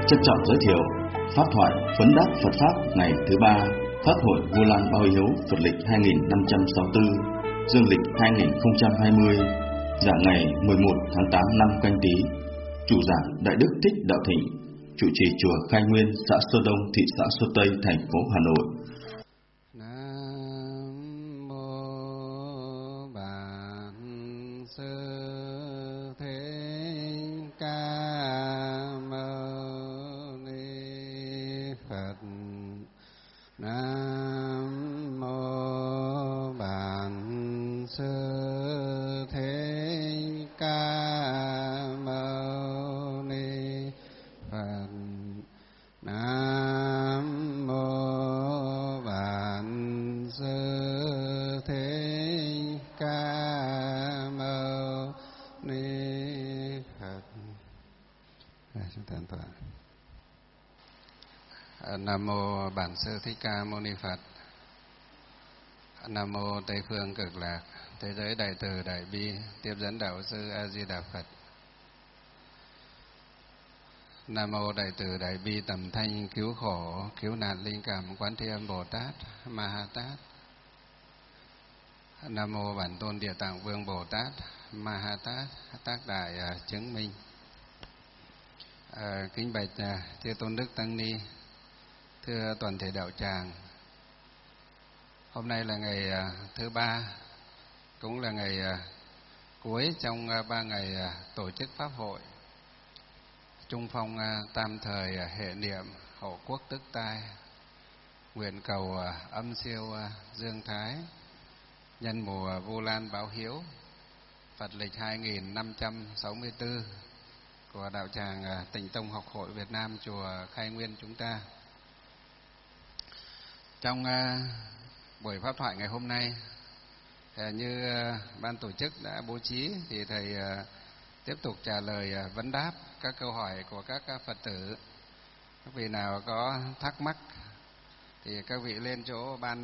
trân trọng giới thiệu pháp thoại vấn đáp Phật pháp ngày thứ 3 Pháp hội Vu Lan Báo Hiếu Phật lịch 2564, dương lịch 2020, giảng ngày 11 tháng 8 năm Canh Tý. Chủ giảng Đại Đức Thích Đạo Thịnh, chủ trì chùa Khai Nguyên, xã Sơn Đông, thị xã Sơn Tây, thành phố Hà Nội. Nam mô Bản Sư Thích Ca Mâu Ni Phật. Nam mô Bản Sư Thích Ca Mâu Ni Phật. Nam mô Bản Sư Thích Ca Mâu Ni Phật. Chúng ta an toàn. Nam mô Bản Sư Thích Ca Mâu Ni Phật. Nam mô Tây Phương Cực Lạc Thế Giới Đại Từ Đại Bi Tiếp Dẫn Đạo Sư A Di Đà Phật. Nam mô Đại Từ Đại Bi Tầm Thanh Cứu Khổ Cứu Nạn Linh Cảm Quán Thế Âm Bồ Tát Ma Ha Tát. Nam mô Bản Tôn Địa Tạng Vương Bồ Tát Ma Ha Tát, Tác Đại Chứng Minh. Kính bạch Chư Tôn Đức Tăng Ni, thưa toàn thể đạo tràng, hôm nay là ngày thứ 3, cũng là ngày cuối trong 3 ngày tổ chức pháp hội Trung Phong tam thời hệ niệm hậu quốc tức tai, nguyện cầu âm siêu dương thái, nhân mùa Vu Lan Báo Hiếu Phật lịch 2564 của đạo tràng Tịnh Tông Học Hội Việt Nam chùa Khai Nguyên chúng ta. Trong buổi pháp thoại ngày hôm nay, như ban tổ chức đã bố trí thì thầy tiếp tục trả lời vấn đáp các câu hỏi của các Phật tử. Các vị nào có thắc mắc thì các vị lên chỗ ban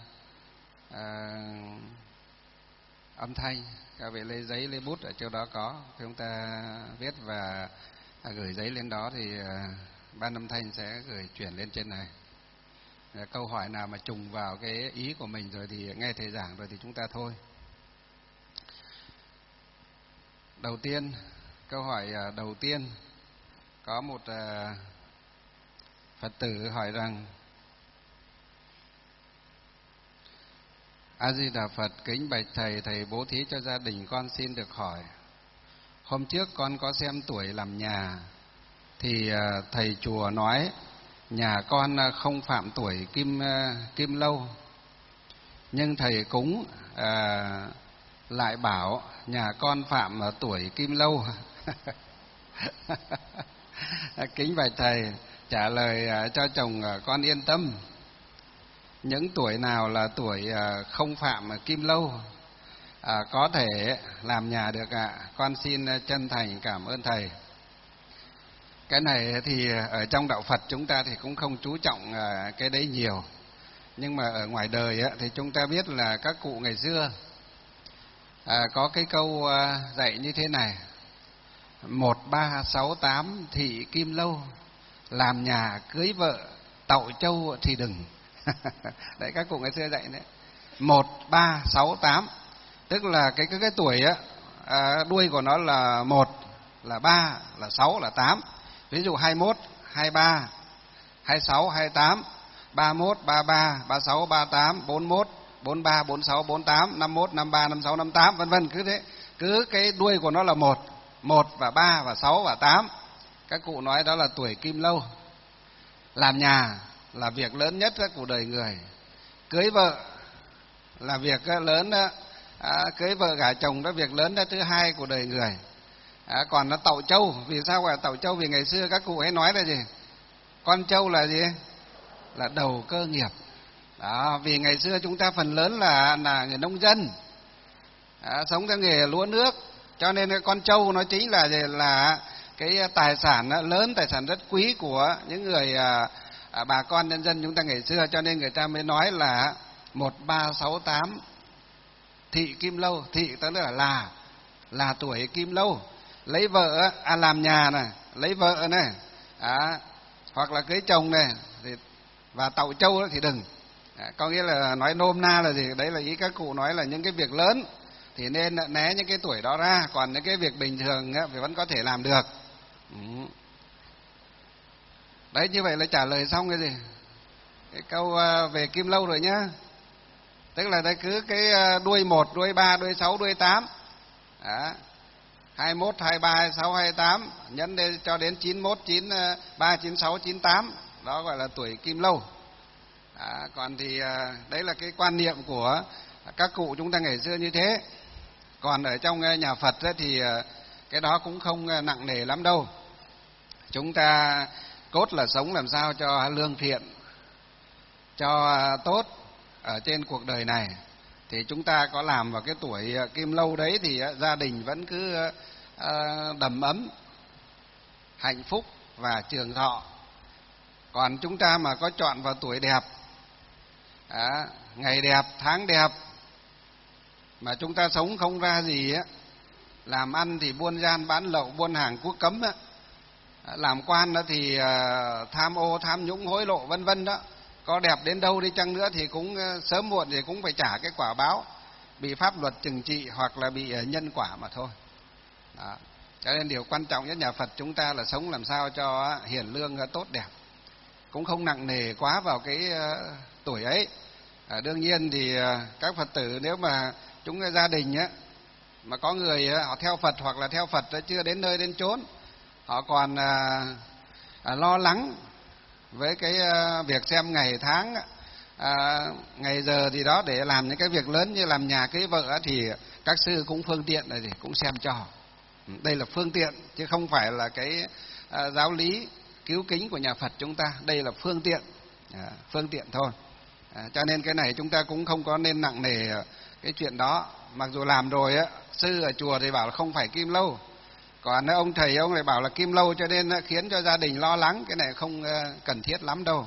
âm thanh, các vị lấy giấy lấy bút ở chỗ đó có, chúng ta viết và gửi giấy lên đó thì ban âm thanh sẽ gửi chuyển lên trên này. Câu hỏi nào mà trùng vào cái ý của mình rồi thì nghe thầy giảng rồi thì chúng ta thôi. Đầu tiên, câu hỏi đầu tiên, có một Phật tử hỏi rằng: A Di Đà Phật, kính bạch thầy, thầy bố thí cho gia đình con xin được hỏi. Hôm trước con có xem tuổi làm nhà thì thầy chùa nói nhà con không phạm tuổi kim lâu, nhưng thầy cúng lại bảo nhà con phạm tuổi kim lâu. Kính bạch thầy trả lời cho chồng con yên tâm. Những tuổi nào là tuổi không phạm kim lâu có thể làm nhà được ạ? Con xin chân thành cảm ơn thầy. Cái này thì ở trong đạo Phật chúng ta thì cũng không chú trọng cái đấy nhiều. Nhưng mà ở ngoài đời thì chúng ta biết là các cụ ngày xưa có cái câu dạy như thế này: 1368 thị kim lâu, làm nhà cưới vợ tậu châu thì đừng. Đấy, các cụ ngày xưa dạy đấy. 1368 tức là cái tuổi đuôi của nó là 1, là 3, là 6, là 8. Ví dụ 21, 23, 26, 28, 31, 33, 36, 38, 41, 43, 46, 48, 51, 53, 56, 58, vân vân, cứ thế. Cứ cái đuôi của nó là 1 và 3 và 6 và 8. Các cụ nói đó là tuổi kim lâu. Làm nhà là việc lớn nhất của đời người. Cưới vợ là việc lớn, cưới vợ gả chồng đó việc lớn thứ hai của đời người. Còn nó tậu trâu, vì sao gọi là tậu trâu? Vì ngày xưa các cụ hay nói là gì? Con trâu là gì? Là đầu cơ nghiệp. Đó, vì ngày xưa chúng ta phần lớn là người nông dân, sống theo nghề lúa nước, cho nên con trâu nó chính là cái tài sản lớn, tài sản rất quý của những người bà con nhân dân chúng ta ngày xưa, cho nên người ta mới nói là 1368 thị kim lâu. Thị tức là tuổi kim lâu. Lấy vợ làm nhà này, lấy vợ này, hoặc là cưới chồng này thì và tậu trâu thì đừng. Có nghĩa là nói nôm na là gì? Đấy là ý các cụ nói là những cái việc lớn thì nên né những cái tuổi đó ra, còn những cái việc bình thường thì vẫn có thể làm được. Đấy, như vậy là trả lời xong cái gì? Cái câu về kim lâu rồi nhá. Tức là đây cứ cái đuôi 1, đuôi 3, đuôi 6, đuôi 8. Đó. 21, 23, 26, 28 nhấn lên cho đến 91, 93, 96, 98. Đó gọi là tuổi kim lâu. Còn thì đấy là cái quan niệm của các cụ chúng ta ngày xưa như thế. Còn ở trong nhà Phật ấy, thì cái đó cũng không nặng nề lắm đâu. Chúng ta cốt là sống làm sao cho lương thiện, cho tốt ở trên cuộc đời này. Thì chúng ta có làm vào cái tuổi kim lâu đấy thì gia đình vẫn cứ đầm ấm, hạnh phúc và trường thọ. Còn chúng ta mà có chọn vào tuổi đẹp, ngày đẹp, tháng đẹp mà chúng ta sống không ra gì á, làm ăn thì buôn gian bán lậu, buôn hàng quốc cấm á, làm quan đó thì tham ô, tham nhũng, hối lộ vân vân đó, có đẹp đến đâu đi chăng nữa thì cũng sớm muộn thì cũng phải trả cái quả báo, bị pháp luật trừng trị hoặc là bị nhân quả mà thôi. Đó. Cho nên điều quan trọng nhất nhà Phật chúng ta là sống làm sao cho hiền lương tốt đẹp, cũng không nặng nề quá vào cái tuổi ấy. Đương nhiên thì các Phật tử nếu mà chúng gia đình á, mà có người họ theo Phật hoặc là theo Phật chưa đến nơi đến chốn, họ còn lo lắng với cái việc xem ngày tháng, ngày giờ gì đó để làm những cái việc lớn như làm nhà cưới vợ thì các sư cũng phương tiện này thì cũng xem cho. Đây là phương tiện chứ không phải là cái giáo lý cứu kính của nhà Phật chúng ta. Đây là phương tiện thôi. Cho nên cái này chúng ta cũng không có nên nặng nề cái chuyện đó. Mặc dù làm rồi á, sư ở chùa thì bảo là không phải kim lâu, còn ông thầy ông lại bảo là kim lâu, cho nên khiến cho gia đình lo lắng. Cái này không cần thiết lắm đâu.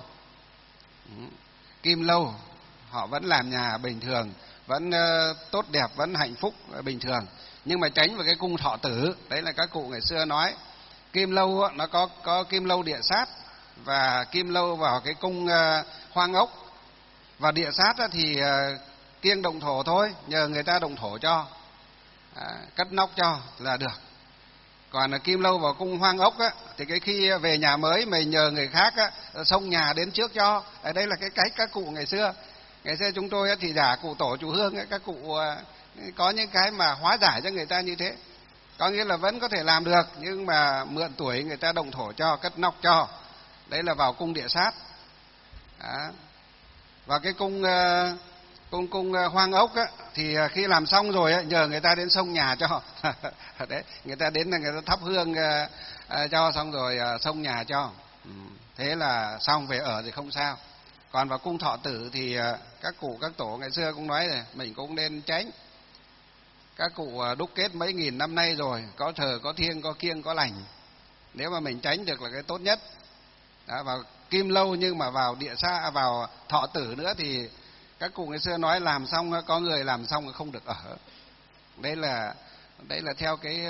Kim lâu họ vẫn làm nhà bình thường, vẫn tốt đẹp, vẫn hạnh phúc bình thường, nhưng mà tránh vào cái cung thọ tử. Đấy là các cụ ngày xưa nói. Kim lâu nó có kim lâu địa sát và kim lâu vào cái cung hoang ốc. Và địa sát thì kiêng động thổ thôi, nhờ người ta động thổ cho, cất nóc cho là được. Còn kim lâu vào cung hoang ốc á, thì cái khi về nhà mới mình nhờ người khác á, xông nhà đến trước cho. Ở đây là cái cách các cụ ngày xưa. Ngày xưa chúng tôi thì giả cụ tổ chủ hương ấy, các cụ có những cái mà hóa giải cho người ta như thế. Có nghĩa là vẫn có thể làm được, nhưng mà mượn tuổi người ta động thổ cho, cất nóc cho. Đấy là vào cung địa sát. Đó. Và cái cung hoang ốc á, thì khi làm xong rồi á, nhờ người ta đến xông nhà cho. Đấy, người ta đến là người ta thắp hương cho, xong rồi xông nhà cho. Thế là xong, về ở thì không sao. Còn vào cung thọ tử thì các cụ các tổ ngày xưa cũng nói rồi, mình cũng nên tránh. Các cụ đúc kết mấy nghìn năm nay rồi, có thờ, có thiêng, có kiêng, có lành. Nếu mà mình tránh được là cái tốt nhất. Đó, vào kim lâu nhưng mà vào địa xa, vào thọ tử nữa thì các cụ ngày xưa nói làm xong, có người làm xong không được ở. Đây là theo cái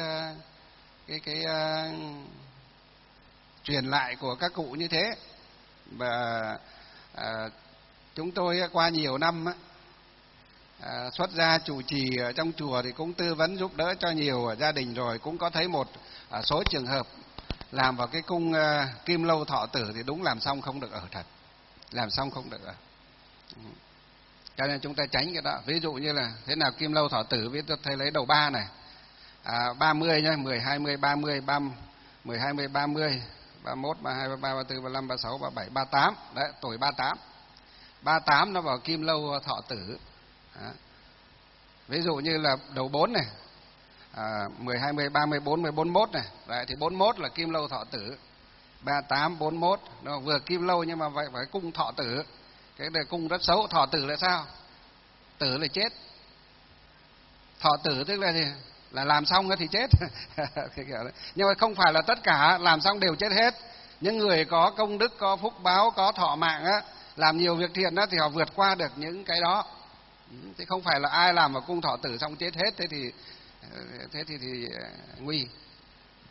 truyền lại của các cụ như thế. Và chúng tôi qua nhiều năm xuất gia chủ trì ở trong chùa thì cũng tư vấn giúp đỡ cho nhiều gia đình rồi, cũng có thấy một số trường hợp làm vào cái cung kim lâu thọ tử thì đúng làm xong không được ở thật, làm xong không được ở. Cho nên chúng ta tránh cái đó. Ví dụ như là thế nào kim lâu thọ tử, ví dụ thầy lấy đầu 3 này, 30 nhá, 10, 20, 30, 10, 20, 30, 31, 32, 33, 34, 35, 36, 37, 38. Đấy, tuổi 38. 38 nó vào kim lâu thọ tử. Đó. Ví dụ như là đầu 4 này, 10, 20, 30, 40, 41 này. Đấy, thì 41 là kim lâu thọ tử. 38, 41, nó vừa kim lâu nhưng mà phải cung thọ tử. Cái này cung rất xấu. Thọ tử là sao? Tử là chết. Thọ tử tức là gì? Là làm xong thì chết. Nhưng mà không phải là tất cả làm xong đều chết hết. Những người có công đức, có phúc báo, có thọ mạng á, làm nhiều việc thiện đó thì họ vượt qua được những cái đó. Chứ không phải là ai làm vào cung thọ tử xong chết hết, thế thì nguy.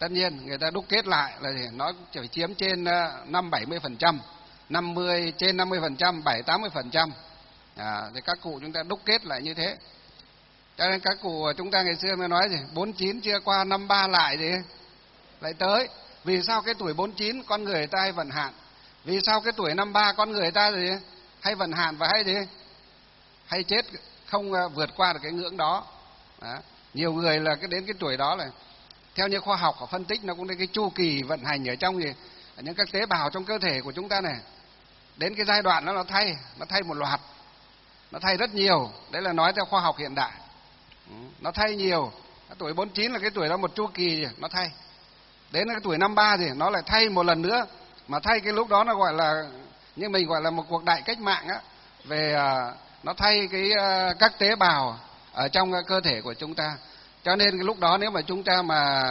Tất nhiên người ta đúc kết lại là nó chỉ chiếm trên 5-70%, 50 trên 50%, 7-80%. Thì các cụ chúng ta đúc kết lại như thế. Cho nên các cụ chúng ta ngày xưa mới nói gì 49 chưa qua 53 lại gì lại tới. Vì sao cái tuổi 49 con người ta hay vận hạn? Vì sao cái tuổi 53 con người ta gì hay vận hạn và hay chết không vượt qua được cái ngưỡng đó. Nhiều người là đến cái tuổi đó là theo như khoa học họ phân tích nó cũng đến cái chu kỳ vận hành ở trong những các tế bào trong cơ thể của chúng ta này. Đến cái giai đoạn nó thay một loạt, nó thay rất nhiều. Đấy là nói theo khoa học hiện đại. Nó thay nhiều. Tuổi 49 là cái tuổi đó một chu kỳ nó thay. Đến cái tuổi 53 thì nó lại thay một lần nữa. Mà thay cái lúc đó nó gọi là, như mình gọi là một cuộc đại cách mạng á, về nó thay các tế bào ở trong cơ thể của chúng ta. Cho nên cái lúc đó nếu mà chúng ta mà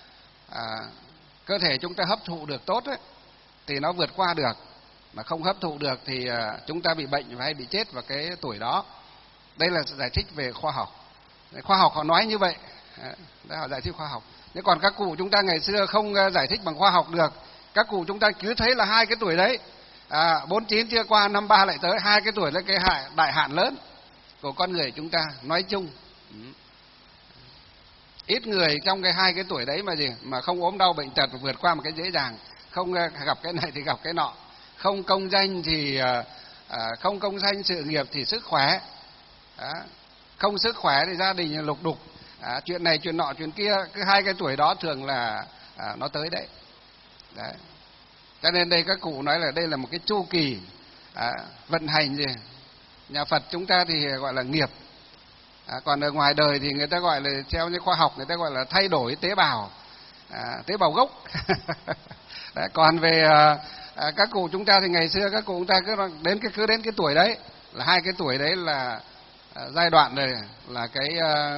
cơ thể chúng ta hấp thụ được tốt ấy, thì nó vượt qua được. Mà không hấp thụ được thì chúng ta bị bệnh và hay bị chết vào cái tuổi đó. Đây là giải thích về khoa học. Khoa học họ nói như vậy. Đấy, họ giải thích khoa học. Nhưng còn các cụ chúng ta ngày xưa không giải thích bằng khoa học được. Các cụ chúng ta cứ thấy là hai cái tuổi đấy, 49 chưa qua 53 lại tới, hai cái tuổi là cái đại hạn lớn của con người chúng ta nói chung. Ít người trong hai cái tuổi đấy mà không ốm đau bệnh tật và vượt qua một cái dễ dàng, không gặp cái này thì gặp cái nọ, không công danh thì không công danh sự nghiệp thì sức khỏe, không sức khỏe thì gia đình lục đục, chuyện này chuyện nọ chuyện kia. Cứ hai cái tuổi đó thường là nó tới đấy. Đấy. Cho nên đây các cụ nói là đây là một cái chu kỳ vận hành gì. Nhà Phật chúng ta thì gọi là nghiệp. Còn ở ngoài đời thì người ta gọi là, theo như khoa học người ta gọi là thay đổi tế bào, tế bào gốc. Đấy, còn về các cụ chúng ta thì ngày xưa các cụ chúng ta cứ đến cái tuổi đấy, là hai cái tuổi đấy là giai đoạn này là cái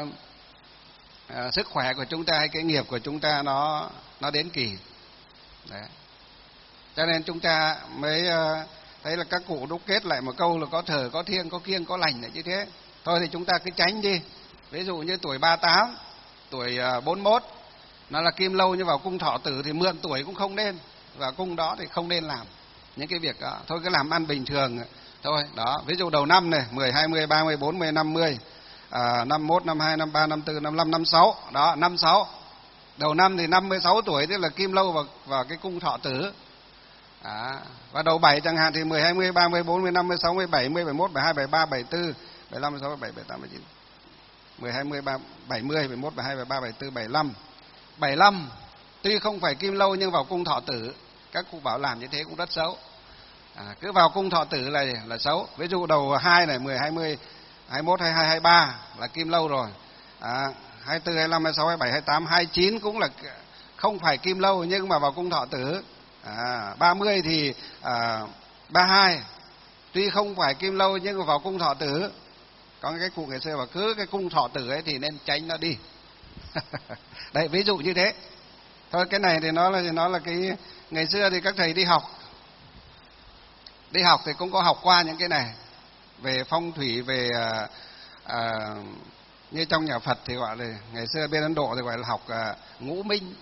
sức khỏe của chúng ta hay cái nghiệp của chúng ta nó đến kỳ. Đấy. Cho nên chúng ta mới thấy là các cụ đúc kết lại một câu là có thờ, có thiêng, có kiêng, có lành là như thế. Thôi thì chúng ta cứ tránh đi. Ví dụ như tuổi 38, tuổi 41 nó là kim lâu, nhưng vào cung thọ tử thì mượn tuổi cũng không nên, và cung đó thì không nên làm những cái việc đó. Thôi cứ làm ăn bình thường thôi. Đó, ví dụ đầu năm này 10, 20, 30, 40, 50, 51, 52, 53, 54, 55, 56. Đó, 56. Đầu năm thì 56 tuổi tức là kim lâu vào cái cung thọ tử. Và đầu 7 chẳng hạn thì 10, 20, 30, 40, 50, 60, 70, 71, 72, 73, 74, 75, 76, 77, 78, 79. 10, 20, 30, 70, 71, 72, 73, 74, 75. 75 tuy không phải kim lâu nhưng vào cung thọ tử. Các cụ bảo làm như thế cũng rất xấu. Cứ vào cung thọ tử là xấu. Ví dụ đầu 2 này 10, 20, 21, 22, 23 là kim lâu rồi. 24, 25, 26, 27, 28, 29 cũng là không phải kim lâu nhưng mà vào cung thọ tử. 30 thì 32 tuy không phải kim lâu nhưng mà vào cung thọ tử. Có cái cụ ngày xưa bảo cứ cái cung thọ tử ấy thì nên tránh nó đi. Đấy, ví dụ như thế. Thôi cái này thì nó là cái ngày xưa thì các thầy đi học thì cũng có học qua những cái này về phong thủy, về như trong nhà Phật thì gọi là ngày xưa bên Ấn Độ thì gọi là học ngũ minh.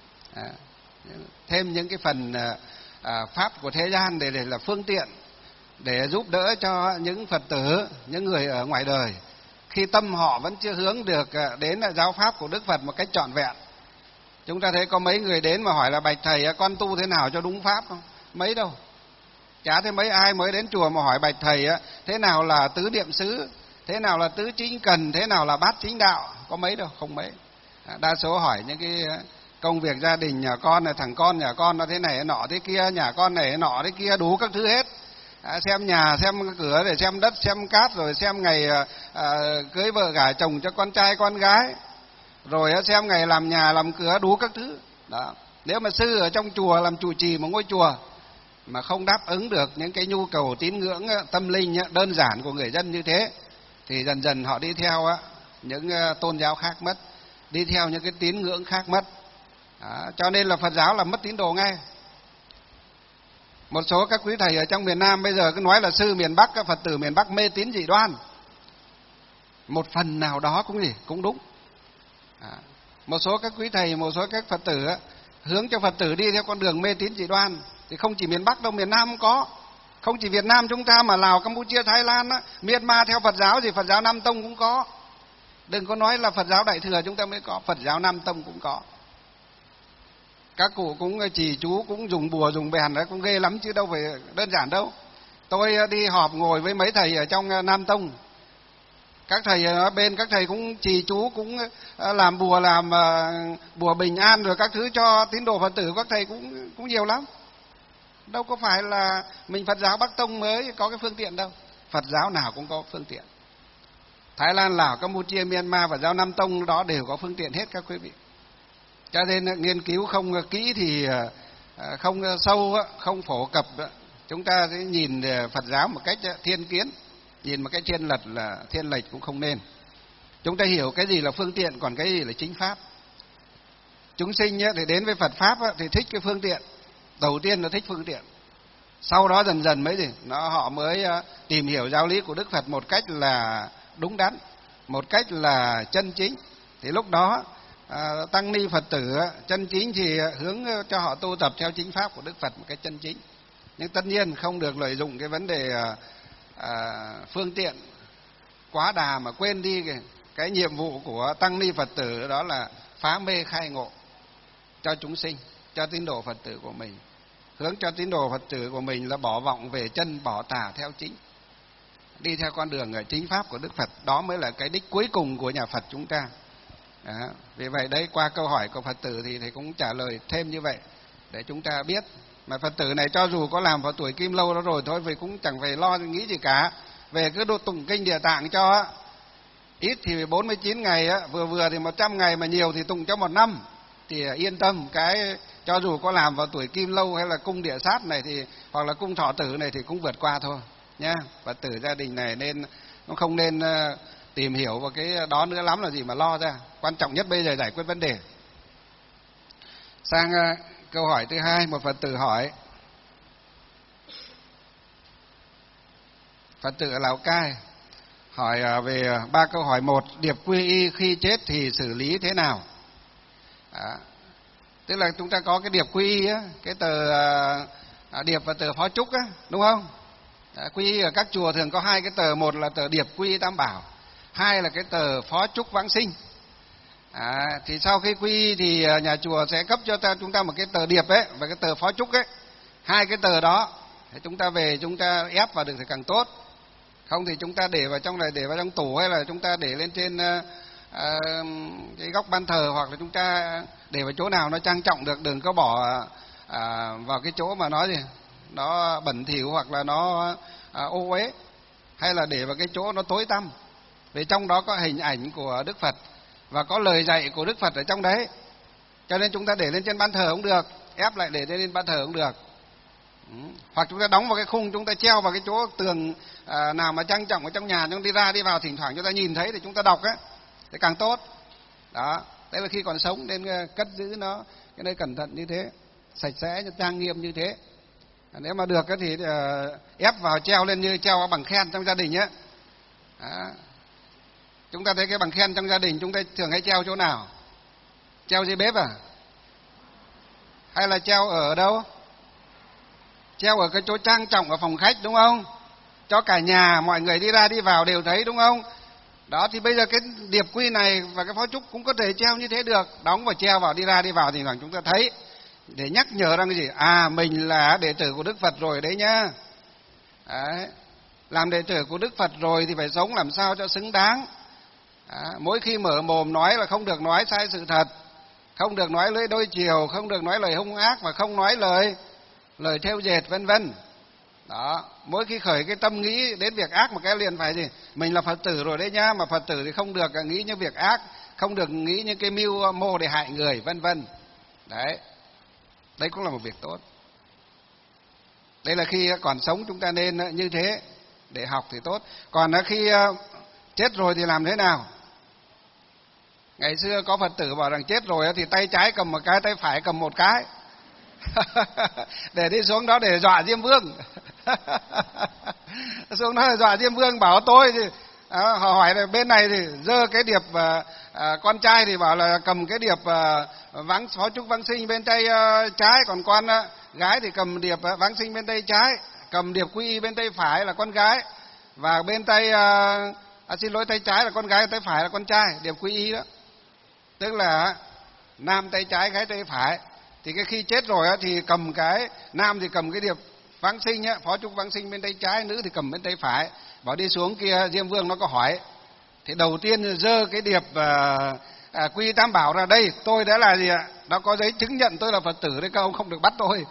Thêm những cái phần pháp của thế gian để là phương tiện để giúp đỡ cho những Phật tử, những người ở ngoài đời khi tâm họ vẫn chưa hướng được đến giáo pháp của Đức Phật một cách trọn vẹn. Chúng ta thấy có mấy người đến mà hỏi là bạch thầy con tu thế nào cho đúng pháp không? Mấy đâu. Chả thấy mấy ai mới đến chùa mà hỏi bạch thầy thế nào là tứ niệm xứ, thế nào là tứ chính cần, thế nào là bát chính đạo. Có mấy đâu, không mấy. Đa số hỏi những cái công việc gia đình nhà con này, thằng con nhà con nó thế này nọ thế kia, nhà con này nọ thế kia, đủ các thứ hết. Xem nhà, xem cửa, để xem đất, xem cát, rồi xem ngày cưới vợ gả chồng cho con trai con gái, rồi xem ngày làm nhà làm cửa, đủ các thứ. Đó. Nếu mà sư ở trong chùa làm trụ trì một ngôi chùa mà không đáp ứng được những cái nhu cầu tín ngưỡng tâm linh đơn giản của người dân như thế thì dần dần họ đi theo những tôn giáo khác mất, đi theo những cái tín ngưỡng khác mất. Cho nên là Phật giáo là mất tín đồ ngay. Một số các quý thầy ở trong miền Nam bây giờ cứ nói là sư miền Bắc, các Phật tử miền Bắc mê tín dị đoan. Một phần nào đó cũng đúng. một số các quý thầy, một số các Phật tử hướng cho Phật tử đi theo con đường mê tín dị đoan. Thì không chỉ miền Bắc đâu, miền Nam cũng có. Không chỉ Việt Nam chúng ta mà Lào, Campuchia, Thái Lan, Myanmar theo Phật giáo thì Phật giáo Nam Tông cũng có. Đừng có nói là Phật giáo Đại Thừa chúng ta mới có, Phật giáo Nam Tông cũng có. Các cụ cũng trì chú, cũng dùng bùa dùng bèn đấy, cũng ghê lắm chứ đâu phải đơn giản đâu. Tôi đi họp ngồi với mấy thầy ở trong Nam Tông. Các thầy ở bên, các thầy cũng trì chú, cũng làm bùa, làm bùa bình an rồi các thứ cho tín đồ Phật tử. Các thầy cũng nhiều lắm. Đâu có phải là mình Phật giáo Bắc Tông mới có cái phương tiện đâu. Phật giáo nào cũng có phương tiện. Thái Lan, Lào, Campuchia, Myanmar, Phật giáo Nam Tông đó đều có phương tiện hết các quý vị. Cho nên nghiên cứu không kỹ thì không sâu, không phổ cập, chúng ta sẽ nhìn Phật giáo một cách thiên kiến, nhìn một cách thiên lệch cũng không nên. Chúng ta hiểu cái gì là phương tiện, còn cái gì là chính pháp. Chúng sinh thì đến với Phật pháp thì thích cái phương tiện. Đầu tiên là thích phương tiện, sau đó dần dần họ mới tìm hiểu giáo lý của Đức Phật một cách là đúng đắn, một cách là chân chính. Thì lúc đó tăng ni Phật tử chân chính thì hướng cho họ tu tập theo chính pháp của Đức Phật một cách chân chính. Nhưng tất nhiên không được lợi dụng cái vấn đề phương tiện quá đà mà quên đi cái nhiệm vụ của tăng ni Phật tử, đó là phá mê khai ngộ cho chúng sinh, cho tín đồ Phật tử của mình. Hướng cho tín đồ Phật tử của mình là bỏ vọng về chân, bỏ tà theo chính, đi theo con đường chính pháp của Đức Phật. Đó mới là cái đích cuối cùng của nhà Phật chúng ta. Đó. Vì vậy đấy, qua câu hỏi của Phật tử thì thầy cũng trả lời thêm như vậy để chúng ta biết. Mà Phật tử này cho dù có làm vào tuổi Kim Lâu đó rồi thôi, vì cũng chẳng phải lo nghĩ gì cả. Về cứ tụng kinh Địa Tạng cho ít thì 49 ngày, vừa thì 100 ngày, mà nhiều thì tụng cho 1 năm. Thì yên tâm, cái cho dù có làm vào tuổi Kim Lâu hay là cung Địa Sát này thì, hoặc là cung Thọ Tử này thì cũng vượt qua thôi nhá. Phật tử gia đình này nên nó không nên tìm hiểu vào cái đó nữa lắm là gì mà lo ra. Quan trọng nhất bây giờ giải quyết vấn đề. Sang câu hỏi thứ hai, một Phật tử hỏi. Phật tử ở Lào Cai hỏi về 3 câu hỏi. 1. Điệp quy y khi chết thì xử lý thế nào? Tức là chúng ta có cái điệp quy y á, cái tờ điệp và tờ phó trúc á, đúng không? Quy y ở các chùa thường có 2 cái tờ, một là tờ điệp quy y Tam Bảo, 2 là cái tờ phó trúc vãng sinh. Thì sau khi quy y thì nhà chùa sẽ cấp cho chúng ta một cái tờ điệp ấy và cái tờ phó trúc ấy. 2 cái tờ đó thì chúng ta về chúng ta ép vào được thì càng tốt. Không thì chúng ta để vào trong này, để vào trong tủ, hay là chúng ta để lên trên cái góc ban thờ, hoặc là chúng ta để vào chỗ nào nó trang trọng được. Đừng có bỏ vào cái chỗ mà nó bẩn thỉu hoặc là nó ô uế, hay là để vào cái chỗ nó tối tăm. Vì trong đó có hình ảnh của Đức Phật và có lời dạy của Đức Phật ở trong đấy. Cho nên chúng ta để lên trên ban thờ cũng được, ép lại để lên ban thờ cũng được. Hoặc chúng ta đóng vào cái khung, chúng ta treo vào cái chỗ tường nào mà trang trọng ở trong nhà, chúng đi ra đi vào thỉnh thoảng chúng ta nhìn thấy thì chúng ta đọc ấy, thì càng tốt. Đó, đấy là khi còn sống nên cất giữ nó cái nơi cẩn thận như thế, sạch sẽ, trang nghiêm như thế. Nếu mà được thì ép vào treo lên như treo bằng khen trong gia đình ấy. Chúng ta thấy cái bằng khen trong gia đình chúng ta thường hay treo chỗ nào? Treo dưới bếp à? Hay là treo ở đâu? Treo ở cái chỗ trang trọng ở phòng khách, đúng không? Cho cả nhà mọi người đi ra đi vào đều thấy, đúng không? Đó, thì bây giờ cái điệp quy này và cái phó trúc cũng có thể treo như thế được, đóng và treo vào, đi ra đi vào thì rằng chúng ta thấy, để nhắc nhở rằng cái gì? Mình là đệ tử của Đức Phật rồi đấy nhá. Đấy. Làm đệ tử của Đức Phật rồi thì phải sống làm sao cho xứng đáng. Mỗi khi mở mồm nói là không được nói sai sự thật, không được nói lời đôi chiều, không được nói lời hung ác, và không nói lời thêu dệt vân vân. Đó, mỗi khi khởi cái tâm nghĩ đến việc ác một cái liền phải gì? Mình là Phật tử rồi đấy nhá, mà Phật tử thì không được nghĩ những việc ác, không được nghĩ những cái mưu mô để hại người vân vân. Đấy. Đấy cũng là một việc tốt. Đây là khi còn sống chúng ta nên như thế để học thì tốt. Còn khi chết rồi thì làm thế nào? Ngày xưa có Phật tử bảo rằng chết rồi thì tay trái cầm một cái, tay phải cầm một cái. Để đi xuống đó để dọa Diêm Vương. Xuống đó dọa Diêm Vương bảo tôi thì họ hỏi là bên này thì giơ cái điệp con trai thì bảo là cầm cái điệp phó chúc vãng sinh bên tay trái, còn con gái thì cầm điệp vãng sinh bên tay trái, cầm điệp quy y bên tay phải là con gái, và bên tay tay trái là con gái, tay phải là con trai, điệp quy y đó. Tức là nam tay trái, gái tay phải. Thì cái khi chết rồi thì cầm cái nam thì cầm cái điệp vãng sinh phó chúc vãng sinh bên tay trái, nữ thì cầm bên tay phải. Bảo đi xuống kia Diêm Vương nó có hỏi, thì đầu tiên giơ cái điệp quy y tam bảo ra, đây tôi đã là gì ạ, nó có giấy chứng nhận tôi là Phật tử đấy, các ông không được bắt tôi.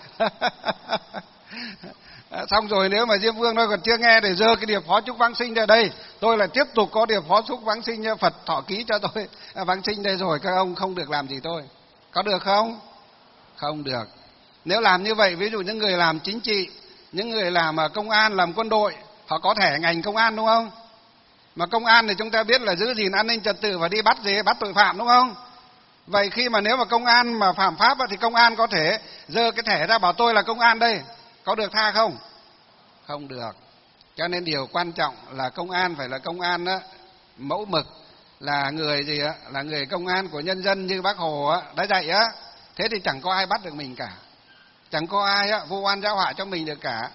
Xong rồi nếu mà Diêm Vương nó còn chưa nghe thì giơ cái điệp phó chúc vãng sinh ra, đây tôi là tiếp tục có điệp phó chúc vãng sinh Phật thọ ký cho tôi vãng sinh đây rồi, các ông không được làm gì tôi. Có được không? Không được. Nếu làm như vậy, ví dụ những người làm chính trị, những người làm công an, làm quân đội, họ có thẻ ngành công an đúng không? Mà công an thì chúng ta biết là giữ gìn an ninh trật tự và đi bắt tội phạm đúng không? Vậy khi mà nếu mà công an mà phạm pháp thì công an có thể giơ cái thẻ ra bảo tôi là công an đây, có được tha không? Không được. Cho nên điều quan trọng là công an phải là công an mẫu mực, là người gì á, là người công an của nhân dân như Bác Hồ đã dạy á. Thế thì chẳng có ai bắt được mình cả, chẳng có ai vô oan giáo họa cho mình được cả.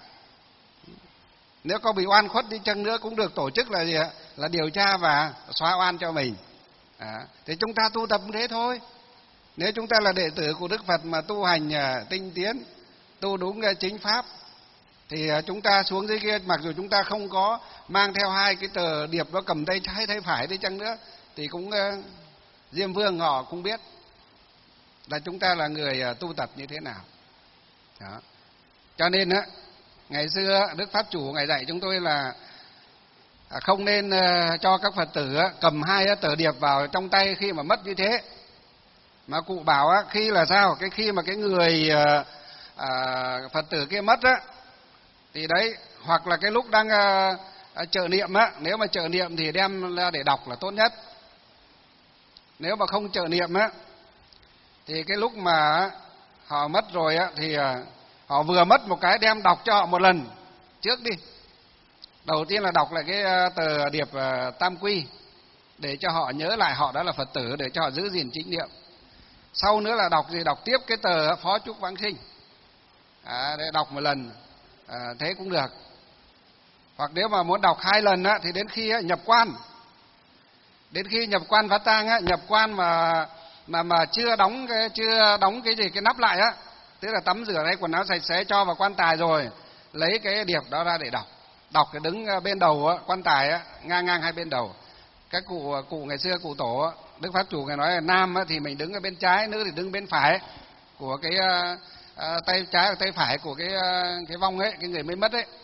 Nếu có bị oan khuất đi chăng nữa cũng được tổ chức là gì ạ, là điều tra và xóa oan cho mình. Thì chúng ta tu tập thế thôi. Nếu chúng ta là đệ tử của Đức Phật mà tu hành tinh tiến, tu đúng chính pháp, thì chúng ta xuống dưới kia, mặc dù chúng ta không có mang theo hai cái tờ điệp nó cầm tay trái tay phải đi chăng nữa, thì cũng Diêm Vương họ cũng biết là chúng ta là người tu tập như thế nào. Đó. Cho nên ngày xưa Đức Pháp Chủ Ngài dạy chúng tôi là không nên cho các Phật tử cầm hai tờ điệp vào trong tay khi mà mất như thế. Mà cụ bảo khi là sao? Cái khi mà cái người Phật tử kia mất thì đấy, hoặc là cái lúc đang trợ niệm nếu mà trợ niệm thì đem ra để đọc là tốt nhất. Nếu mà không trợ niệm thì cái lúc mà họ mất rồi thì họ vừa mất một cái đem đọc cho họ một lần trước đi. Đầu tiên là đọc lại cái tờ điệp tam quy để cho họ nhớ lại họ đã là Phật tử, để cho họ giữ gìn chính niệm. Sau nữa là đọc tiếp cái tờ phó chúc vãng sinh, để đọc một lần, thế cũng được. Hoặc nếu mà muốn đọc hai lần thì đến khi nhập quan, đến khi nhập quan phát tang nhập quan mà chưa đóng cái nắp lại tức là tắm rửa hay quần áo sạch sẽ cho vào quan tài rồi, lấy cái điệp đó ra để đọc cái đứng bên đầu quan tài ngang hai bên đầu. Các cụ ngày xưa, cụ tổ Đức Pháp Chủ Ngài nói là nam thì mình đứng ở bên trái, nữ thì đứng bên phải của cái tay trái và tay phải của cái vong ấy, cái người mới mất ấy.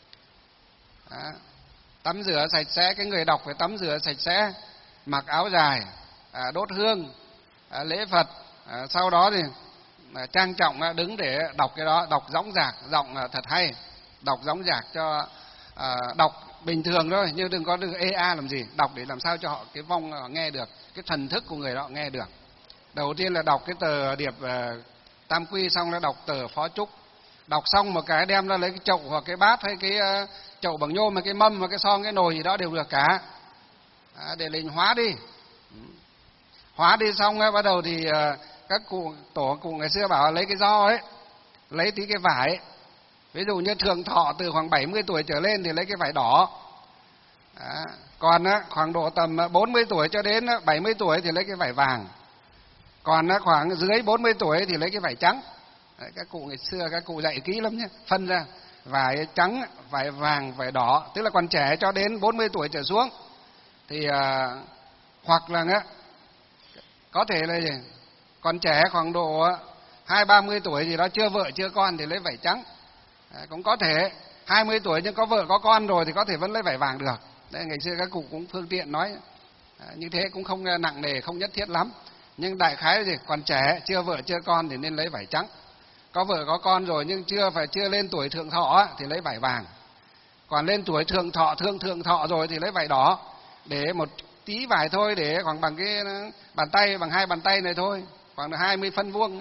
Tắm rửa sạch sẽ, cái người đọc phải tắm rửa sạch sẽ, mặc áo dài, đốt hương, lễ Phật, sau đó thì trang trọng đứng để đọc cái đó, đọc dõng dạc, giọng thật hay, đọc dõng dạc cho đọc bình thường thôi, nhưng đừng có ê a làm gì, đọc để làm sao cho họ cái vong họ nghe được, cái thần thức của người đó nghe được. Đầu tiên là đọc cái tờ điệp tam quy, xong là đọc tờ phó chúc. Đọc xong một cái đem ra lấy cái chậu hoặc cái bát hay cái chậu bằng nhôm hay cái mâm hoặc cái son cái nồi gì đó đều được cả, để mình hóa đi. Hóa đi xong bắt đầu thì các cụ ngày xưa bảo lấy cái giò ấy, lấy tí cái vải ấy. Ví dụ như thường thọ từ khoảng 70 tuổi trở lên thì lấy cái vải đỏ. Còn khoảng độ tầm 40 tuổi cho đến 70 tuổi thì lấy cái vải vàng. Còn khoảng dưới 40 tuổi thì lấy cái vải trắng. Đấy, các cụ ngày xưa các cụ dạy kỹ lắm nhé, phân ra vải trắng, vải vàng, vải đỏ. Tức là còn trẻ cho đến 40 tuổi trở xuống thì hoặc là có thể là gì? Còn trẻ khoảng độ 20-30 tuổi gì đó, chưa vợ chưa con thì lấy vải trắng. Cũng có thể 20 tuổi nhưng có vợ có con rồi thì có thể vẫn lấy vải vàng được. Đấy, ngày xưa các cụ cũng phương tiện nói như thế, cũng không nặng nề, không nhất thiết lắm. Nhưng đại khái là gì? Còn trẻ, chưa vợ chưa con thì nên lấy vải trắng. Có vợ có con rồi nhưng chưa lên tuổi thượng thọ thì lấy vải vàng. Còn lên tuổi thượng thọ rồi thì lấy vải đỏ, để một tí vải thôi, để khoảng bằng cái bàn tay, bằng hai bàn tay này thôi, khoảng 20 phân vuông.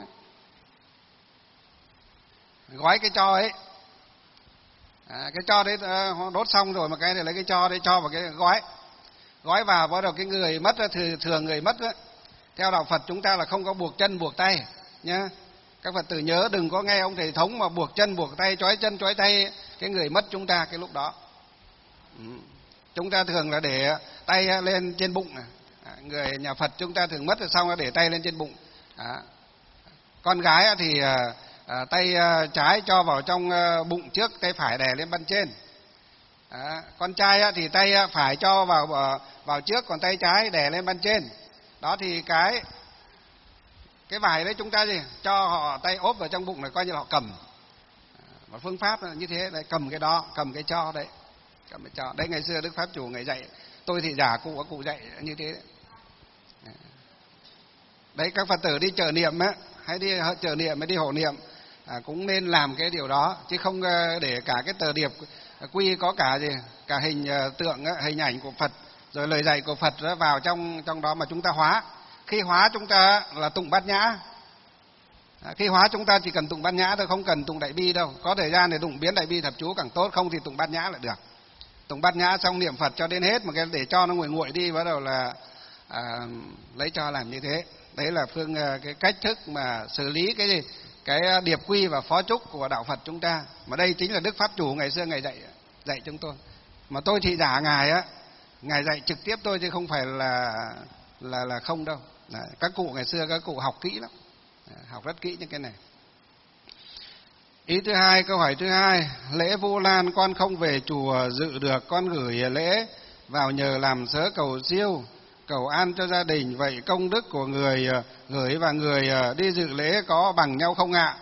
Gói cái tro ấy, cái tro đấy đốt xong rồi một cái thì lấy cái tro đấy cho vào cái gói, gói vào bắt đầu cái người mất thường người mất đó, theo đạo Phật chúng ta là không có buộc chân buộc tay nhá. Các Phật tử nhớ đừng có nghe ông thầy thống mà buộc chân buộc tay, trói chân trói tay cái người mất chúng ta cái lúc đó. Chúng ta thường là để tay lên trên bụng. Người nhà Phật chúng ta thường mất rồi xong là để tay lên trên bụng. Con gái thì tay trái cho vào trong bụng trước, tay phải đè lên bên trên. Con trai thì tay phải cho vào trước, còn tay trái đè lên bên trên. Đó thì cái vải đấy chúng ta cho họ tay ốp vào trong bụng này, coi như là họ cầm. Và phương pháp là như thế đấy, cầm cái đó, cầm cái cho đấy, cầm cái cho đấy. Ngày xưa Đức Pháp Chủ ngày dạy, tôi thì giả cụ dạy như thế đấy. Đấy, các Phật tử đi chợ niệm á, hay đi chợ niệm hay đi hộ niệm cũng nên làm cái điều đó, chứ không để cả cái tờ điệp quy có cả hình tượng, hình ảnh của Phật rồi lời dạy của Phật đó vào trong đó mà chúng ta hóa. Khi hóa chúng ta là tụng bát nhã. Khi hóa chúng ta chỉ cần tụng bát nhã thôi, không cần tụng đại bi đâu. Có thời gian thì tụng biến đại bi thập chú càng tốt, không thì tụng bát nhã là được. Tụng bát nhã xong niệm Phật cho đến hết, mà cái để cho nó nguội đi, bắt đầu là lấy cho làm như thế. Đấy là cái cách thức mà xử lý cái điệp quy và phó chúc của đạo Phật chúng ta. Mà đây chính là Đức Pháp Chủ ngày xưa ngày dạy chúng tôi. Mà tôi thì giả ngài á, ngài dạy trực tiếp tôi chứ không phải là không đâu. Đấy, các cụ ngày xưa các cụ học kỹ lắm, học rất kỹ những cái này. Ý thứ hai, câu hỏi thứ hai, lễ Vu Lan con không về chùa dự được, con gửi lễ vào nhờ làm sớ cầu siêu, cầu an cho gia đình, vậy công đức của người gửi và người đi dự lễ có bằng nhau không ạ?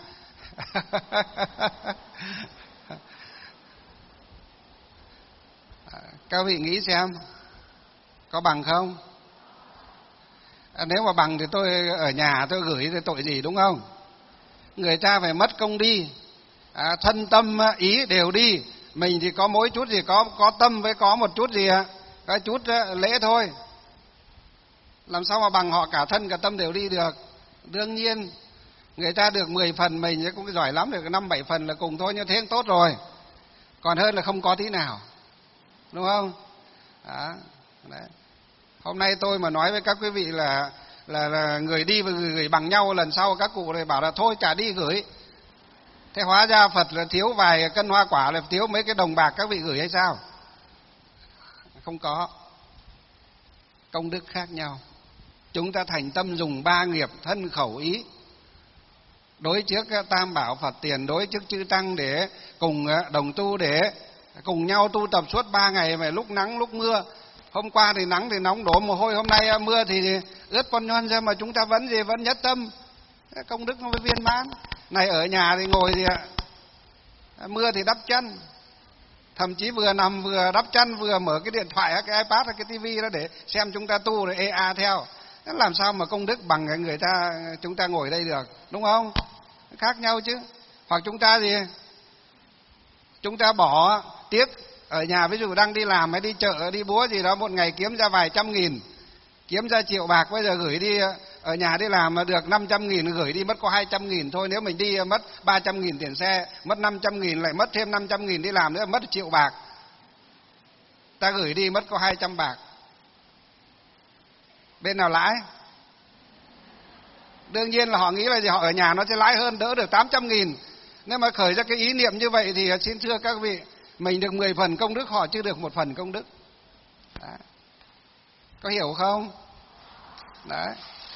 Các vị nghĩ xem, có bằng không? Nếu mà bằng thì tôi ở nhà tôi gửi thì tội gì, đúng không? Người ta phải mất công đi, thân tâm ý đều đi, mình thì có mỗi chút gì, có tâm với có một chút gì, có chút lễ thôi. Làm sao mà bằng họ cả thân cả tâm đều đi được? Đương nhiên người ta được 10 phần, mình cũng giỏi lắm, được 5-7 phần là cùng thôi, như thế cũng tốt rồi, còn hơn là không có tí nào, đúng không? Đấy. Hôm nay tôi mà nói với các quý vị là người đi và người gửi bằng nhau, lần sau các cụ này bảo là thôi chả đi gửi. Thế hóa ra Phật là thiếu vài cân hoa quả, là thiếu mấy cái đồng bạc các vị gửi hay sao? Không có. Công đức khác nhau. Chúng ta thành tâm dùng 3 nghiệp thân khẩu ý, đối trước Tam Bảo Phật Tiền, đối trước chư Tăng để cùng đồng tu, để cùng nhau tu tập suốt 3 ngày, mà lúc nắng lúc mưa. Hôm qua thì nắng thì nóng đổ mồ hôi, hôm nay mưa thì ướt con nhon ra, mà chúng ta vẫn nhất tâm, công đức nó mới viên mãn. Này ở nhà thì ngồi thì mưa thì đắp chân, thậm chí vừa nằm vừa đắp chân vừa mở cái điện thoại, cái iPad hay cái tivi đó để xem chúng ta tu rồi ea theo. Làm sao mà công đức bằng người ta, chúng ta ngồi đây được, đúng không? Khác nhau chứ. Hoặc chúng ta chúng ta bỏ tiếc ở nhà, ví dụ đang đi làm hay đi chợ đi búa gì đó, một ngày kiếm ra vài trăm nghìn, kiếm ra triệu bạc, bây giờ gửi đi ở nhà đi làm mà được 500.000, gửi đi mất có 200.000 thôi. Nếu mình đi mất 300.000 tiền xe, mất 500.000, lại mất thêm 500.000 đi làm nữa, mất triệu bạc. Ta gửi đi mất có 200 bạc. Bên nào lãi? Đương nhiên là họ nghĩ là gì, họ ở nhà nó sẽ lãi hơn, đỡ được 800.000. Nếu mà khởi ra cái ý niệm như vậy thì xin thưa các vị, mình được 10 phần công đức, họ chưa được 1 phần công đức. Đấy. Có hiểu không? Đấy.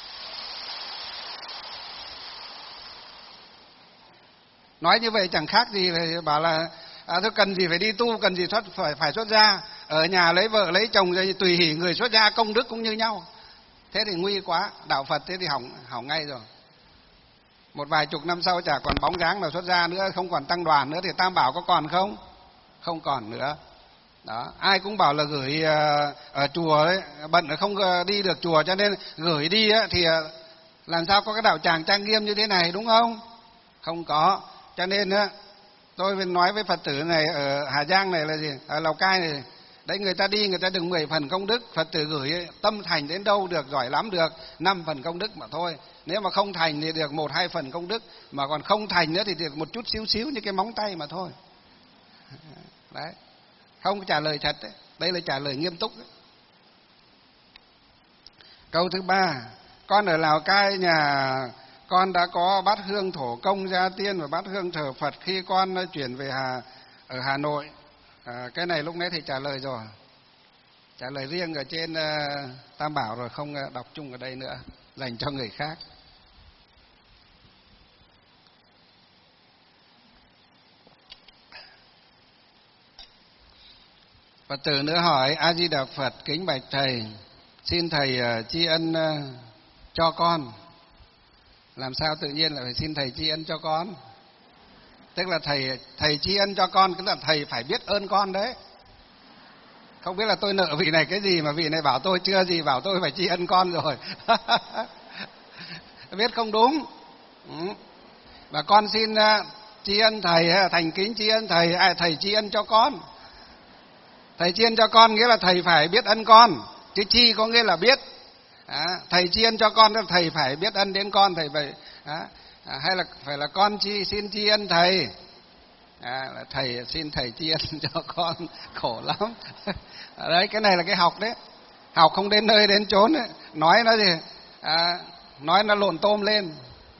Nói như vậy chẳng khác gì phải bảo là tôi cần gì phải đi tu, cần gì phải xuất gia, ở nhà lấy vợ lấy chồng rồi tùy hỷ người xuất gia, công đức cũng như nhau. Thế thì nguy quá, đạo Phật thế thì hỏng ngay rồi. Một vài chục năm sau chả còn bóng dáng nào xuất gia nữa, không còn tăng đoàn nữa thì Tam Bảo có còn không? Không còn nữa. Đó, ai cũng bảo là gửi ở chùa đấy, bận không đi được chùa cho nên gửi đi thì làm sao có cái đạo tràng trang nghiêm như thế này, đúng không? Không có. Cho nên tôi nói với Phật tử này ở Hà Giang này là gì? Ở Lào Cai này, đấy, người ta đi người ta được 10 phần công đức, Phật tử gửi tâm thành đến đâu được, giỏi lắm được 5 phần công đức mà thôi. Nếu mà không thành thì được 1-2 phần công đức, mà còn không thành nữa thì được một chút xíu như cái móng tay mà thôi. Đấy. Không trả lời thật đấy. Đây là trả lời nghiêm túc đấy. Câu thứ ba, con ở Lào Cai nhà con đã có bát hương thổ công gia tiên và bát hương thờ Phật khi con chuyển về ở Hà Nội. Cái này lúc nãy thầy trả lời rồi, trả lời riêng ở trên Tam Bảo rồi, không đọc chung ở đây nữa, dành cho người khác. Phật tử nữa hỏi: A Di Đà Phật, kính bạch thầy, xin thầy tri ân cho con. Làm sao tự nhiên lại phải xin thầy tri ân cho con? Tức là thầy tri ân cho con, tức là thầy phải biết ơn con đấy. Không biết là tôi nợ vị này cái gì mà vị này bảo tôi chưa gì, bảo tôi phải tri ân con rồi. Biết không đúng. Và con xin tri ân thầy, thành kính tri ân thầy, thầy tri ân cho con. Thầy tri ân cho con nghĩa là thầy phải biết ân con, chứ chi có nghĩa là biết. Thầy tri ân cho con là thầy phải biết ân đến con, thầy phải hay là phải là con xin tri ân thầy. Là thầy xin thầy tri ân cho con, khổ lắm. Đấy, cái này là cái học đấy, học không đến nơi đến chốn ấy. Nói nó gì, nói nó lộn tôm lên.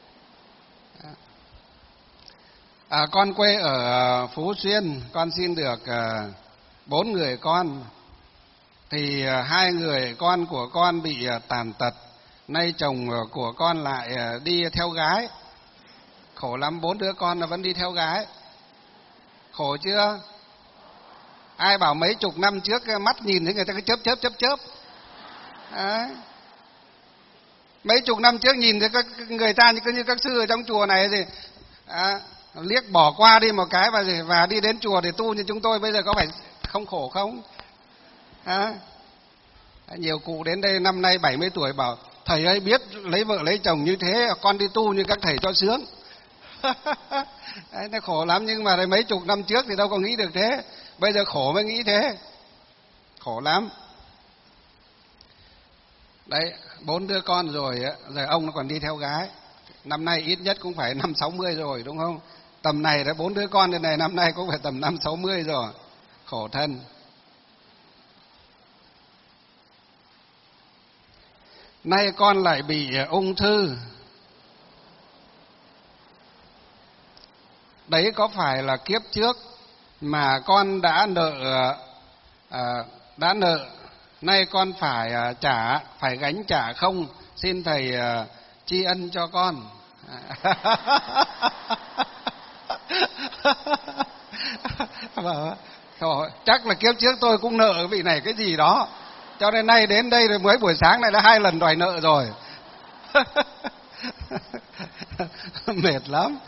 Con quê ở Phú Xuyên, con xin được 4 người con. Thì 2 người con của con bị tàn tật, nay chồng của con lại đi theo gái. Khổ lắm, 4 đứa con nó vẫn đi theo gái. Khổ chưa? Ai bảo mấy chục năm trước mắt nhìn thấy người ta cứ chớp. Mấy chục năm trước nhìn thấy người ta như các sư ở trong chùa này thì liếc bỏ qua đi một cái và đi đến chùa để tu như chúng tôi, bây giờ có phải không khổ không? Nhiều cụ đến đây năm nay 70 tuổi bảo: thầy ơi, biết lấy vợ lấy chồng như thế con đi tu như các thầy cho sướng. Đấy, nó khổ lắm, nhưng mà mấy chục năm trước thì đâu có nghĩ được thế, bây giờ khổ mới nghĩ thế, khổ lắm. Đấy, 4 đứa con rồi, giờ ông nó còn đi theo gái. Năm nay ít nhất cũng phải 50-60 rồi, đúng không? Tầm này đã 4 đứa con thế này, năm nay cũng phải tầm 50-60 rồi, khổ thân. Nay con lại bị ung thư. Đấy có phải là kiếp trước mà con đã nợ, nay con phải phải gánh trả không? Xin thầy tri ân cho con. Chắc là kiếp trước tôi cũng nợ vị này cái gì đó, cho nên nay đến đây rồi, mới buổi sáng này đã 2 lần đòi nợ rồi. Mệt lắm.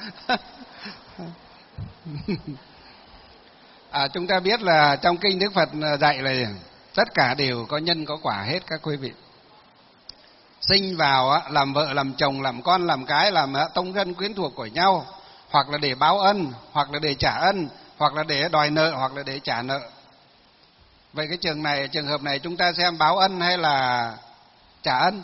Chúng ta biết là trong kinh Đức Phật dạy là tất cả đều có nhân có quả hết các quý vị. Sinh vào làm vợ làm chồng làm con làm cái, làm tông gân quyến thuộc của nhau, hoặc là để báo ân, hoặc là để trả ân, hoặc là để đòi nợ, hoặc là để trả nợ. Vậy cái trường hợp này chúng ta xem báo ân hay là trả ân?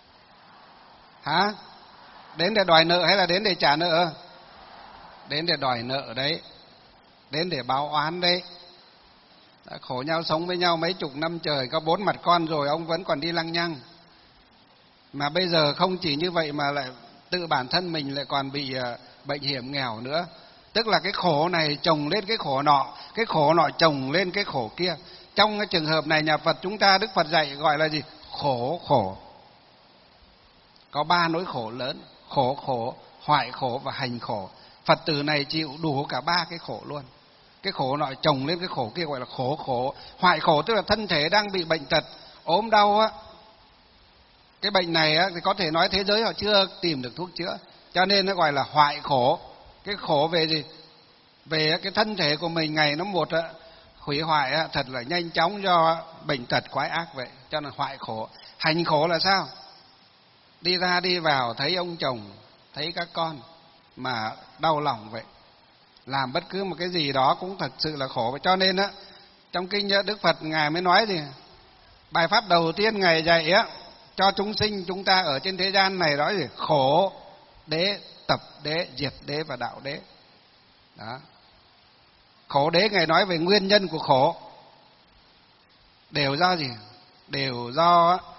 Đến để đòi nợ hay là đến để trả nợ? Đến để đòi nợ đấy, đến để báo oán đấy. Đã khổ nhau sống với nhau mấy chục năm trời, có 4 mặt con rồi ông vẫn còn đi lăng nhăng. Mà bây giờ không chỉ như vậy mà lại tự bản thân mình lại còn bị bệnh hiểm nghèo nữa. Tức là cái khổ này chồng lên cái khổ nọ chồng lên cái khổ kia. Trong cái trường hợp này nhà Phật chúng ta, Đức Phật dạy gọi là gì? Khổ. Có 3 nỗi khổ lớn: khổ, hoại khổ và hành khổ. Phật tử này chịu đủ cả 3 cái khổ luôn. Cái khổ nọ chồng lên cái khổ kia gọi là khổ. Hoại khổ tức là thân thể đang bị bệnh tật, ốm đau á. Cái bệnh này á, thì có thể nói thế giới họ chưa tìm được thuốc chữa, cho nên nó gọi là hoại khổ. Cái khổ về gì? Về cái thân thể của mình ngày nó một hủy hoại thật là nhanh chóng do bệnh tật quái ác vậy, cho nên hoại khổ. Hành khổ là sao? Đi ra đi vào thấy ông chồng, thấy các con mà đau lòng vậy, làm bất cứ một cái gì đó cũng thật sự là khổ. Cho nên trong kinh Đức Phật Ngài mới nói gì? Bài pháp đầu tiên Ngài dạy cho chúng sinh chúng ta ở trên thế gian này đó gì? Khổ đế, tập đế, diệt đế và đạo đế. Đó. Khổ đế Ngài nói về nguyên nhân của khổ. Đều do gì? Đều do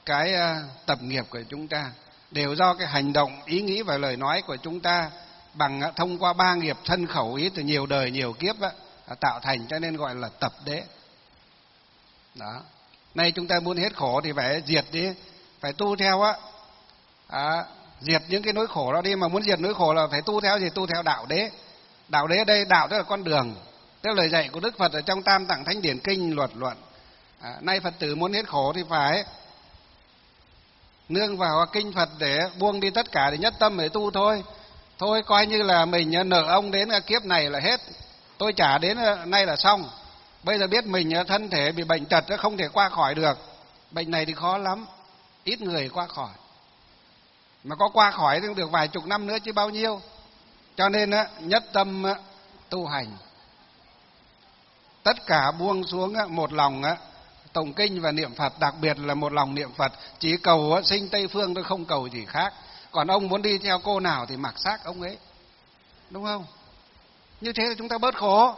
cái tập nghiệp của chúng ta, đều do cái hành động, ý nghĩ và lời nói của chúng ta bằng thông qua 3 nghiệp thân khẩu ý từ nhiều đời nhiều kiếp tạo thành, cho nên gọi là tập đế. Đó. Nay chúng ta muốn hết khổ thì phải diệt đi, phải tu theo diệt những cái nỗi khổ đó đi. Mà muốn diệt nỗi khổ là phải tu theo gì? Tu theo đạo đế. Đạo đế ở đây, đạo tức là con đường, tức là lời dạy của Đức Phật ở trong Tam Tạng Thánh Điển Kinh Luật Luận. Nay Phật tử muốn hết khổ thì phải nương vào kinh Phật để buông đi tất cả, để nhất tâm để tu thôi. Thôi coi như là mình nợ ông đến kiếp này là hết, tôi trả đến nay là xong. Bây giờ biết mình thân thể bị bệnh tật không thể qua khỏi được. Bệnh này thì khó lắm, ít người qua khỏi. Mà có qua khỏi thì được vài chục năm nữa chứ bao nhiêu. Cho nên nhất tâm tu hành, tất cả buông xuống một lòng tụng kinh và niệm Phật, đặc biệt là một lòng niệm Phật, chỉ cầu sinh Tây Phương tôi, không cầu gì khác. Còn ông muốn đi theo cô nào thì mặc xác ông ấy, đúng không? Như thế là chúng ta bớt khổ.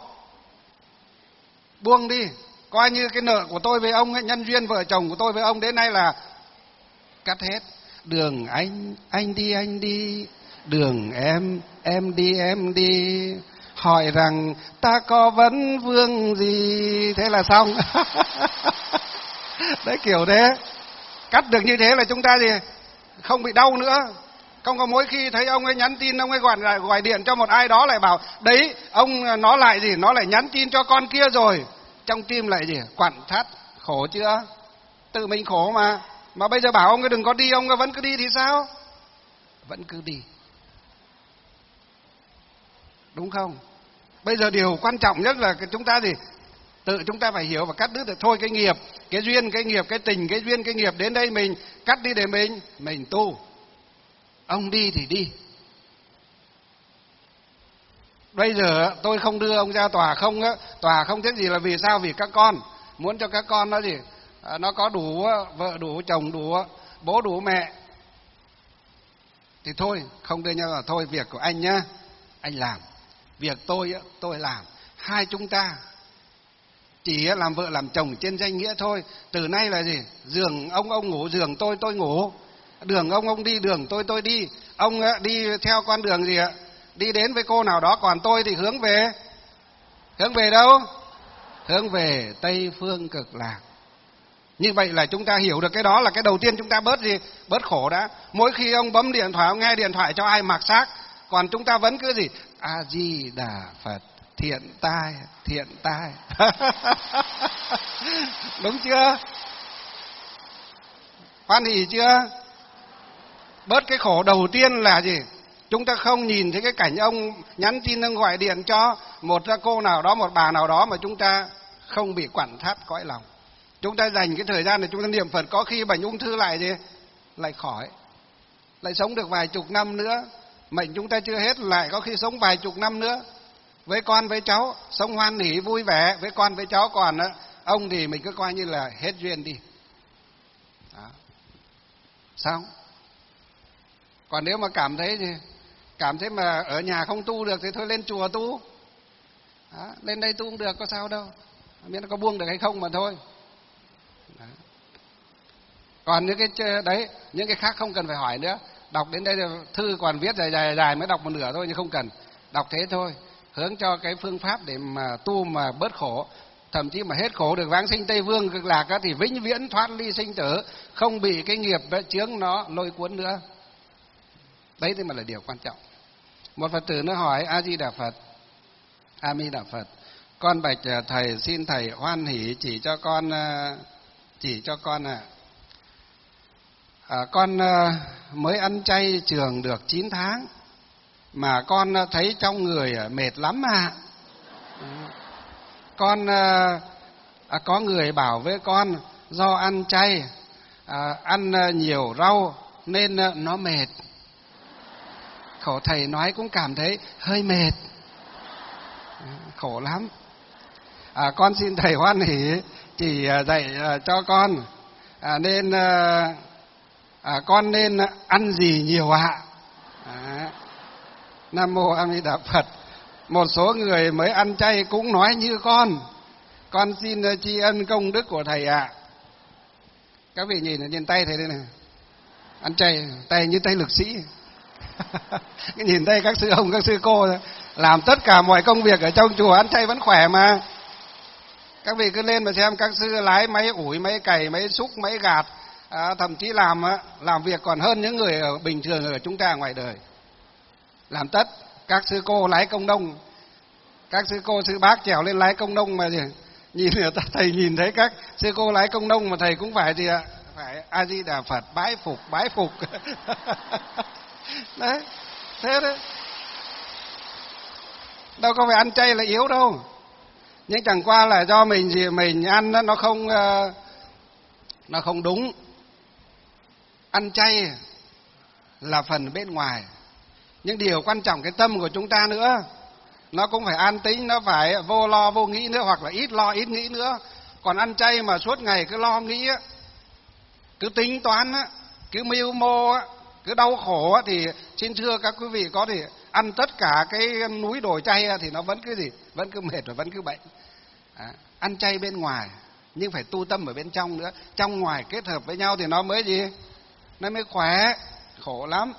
Buông đi, coi như cái nợ của tôi với ông ấy, nhân duyên vợ chồng của tôi với ông đến nay là cắt hết. Đường anh đi, đường em đi, hỏi rằng ta có vấn vương gì, thế là xong. Đấy, kiểu thế. Cắt được như thế là chúng ta gì? Không bị đau nữa. Không có mỗi khi thấy ông ấy nhắn tin, ông ấy gọi điện cho một ai đó lại bảo đấy, ông nó lại gì? Nó lại nhắn tin cho con kia rồi. Trong tim lại gì? Quặn thắt. Khổ chưa? Tự mình khổ mà. Mà bây giờ bảo ông ấy đừng có đi, ông ấy vẫn cứ đi thì sao? Vẫn cứ đi. Đúng không? Bây giờ điều quan trọng nhất là chúng ta gì? Tự chúng ta phải hiểu và cắt đứt được thôi cái nghiệp, cái duyên, cái nghiệp, cái tình, cái duyên, cái nghiệp đến đây mình cắt đi để mình tu. Ông đi thì đi. Bây giờ tôi không đưa ông ra tòa không á, tòa không tiếc gì là vì sao? Vì các con muốn cho các con nó gì? Nó có đủ vợ, đủ chồng, đủ bố, đủ mẹ. Thì thôi, không đưa nhau là thôi, việc của anh nhá, anh làm. Việc tôi làm. Hai chúng ta chỉ làm vợ làm chồng trên danh nghĩa thôi. Từ nay là gì? Giường ông ngủ, giường tôi ngủ. Đường ông đi, đường tôi đi. Ông đi theo con đường gì ạ? Đi đến với cô nào đó, còn tôi thì hướng về đâu? Hướng về Tây Phương Cực Lạc. Như vậy là chúng ta hiểu được cái đó là cái đầu tiên chúng ta bớt gì? Bớt khổ đã. Mỗi khi ông bấm điện thoại, ông nghe điện thoại cho ai mặc xác, còn chúng ta vẫn cứ gì? A Di Đà Phật, thiện tai. Đúng chưa? Hoan hỉ chưa? Bớt cái khổ đầu tiên là gì? Chúng ta không nhìn thấy cái cảnh ông nhắn tin, ông gọi điện cho một cô nào đó, một bà nào đó mà chúng ta không bị quặn thắt cõi lòng. Chúng ta dành cái thời gian để chúng ta niệm Phật, có khi bệnh ung thư lại gì? Lại khỏi. Lại sống được vài chục năm nữa. Mệnh chúng ta chưa hết, lại có khi sống vài chục năm nữa. Với con với cháu sống hoan hỉ vui vẻ với con với cháu, còn ông thì mình cứ coi như là hết duyên đi. Đó. Xong. Còn nếu mà cảm thấy mà ở nhà không tu được thì thôi lên chùa tu. Đó. Lên đây tu cũng được, có sao đâu, biết nó có buông được hay không mà thôi. Đó. Còn những cái đấy, những cái khác không cần phải hỏi nữa. Đọc đến đây thư còn viết dài mới đọc một nửa thôi, nhưng không cần đọc thế thôi. Hướng cho cái phương pháp để mà tu mà bớt khổ, thậm chí mà hết khổ được vãng sinh Tây Phương Cực Lạc thì vĩnh viễn thoát ly sinh tử, không bị cái nghiệp chướng nó lôi cuốn nữa. Đấy thì mà là điều quan trọng. Một Phật tử nó hỏi: A Di Đà Phật, A Mi Đà Phật, con bạch thầy, xin thầy hoan hỷ chỉ cho con con mới ăn chay trường được 9 tháng mà con thấy trong người mệt lắm à. Con có người bảo với con do ăn chay, ăn nhiều rau nên nó mệt. Khổ, thầy nói cũng cảm thấy hơi mệt, khổ lắm. Con xin thầy hoan hỷ chỉ dạy cho con nên con nên ăn gì nhiều ạ? Nam Mô A Di Đà Phật. Một số người mới ăn chay cũng nói như con xin tri ân công đức của thầy ạ. Các vị nhìn tay thầy đây này, ăn chay, tay như tay lực sĩ. Cái nhìn tay các sư ông, các sư cô làm tất cả mọi công việc ở trong chùa ăn chay vẫn khỏe mà. Các vị cứ lên mà xem các sư lái máy ủi, máy cày, máy xúc, máy gạt, thậm chí làm việc còn hơn những người bình thường ở chúng ta ngoài đời. Làm tất. Các sư cô lái công nông, các sư cô sư bác trèo lên lái công nông mà nhìn thầy nhìn thấy các sư cô lái công nông mà thầy cũng phải gì ạ? Phải A Di Đà Phật, bái phục. Đấy, thế đấy. Đâu có phải ăn chay là yếu đâu. Nhưng chẳng qua là do mình ăn nó không đúng. Ăn chay là phần bên ngoài, nhưng điều quan trọng cái tâm của chúng ta nữa. Nó cũng phải an tĩnh, nó phải vô lo vô nghĩ nữa, hoặc là ít lo ít nghĩ nữa. Còn ăn chay mà suốt ngày cứ lo nghĩ á, cứ tính toán á, cứ mưu mô á, cứ đau khổ á, thì xin thưa các quý vị, có thể ăn tất cả cái núi đồi chay á, thì nó vẫn cứ vẫn cứ mệt và vẫn cứ bệnh. Ăn chay bên ngoài nhưng phải tu tâm ở bên trong nữa. Trong ngoài kết hợp với nhau thì nó mới nó mới khỏe. Khổ lắm.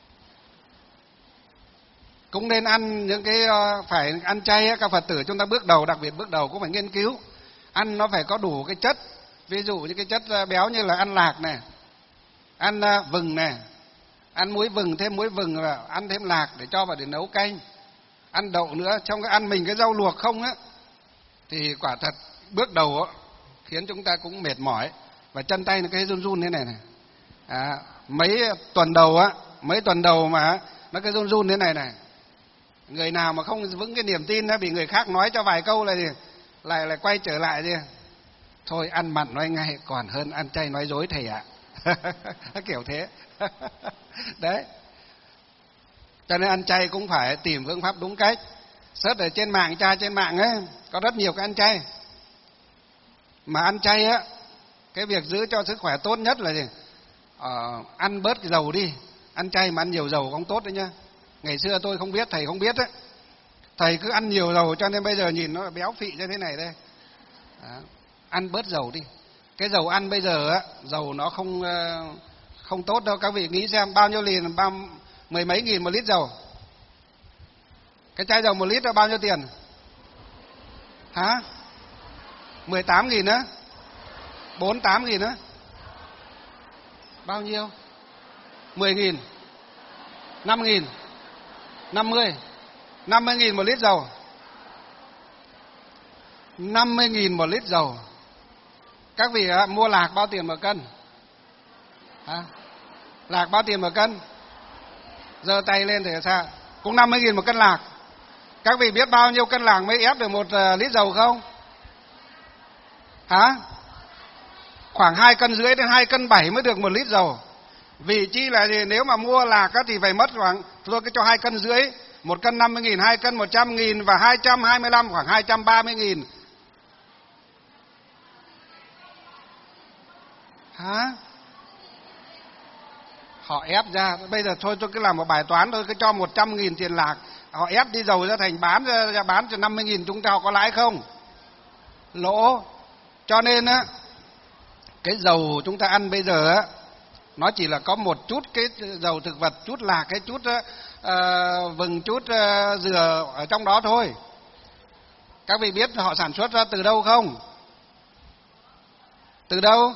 Cũng nên ăn những cái phải ăn chay. Các Phật tử chúng ta bước đầu, đặc biệt bước đầu cũng phải nghiên cứu. Ăn nó phải có đủ cái chất. Ví dụ như cái chất béo như là ăn lạc này, ăn vừng này, ăn muối vừng, thêm muối vừng, là ăn thêm lạc để cho vào để nấu canh. Ăn đậu nữa. Trong cái ăn mình cái rau luộc không á, thì quả thật bước đầu á, khiến chúng ta cũng mệt mỏi. Và chân tay nó cái run thế này này. Mấy tuần đầu mà nó cái run thế này này. Người nào mà không vững cái niềm tin bị người khác nói cho vài câu là lại quay trở lại đi. Thôi ăn mặn nói ngay còn hơn ăn chay nói dối thầy ạ. Kiểu thế. Đấy. Cho nên ăn chay cũng phải tìm phương pháp đúng cách. Search ở trên mạng, tra trên mạng ấy, có rất nhiều cái ăn chay. Mà ăn chay á, cái việc giữ cho sức khỏe tốt nhất là gì? Ăn bớt cái dầu đi. Ăn chay mà ăn nhiều dầu không tốt đấy nhá. Ngày xưa tôi không biết, thầy không biết ấy. Thầy cứ ăn nhiều dầu cho nên bây giờ nhìn nó béo phị như thế này đây. Ăn bớt dầu đi. Cái dầu ăn bây giờ á, dầu nó không tốt đâu. Các vị nghĩ xem bao nhiêu liền, mười mấy nghìn một lít dầu. Cái chai dầu 1 lít là bao nhiêu tiền? Hả? 18.000 á? 48.000 á? Bao nhiêu? 10.000? 5.000? 50.000 một lít dầu. 50.000 một lít dầu. Các vị mua lạc bao tiền một cân? Hả? Lạc bao tiền một cân? Giơ tay lên thì sao? Cũng 50.000 một cân lạc. Các vị biết bao nhiêu cân lạc mới ép được 1 lít dầu không? Hả? Khoảng 2,5 cân đến 2,7 cân mới được 1 lít dầu. Vì chi là gì? Nếu mà mua lạc thì phải mất khoảng, tôi cứ cho 2,5 cân, 1 cân 50.000, 2 cân 100.000 và 225 khoảng 230.000. Hả? Họ ép ra. Bây giờ thôi tôi cứ làm một bài toán thôi, cứ cho 100.000 tiền lạc, họ ép đi dầu ra thành bán cho 50.000, chúng ta có lãi không? Lỗ. Cho nên á, cái dầu chúng ta ăn bây giờ á, nó chỉ là có một chút cái dầu thực vật, chút lạc, cái chút vừng, chút dừa ở trong đó thôi. Các vị biết họ sản xuất ra từ đâu không? Từ đâu?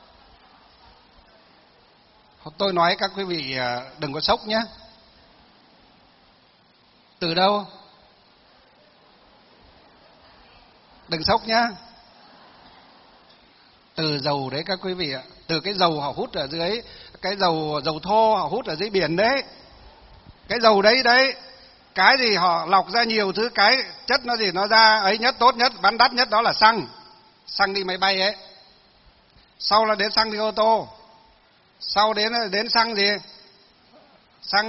Tôi nói các quý vị đừng có sốc nhé. Từ đâu? Đừng sốc nhá. Từ dầu đấy các quý vị ạ. Từ cái dầu họ hút ở dưới, cái dầu thô họ hút ở dưới biển đấy. Cái dầu đấy, cái gì họ lọc ra nhiều thứ, cái chất nó gì nó ra ấy nhất, tốt nhất, bán đắt nhất đó là xăng. Xăng đi máy bay ấy. Sau là đến xăng đi ô tô. Sau đến xăng gì? Xăng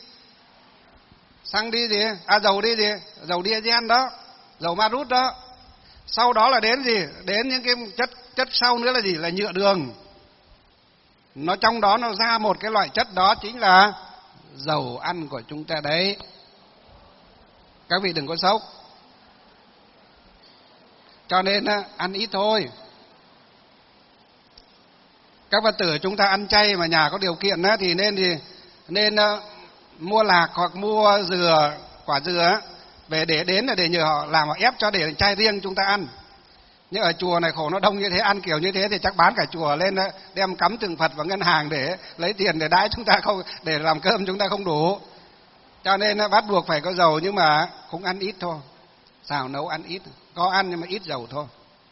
đi gì? Dầu đi gì? Dầu diesel đó, dầu ma rút đó. Sau đó là đến gì? Đến những cái chất sau nữa là gì? Là nhựa đường. Nó trong đó nó ra một cái loại chất đó chính là dầu ăn của chúng ta đấy. Các vị đừng có sốc. Cho nên ăn ít thôi. Các Phật tử chúng ta ăn chay mà nhà có điều kiện á, thì nên mua lạc hoặc mua dừa, quả dừa về để đến là để nhờ họ làm, họ ép cho để chay riêng chúng ta ăn. Nhưng ở chùa này khổ nó đông như thế, ăn kiểu như thế thì chắc bán cả chùa lên đem cắm tượng Phật vào ngân hàng để lấy tiền để đãi chúng ta, không để làm cơm chúng ta không đủ. Cho nên bắt buộc phải có dầu, nhưng mà cũng ăn ít thôi, xào nấu ăn ít, có ăn nhưng mà ít dầu thôi.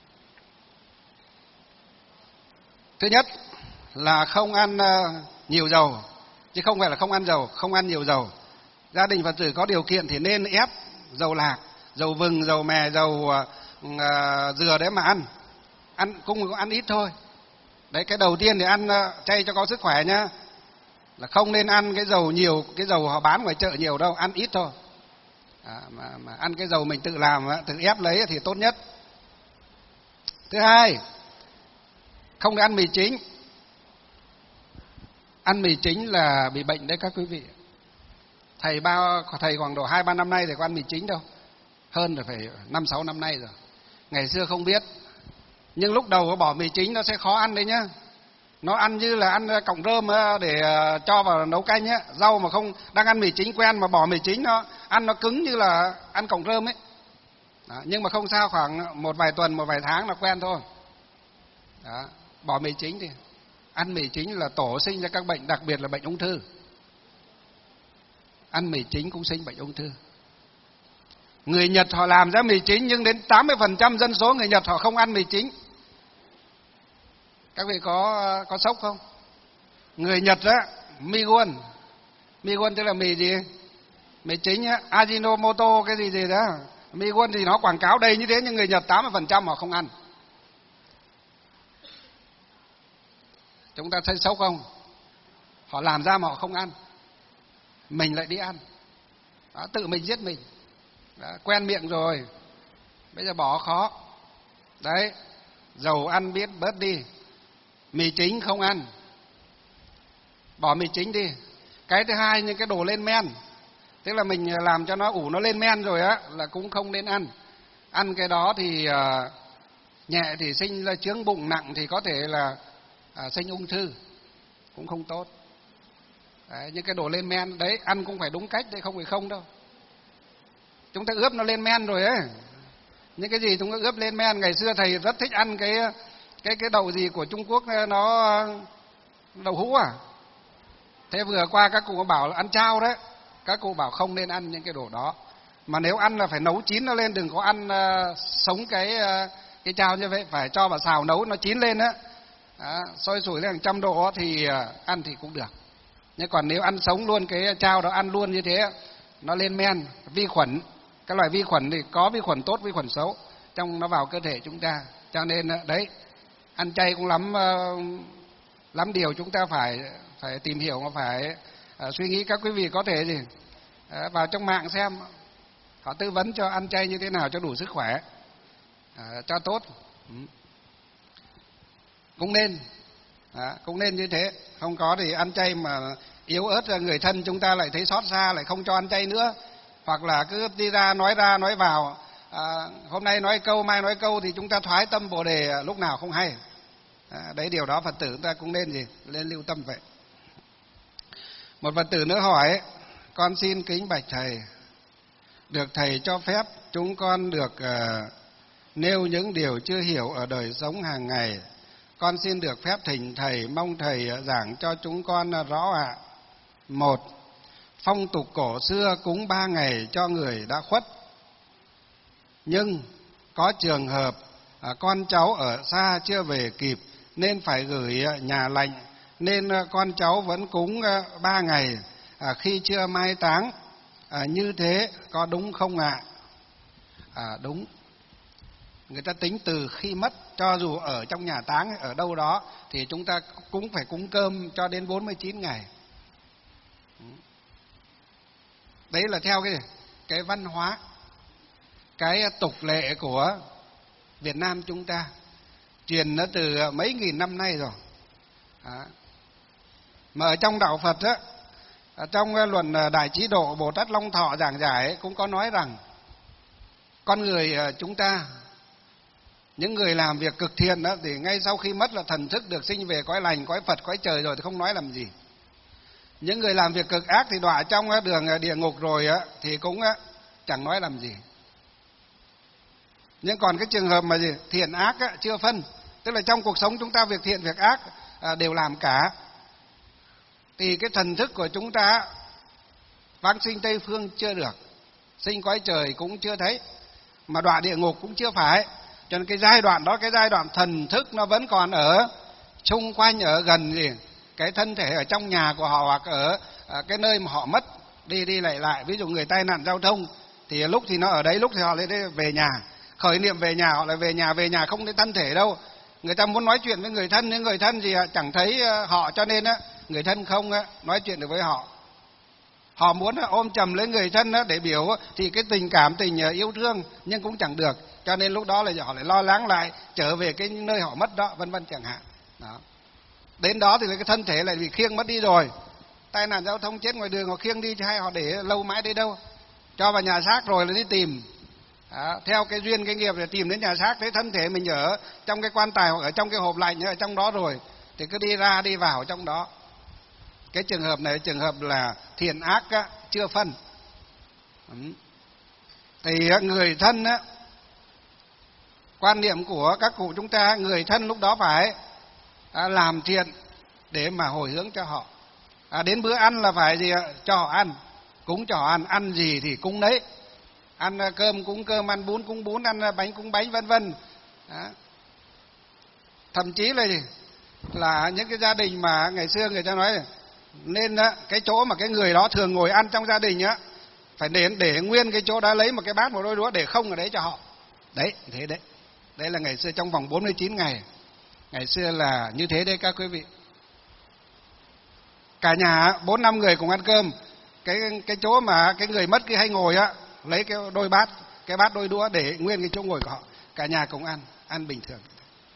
Thứ nhất là không ăn nhiều dầu, chứ không phải là không ăn dầu, không ăn nhiều dầu. Gia đình Phật tử có điều kiện thì nên ép dầu lạc, dầu vừng, dầu mè, dầu dừa đấy mà ăn cũng ăn ít thôi. Đấy, cái đầu tiên thì ăn chay cho có sức khỏe nhá, là không nên ăn cái dầu nhiều, cái dầu họ bán ngoài chợ nhiều đâu, ăn ít thôi. Mà ăn cái dầu mình tự làm, tự ép lấy thì tốt nhất. Thứ hai, không được ăn mì chính. Ăn mì chính là bị bệnh đấy các quý vị. Thầy khoảng độ 2-3 năm nay thì có ăn mì chính đâu, hơn rồi phải 5-6 năm nay rồi. Ngày xưa không biết, nhưng lúc đầu có bỏ mì chính nó sẽ khó ăn đấy nhá. Nó ăn như là ăn cọng rơm để cho vào nấu canh á. Rau mà không đang ăn mì chính quen mà bỏ mì chính, nó ăn nó cứng như là ăn cọng rơm ấy. Đó, nhưng mà không sao, khoảng một vài tuần, một vài tháng là quen thôi. Đó, bỏ mì chính thì ăn mì chính là tổ sinh ra các bệnh, đặc biệt là bệnh ung thư. Ăn mì chính cũng sinh bệnh ung thư. Người Nhật họ làm ra mì chính, nhưng đến 80% dân số người Nhật họ không ăn mì chính. Các vị có sốc không? Người Nhật á, migon tức là mì gì? Mì chính á, Ajinomoto cái gì đó. Migon thì nó quảng cáo đầy như thế, nhưng người Nhật 80% họ không ăn. Chúng ta thấy sốc không? Họ làm ra mà họ không ăn, mình lại đi ăn. Đó, tự mình giết mình. Đó, quen miệng rồi, bây giờ bỏ khó. Đấy, dầu ăn biết bớt đi. Mì chính không ăn, bỏ mì chính đi. Cái thứ hai, những cái đồ lên men, tức là mình làm cho nó ủ nó lên men rồi á, là cũng không nên ăn. Ăn cái đó thì nhẹ thì sinh ra chướng bụng, nặng thì có thể là sinh ung thư, cũng không tốt. Đấy, những cái đồ lên men đấy ăn cũng phải đúng cách đấy, không phải không đâu. Chúng ta ướp nó lên men rồi ấy, những cái gì chúng ta ướp lên men. Ngày xưa thầy rất thích ăn cái đậu gì của Trung Quốc, nó đậu hũ à. Thế vừa qua các cụ bảo là ăn chao đấy, các cụ bảo không nên ăn những cái đồ đó, mà nếu ăn là phải nấu chín nó lên, đừng có ăn sống cái chao như vậy, phải cho vào xào nấu nó chín lên á. Sôi sủi lên 100 độ thì ăn thì cũng được. Nhưng còn nếu ăn sống luôn cái chao đó, ăn luôn như thế, nó lên men, vi khuẩn, các loại vi khuẩn thì có vi khuẩn tốt, vi khuẩn xấu trong nó vào cơ thể chúng ta. Cho nên đấy, ăn chay cũng lắm điều chúng ta phải tìm hiểu, mà phải suy nghĩ. Các quý vị có thể gì vào trong mạng xem, họ tư vấn cho ăn chay như thế nào cho đủ sức khỏe, cho tốt. Cũng nên như thế. Không có thì ăn chay mà yếu ớt, người thân chúng ta lại thấy xót xa, lại không cho ăn chay nữa. Hoặc là cứ đi ra nói vào, hôm nay nói câu, mai nói câu, thì chúng ta thoái tâm bồ đề lúc nào không hay. Đấy, điều đó Phật tử chúng ta cũng nên nên lưu tâm vậy. Một Phật tử nữa hỏi: con xin kính bạch thầy, được thầy cho phép chúng con được nêu những điều chưa hiểu ở đời sống hàng ngày. Con xin được phép thỉnh thầy, mong thầy giảng cho chúng con rõ ạ. 1. Phong tục cổ xưa cúng 3 ngày cho người đã khuất, nhưng có trường hợp con cháu ở xa chưa về kịp nên phải gửi nhà lạnh, nên con cháu vẫn cúng 3 ngày khi chưa mai táng. Như thế có đúng không ạ? Đúng. Người ta tính từ khi mất, cho dù ở trong nhà táng ở đâu đó thì chúng ta cũng phải cúng cơm cho đến 49 ngày. Đấy là theo cái văn hóa, cái tục lệ của Việt Nam chúng ta, truyền nó từ mấy nghìn năm nay rồi. Mà ở trong đạo Phật á, trong luận Đại Chí Độ Bồ Tát Long Thọ giảng giải cũng có nói rằng con người chúng ta Những người làm việc cực thiện đó thì ngay sau khi mất là thần thức được sinh về cõi lành, cõi Phật, cõi trời rồi thì không nói làm gì. Những người làm việc cực ác thì đọa trong đường địa ngục rồi thì cũng chẳng nói làm gì. Nhưng còn cái trường hợp mà gì thiện ác chưa phân, tức là trong cuộc sống chúng ta việc thiện việc ác đều làm cả, thì cái thần thức của chúng ta vãng sinh Tây phương chưa được, sinh cõi trời cũng chưa thấy, mà đọa địa ngục cũng chưa phải. Cho nên cái giai đoạn đó, cái giai đoạn thần thức nó vẫn còn ở xung quanh, ở gần gì cái thân thể, ở trong nhà của họ, hoặc ở cái nơi mà họ mất, đi lại. Ví dụ người tai nạn giao thông thì lúc thì nó ở đấy, lúc thì họ lại về nhà, khởi niệm về nhà, họ lại về nhà không thấy thân thể đâu. Người ta muốn nói chuyện với người thân, nhưng người thân thì chẳng thấy họ, cho nên người thân không nói chuyện được với họ. Họ muốn ôm chầm lấy người thân để biểu thì cái tình cảm, tình yêu thương, nhưng cũng chẳng được. Cho nên lúc đó là họ lại lo lắng lại trở về cái nơi họ mất đó, vân vân chẳng hạn. Đó. Đến đó thì cái thân thể lại bị khiêng mất đi rồi. Tai nạn giao thông chết ngoài đường họ khiêng đi, chứ hay họ để lâu mãi đấy đâu. Cho vào nhà xác rồi là đi tìm. Đó. Theo cái duyên cái nghiệp để tìm đến nhà xác, thấy thân thể mình ở trong cái quan tài hoặc ở trong cái hộp lạnh ở trong đó rồi thì cứ đi ra đi vào trong đó. Cái trường hợp này trường hợp là thiện ác chưa phân. Thì người thân quan niệm của các cụ chúng ta, người thân lúc đó phải làm thiện để mà hồi hướng cho họ. Đến bữa ăn là phải gì cho họ ăn, cúng cho họ ăn gì thì cúng đấy, ăn cơm cúng cơm, ăn bún cúng bún, ăn bánh cúng bánh, vân vân. Thậm chí là những cái gia đình mà ngày xưa người ta nói nên cái chỗ mà cái người đó thường ngồi ăn trong gia đình phải để nguyên cái chỗ đó, lấy một cái bát, một đôi đũa để không ở đấy cho họ. Đấy, thế đấy. Đấy là ngày xưa trong vòng 49 ngày. Ngày xưa là như thế đấy các quý vị. Cả nhà 4-5 người cùng ăn cơm, cái chỗ mà cái người mất kia hay ngồi lấy cái đôi bát, cái bát đôi đũa để nguyên cái chỗ ngồi của họ, cả nhà cùng ăn bình thường.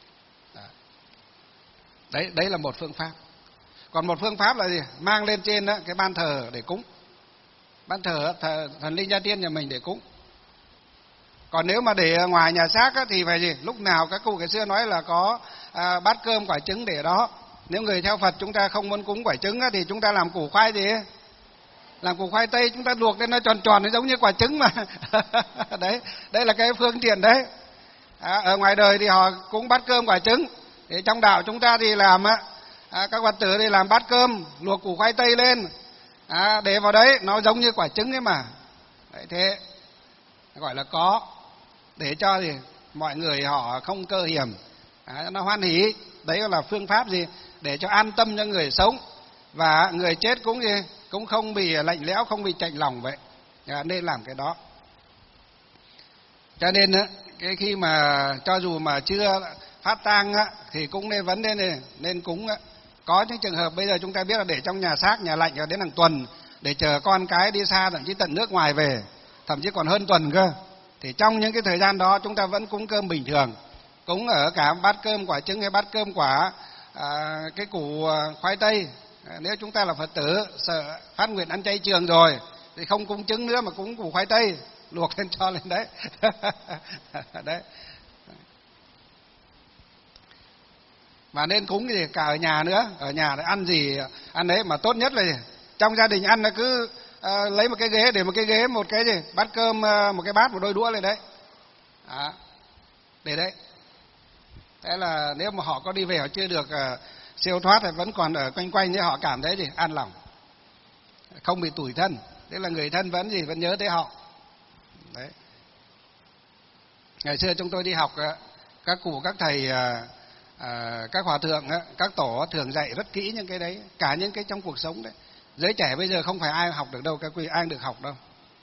Đấy là một phương pháp. Còn một phương pháp là gì? Mang lên trên cái ban thờ để cúng. Ban thờ thần linh gia tiên nhà mình để cúng. Còn nếu mà để ngoài nhà xác thì phải gì? Lúc nào các cụ ngày xưa nói là có bát cơm quả trứng để đó. Nếu người theo Phật chúng ta không muốn cúng quả trứng thì chúng ta làm củ khoai gì? Làm củ khoai tây, chúng ta luộc lên nó tròn tròn, nó giống như quả trứng mà. Đấy, đây là cái phương tiện đấy. Ở ngoài đời thì họ cúng bát cơm quả trứng. Thì trong đạo chúng ta thì làm các Phật tử thì làm bát cơm, luộc củ khoai tây lên, để vào đấy, nó giống như quả trứng ấy mà. Đấy, thế gọi là có, để cho gì mọi người họ không cơ hiểm, nó hoan hỷ. Đấy là phương pháp gì để cho an tâm cho người sống, và người chết cũng gì cũng không bị lạnh lẽo, không bị chạnh lòng vậy. Nên làm cái đó. Cho nên cái khi mà cho dù mà chưa phát tang thì cũng nên cúng. Có những trường hợp bây giờ chúng ta biết là để trong nhà xác, nhà lạnh đến hàng tuần để chờ con cái đi xa, thậm chí tận nước ngoài về, thậm chí còn hơn tuần cơ. Thì trong những cái thời gian đó chúng ta vẫn cúng cơm bình thường, cúng ở cả bát cơm quả trứng hay bát cơm quả cái củ khoai tây. Nếu chúng ta là Phật tử sợ phát nguyện ăn chay trường rồi thì không cúng trứng nữa mà cúng củ khoai tây, luộc lên cho lên đấy. Đấy. Và nên cúng cái gì cả ở nhà nữa, ở nhà để ăn gì ăn đấy, mà tốt nhất là gì? Trong gia đình ăn là cứ lấy một cái ghế, để một cái ghế, một cái gì bát cơm, một cái bát, một đôi đũa lên đấy, để đấy. Thế là nếu mà họ có đi về họ chưa được siêu thoát thì vẫn còn ở quanh quanh, thì họ cảm thấy gì an lòng, không bị tủi thân. Thế là người thân vẫn nhớ tới họ. Đấy. Ngày xưa chúng tôi đi học, các cụ các thầy, các hòa thượng, các tổ thường dạy rất kỹ những cái đấy, cả những cái trong cuộc sống đấy. Giới trẻ bây giờ không phải ai học được đâu, các quý ai được học đâu.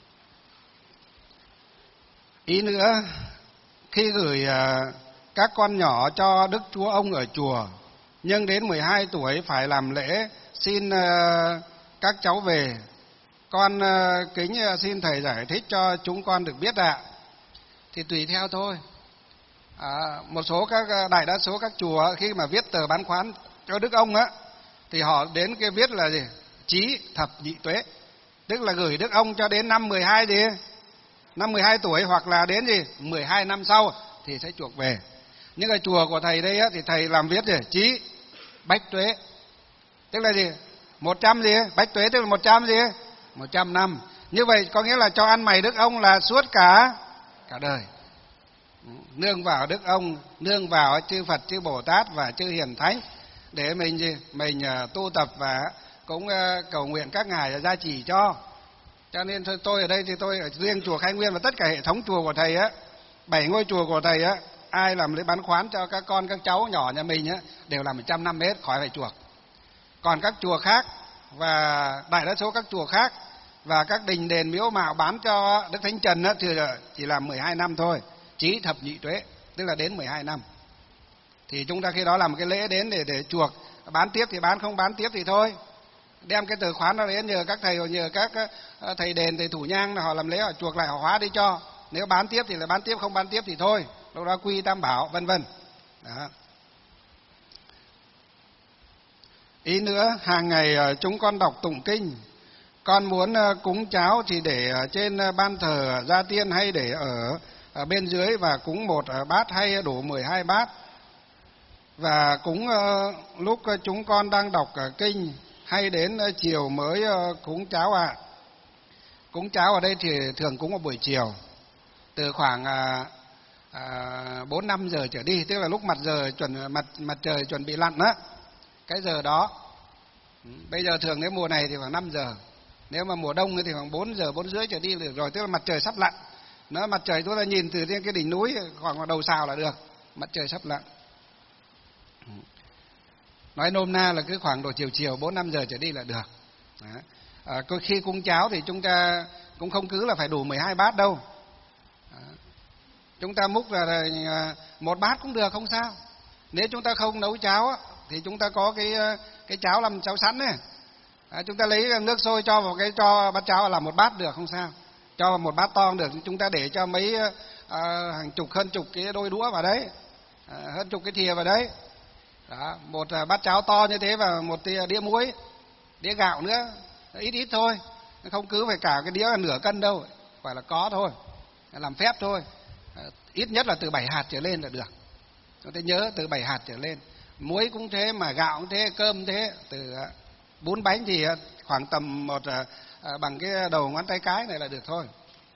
Ý nữa, khi gửi các con nhỏ cho Đức Chúa Ông ở chùa, nhưng đến 12 tuổi phải làm lễ xin các cháu về. Con kính xin thầy giải thích cho chúng con được biết ạ. Thì tùy theo thôi. Một số đại đa số các chùa khi mà viết tờ bán khoán cho Đức Ông thì họ đến cái viết là gì? Chí thập nhị tuế, tức là gửi Đức Ông cho đến năm 12 tuổi, hoặc là đến 12 năm sau thì sẽ chuộc về. Nhưng cái chùa của thầy đây á, thì thầy làm viết gì? Chí Bách Tuế. Tức là gì? 100 gì? Bách Tuế tức là 100 gì? 100 năm. Như vậy có nghĩa là cho ăn mày Đức ông là suốt cả đời. Nương vào Đức ông, nương vào chư Phật, chư Bồ Tát và chư Hiền Thánh để mình gì? Mình tu tập và cũng cầu nguyện các ngài gia trì cho. Cho nên tôi ở đây thì tôi ở riêng chùa Khai Nguyên và tất cả hệ thống chùa của thầy á, 7 ngôi chùa của thầy á, ai làm lễ bán khoán cho các con các cháu nhỏ nhà mình á đều làm 100 năm hết, khỏi phải chuộc. Còn các chùa khác và đại đa số các chùa khác và các đình đền miếu mạo bán cho Đức Thánh Trần á thì chỉ làm 12 năm thôi, chí thập nhị tuế, tức là đến 12 năm. Thì chúng ta khi đó làm cái lễ đến để chuộc, bán tiếp thì bán, không bán tiếp thì thôi. Đem cái từ khoán đó đến nhờ các thầy, nhờ các thầy đền, thầy thủ nhang là họ làm lễ, họ chuộc lại, họ hóa đi cho. Nếu bán tiếp thì là bán tiếp, không bán tiếp thì thôi. Lúc đó quy tam bảo, vân vân. Đó. Ý nữa, hàng ngày chúng con đọc tụng kinh. Con muốn cúng cháo thì để trên ban thờ gia tiên hay để ở bên dưới và cúng một bát hay đủ 12 bát. Và cúng lúc chúng con đang đọc kinh hay đến chiều mới cúng cháo ạ. Cúng cháo ở đây thì thường cúng vào buổi chiều, từ khoảng 4-5 giờ trở đi, tức là lúc mặt trời chuẩn bị lặn á, cái giờ đó. Bây giờ thường nếu mùa này thì khoảng 5 giờ, nếu mà mùa đông thì khoảng 4 giờ 4 rưỡi trở đi được rồi, tức là mặt trời sắp lặn. Nó mặt trời chúng ta nhìn từ trên cái đỉnh núi khoảng đầu sào là được, mặt trời sắp lặn. Nói nôm na là cứ khoảng độ chiều 4-5 giờ trở đi là được. Khi cúng cháo thì chúng ta cũng không cứ là phải đủ 12 bát đâu. Chúng ta múc là một bát cũng được, không sao. Nếu chúng ta không nấu cháo thì chúng ta có cái cháo làm cháo sẵn này. Chúng ta lấy nước sôi cho vào cho bát cháo là một bát được, không sao. Cho vào một bát to được, chúng ta để cho mấy hơn chục cái đôi đũa vào đấy, hơn chục cái thìa vào đấy. Đó, một bát cháo to như thế và một đĩa muối, đĩa gạo nữa, ít thôi, không cứ phải cả cái đĩa là nửa cân đâu, phải là có thôi, làm phép thôi, ít nhất là từ 7 hạt trở lên là được. Chúng ta nhớ từ 7 hạt trở lên. Muối cũng thế, mà gạo cũng thế, cơm thế. Từ bún bánh thì khoảng tầm bằng cái đầu ngón tay cái này là được thôi.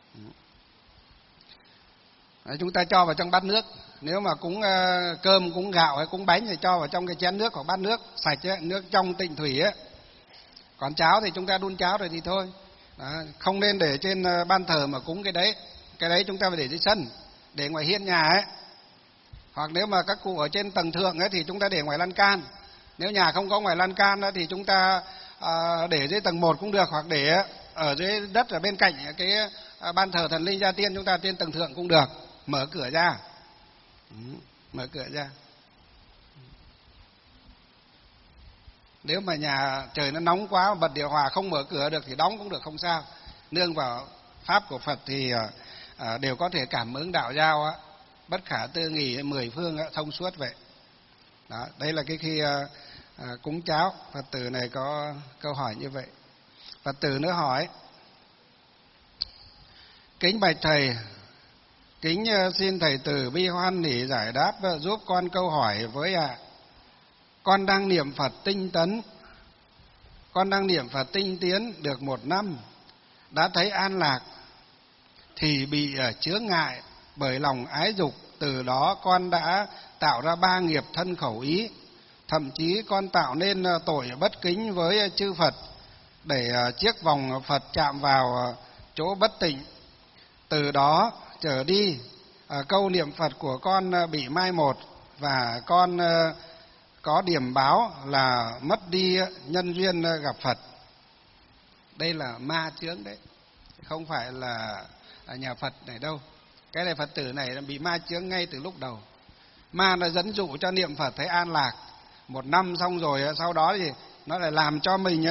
Đấy, chúng ta cho vào trong bát nước. Nếu mà cúng cơm, cúng gạo hay cúng bánh thì cho vào trong cái chén nước hoặc bát nước sạch ấy, nước trong tịnh thủy ấy. Còn cháo thì chúng ta đun cháo rồi thì thôi. Đó, không nên để trên ban thờ mà cúng cái đấy. Cái đấy chúng ta phải để dưới sân, để ngoài hiên nhà ấy. Hoặc nếu mà các cụ ở trên tầng thượng ấy thì chúng ta để ngoài lan can. Nếu nhà không có ngoài lan can ấy, thì chúng ta để dưới tầng 1 cũng được, hoặc để ở dưới đất ở bên cạnh cái ban thờ thần linh gia tiên chúng ta trên tầng thượng cũng được. Mở cửa ra. Mở cửa ra. Nếu mà nhà trời nó nóng quá, bật điều hòa không mở cửa được thì đóng cũng được, không sao. Nương vào pháp của Phật thì đều có thể cảm ứng đạo giao á, bất khả tư nghì 10 phương á, thông suốt vậy. Đó, đây là cái khi cúng cháo. Phật tử này có câu hỏi như vậy. Phật tử nữa hỏi: kính bạch thầy, kính xin thầy từ bi hoan hỷ giải đáp giúp con câu hỏi với ạ. Con đang niệm Phật tinh tấn, con đang niệm Phật tinh tiến được 1 năm, đã thấy an lạc thì bị chướng ngại bởi lòng ái dục. Từ đó con đã tạo ra 3 nghiệp thân khẩu ý. Thậm chí con tạo nên tội bất kính với chư Phật, để chiếc vòng Phật chạm vào chỗ bất tịnh. Từ đó trở đi, câu niệm Phật của con bị mai một, và con có điểm báo là mất đi nhân duyên gặp Phật. Đây là ma chướng đấy, không phải là nhà Phật này đâu. Cái này Phật tử này bị ma chướng ngay từ lúc đầu. Ma nó dẫn dụ cho niệm Phật thấy an lạc 1 năm, xong rồi sau đó thì nó lại làm cho mình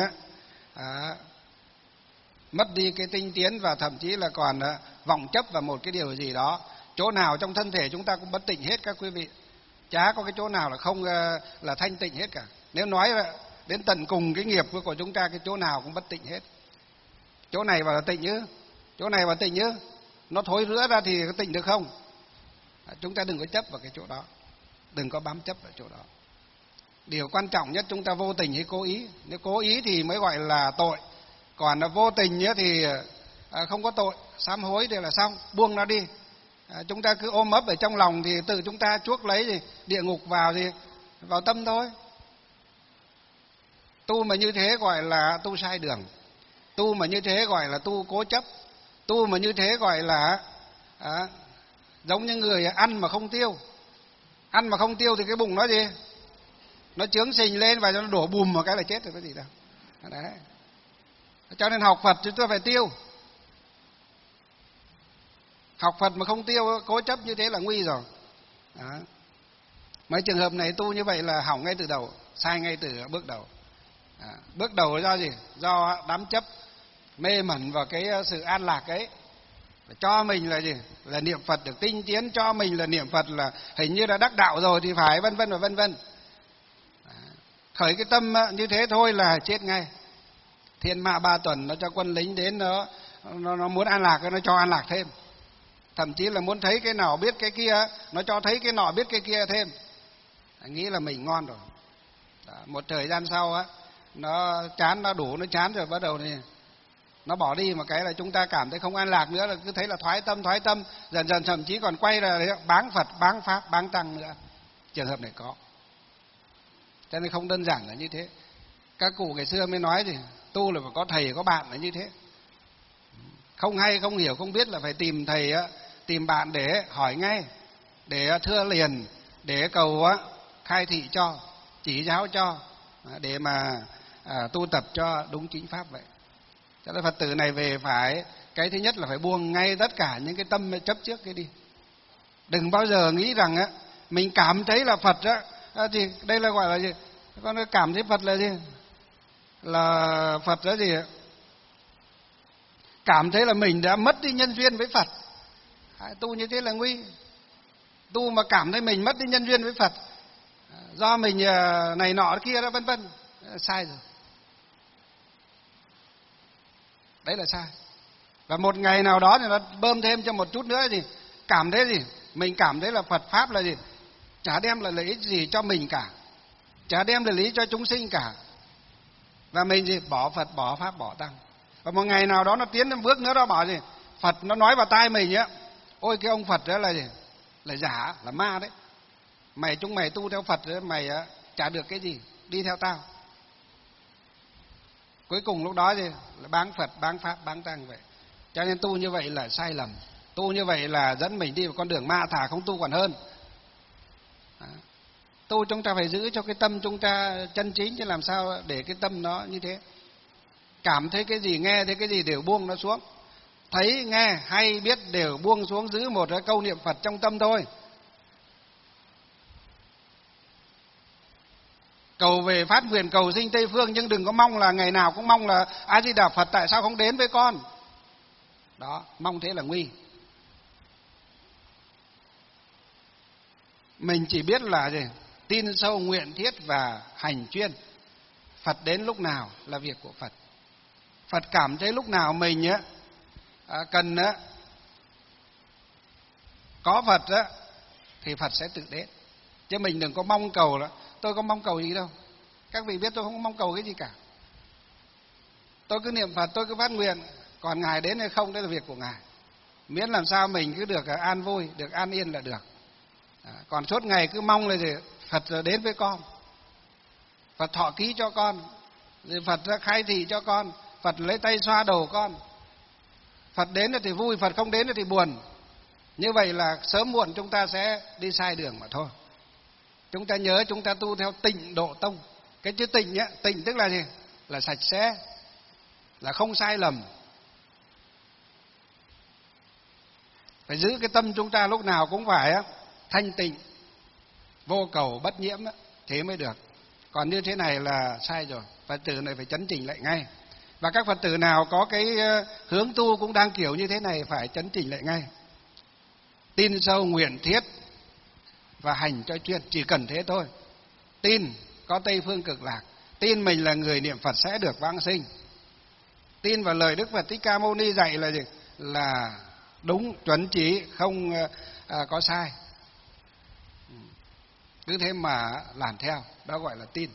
mất đi cái tinh tiến, và thậm chí là còn vọng chấp vào một cái điều gì đó. Chỗ nào trong thân thể chúng ta cũng bất tịnh hết các quý vị. Chả có cái chỗ nào là không là thanh tịnh hết cả. Nếu nói là đến tận cùng cái nghiệp của chúng ta, cái chỗ nào cũng bất tịnh hết. Chỗ này vào là tịnh chứ, chỗ này vào tịnh chứ, nó thối rữa ra thì có tịnh được không? Chúng ta đừng có chấp vào cái chỗ đó. đừng có bám chấp ở chỗ đó. Điều quan trọng nhất chúng ta vô tình hay cố ý. Nếu cố ý thì mới gọi là tội, còn là vô tình thì không có tội, sám hối thì là xong, buông nó đi. Chúng ta cứ ôm ấp ở trong lòng thì tự chúng ta chuốc lấy thì địa ngục vào tâm thôi. Tu mà như thế gọi là tu sai đường, tu mà như thế gọi là tu cố chấp, tu mà như thế gọi là giống như người ăn mà không tiêu. Ăn mà không tiêu thì cái bụng nó gì? Nó chướng sình lên và nó đổ bùm một cái là chết rồi, cái gì đâu. Đấy. Cho nên học Phật chúng ta phải tiêu. Học Phật mà không tiêu, cố chấp như thế là nguy rồi. Đó. Mấy trường hợp này tu như vậy là hỏng ngay từ đầu, sai ngay từ bước đầu. Bước đầu là do gì? Do đắm chấp, mê mẩn vào cái sự an lạc ấy. Cho mình là gì? Là niệm Phật được tinh tiến, cho mình là niệm Phật là hình như đã đắc đạo rồi thì phải vân vân và vân vân. Khởi cái tâm như thế thôi là chết ngay. Thiên Mã 3 tuần nó cho quân lính đến, nó muốn an lạc, nó cho an lạc thêm. Thậm chí là muốn thấy cái nào biết cái kia, nó cho thấy cái nọ biết cái kia thêm. Nghĩ là mình ngon rồi. Đó, một thời gian sau nó chán, nó đủ, nó chán rồi bắt đầu thì nó bỏ đi một cái là chúng ta cảm thấy không an lạc nữa, là cứ thấy là thoái tâm, dần dần thậm chí còn quay ra báng Phật, báng Pháp, báng Tăng nữa. Trường hợp này có. Cho nên không đơn giản là như thế. Các cụ ngày xưa mới nói gì, tu là phải có thầy có bạn là như thế. Không hay, không hiểu, không biết là phải tìm thầy, tìm bạn để hỏi ngay, để thưa liền, để cầu khai thị cho, chỉ giáo cho, để mà tu tập cho đúng chính pháp vậy. Cho nên Phật tử này về phải, cái thứ nhất là phải buông ngay tất cả những cái tâm chấp trước cái đi. Đừng bao giờ nghĩ rằng mình cảm thấy là Phật thì đây là gọi là gì? Con cảm thấy Phật là gì? Là Phật là gì? Cảm thấy là mình đã mất đi nhân duyên với Phật. Tu như thế là nguy. Tu mà cảm thấy mình mất đi nhân duyên với Phật, do mình này nọ kia đó vân vân, sai rồi. Đấy là sai. Và một ngày nào đó thì nó bơm thêm cho một chút nữa thì cảm thấy gì? Mình cảm thấy là Phật Pháp là gì? Chả đem lại lợi ích gì cho mình cả, chả đem lại lợi ích cho chúng sinh cả. Và mình gì? Bỏ Phật, bỏ Pháp, bỏ Tăng. Và một ngày nào đó nó tiến đến bước nữa đó bảo gì? Phật nó nói vào tai mình ôi cái ông Phật đó là gì? Là giả, là ma đấy. Chúng mày tu theo Phật đấy, mày chả được cái gì, đi theo tao. Cuối cùng lúc đó gì? Là báng Phật, báng Pháp, báng Tăng vậy. Cho nên tu như vậy là sai lầm. Tu như vậy là dẫn mình đi vào con đường ma, thà không tu còn hơn. Tu chúng ta phải giữ cho cái tâm chúng ta chân chính, chứ làm sao để cái tâm nó như thế. Cảm thấy cái gì, nghe thấy cái gì đều buông nó xuống. Thấy, nghe, hay, biết đều buông xuống, giữ một cái câu niệm Phật trong tâm thôi. Cầu về phát nguyện cầu sinh Tây Phương, nhưng đừng có mong là ngày nào cũng mong là A Di Đà Phật tại sao không đến với con. Đó, mong thế là nguy. Mình chỉ biết là gì? Tin sâu, nguyện thiết và hành chuyên. Phật đến lúc nào là việc của Phật. Phật cảm thấy lúc nào mình cần có Phật thì Phật sẽ tự đến. Chứ mình đừng có mong cầu là tôi có mong cầu gì đâu. Các vị biết tôi không mong cầu cái gì cả. Tôi cứ niệm Phật, tôi cứ phát nguyện, còn Ngài đến hay không đấy là việc của Ngài. Miễn làm sao mình cứ được an vui, được an yên là được. Còn suốt ngày cứ mong là gì? Phật đến với con, Phật thọ ký cho con, Phật khai thị cho con, Phật lấy tay xoa đầu con. Phật đến thì vui, Phật không đến thì buồn. Như vậy là sớm muộn chúng ta sẽ đi sai đường mà thôi. Chúng ta nhớ chúng ta tu theo Tịnh Độ Tông. Cái chữ tịnh tịnh tức là gì? Là sạch sẽ, là không sai lầm. Phải giữ cái tâm chúng ta lúc nào cũng phải thanh tịnh, vô cầu bất nhiễm, thế mới được. Còn như thế này là sai rồi. Phật tử này phải chấn chỉnh lại ngay. Và các Phật tử nào có cái hướng tu cũng đang kiểu như thế này phải chấn chỉnh lại ngay. Tin sâu, nguyện thiết và hành cho chuyên, chỉ cần thế thôi. Tin có Tây Phương Cực Lạc, tin mình là người niệm Phật sẽ được vãng sinh, tin vào lời Đức Phật Thích Ca Mâu Ni dạy là gì? Là đúng, chuẩn chỉ, không có sai. cứ thế mà làm theo, đó gọi là tin.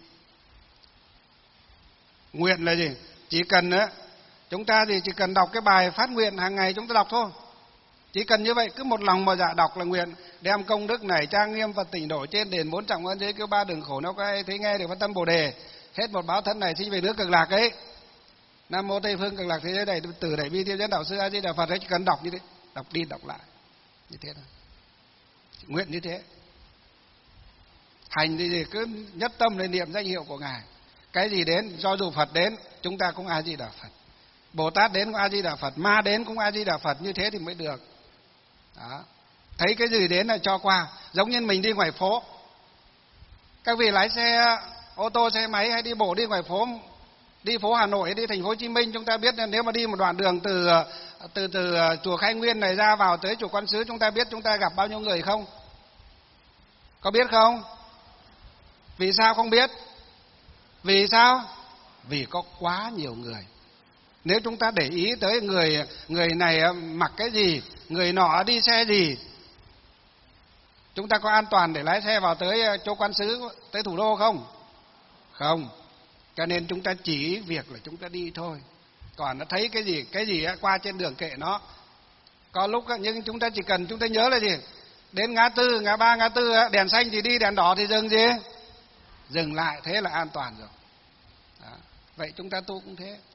Nguyện là gì? Chỉ cần chúng ta chỉ cần đọc cái bài phát nguyện hàng ngày chúng ta đọc thôi. Chỉ cần như vậy, cứ một lòng mà dạ đọc là nguyện, đem công đức này trang nghiêm Phật tịnh độ trên đền 4 trọng ân thế cứu 3 đường khổ não có ai thấy nghe được phát tâm Bồ đề, hết một báo thân này sinh về nước Cực Lạc ấy. Nam mô Tây phương Cực Lạc thế giới này từ đại bi tiêu dẫn đạo sư A Di Đà Phật ấy, chỉ cần đọc như thế, đọc đi đọc lại như thế thôi. Nguyện như thế. Hành thì cứ nhất tâm lên niệm danh hiệu của Ngài. Cái gì đến, cho dù Phật đến, chúng ta cũng A Di Đà Phật. Bồ Tát đến cũng A Di Đà Phật, ma đến cũng A Di Đà Phật, như thế thì mới được. Đó. Thấy cái gì đến là cho qua, giống như mình đi ngoài phố. Các vị lái xe ô tô, xe máy hay đi bộ đi ngoài phố, đi phố Hà Nội, đi thành phố Hồ Chí Minh, chúng ta biết nếu mà đi một đoạn đường từ chùa Khai Nguyên này ra vào tới chùa Quan Sứ, chúng ta biết chúng ta gặp bao nhiêu người không? Có biết không? Vì sao không biết? Vì sao? Vì có quá nhiều người. Nếu chúng ta để ý tới người này mặc cái gì, người nọ đi xe gì, chúng ta có an toàn để lái xe vào tới chỗ Quan Sứ, tới thủ đô không? Không. Cho nên chúng ta chỉ việc là chúng ta đi thôi. Còn nó thấy cái gì qua trên đường kệ nó. Có lúc nhưng chúng ta chỉ cần chúng ta nhớ là gì? Đến ngã tư, ngã ba, ngã tư đèn xanh thì đi, đèn đỏ thì dừng gì? Dừng lại, thế là an toàn rồi. Đó. Vậy chúng ta tu cũng thế.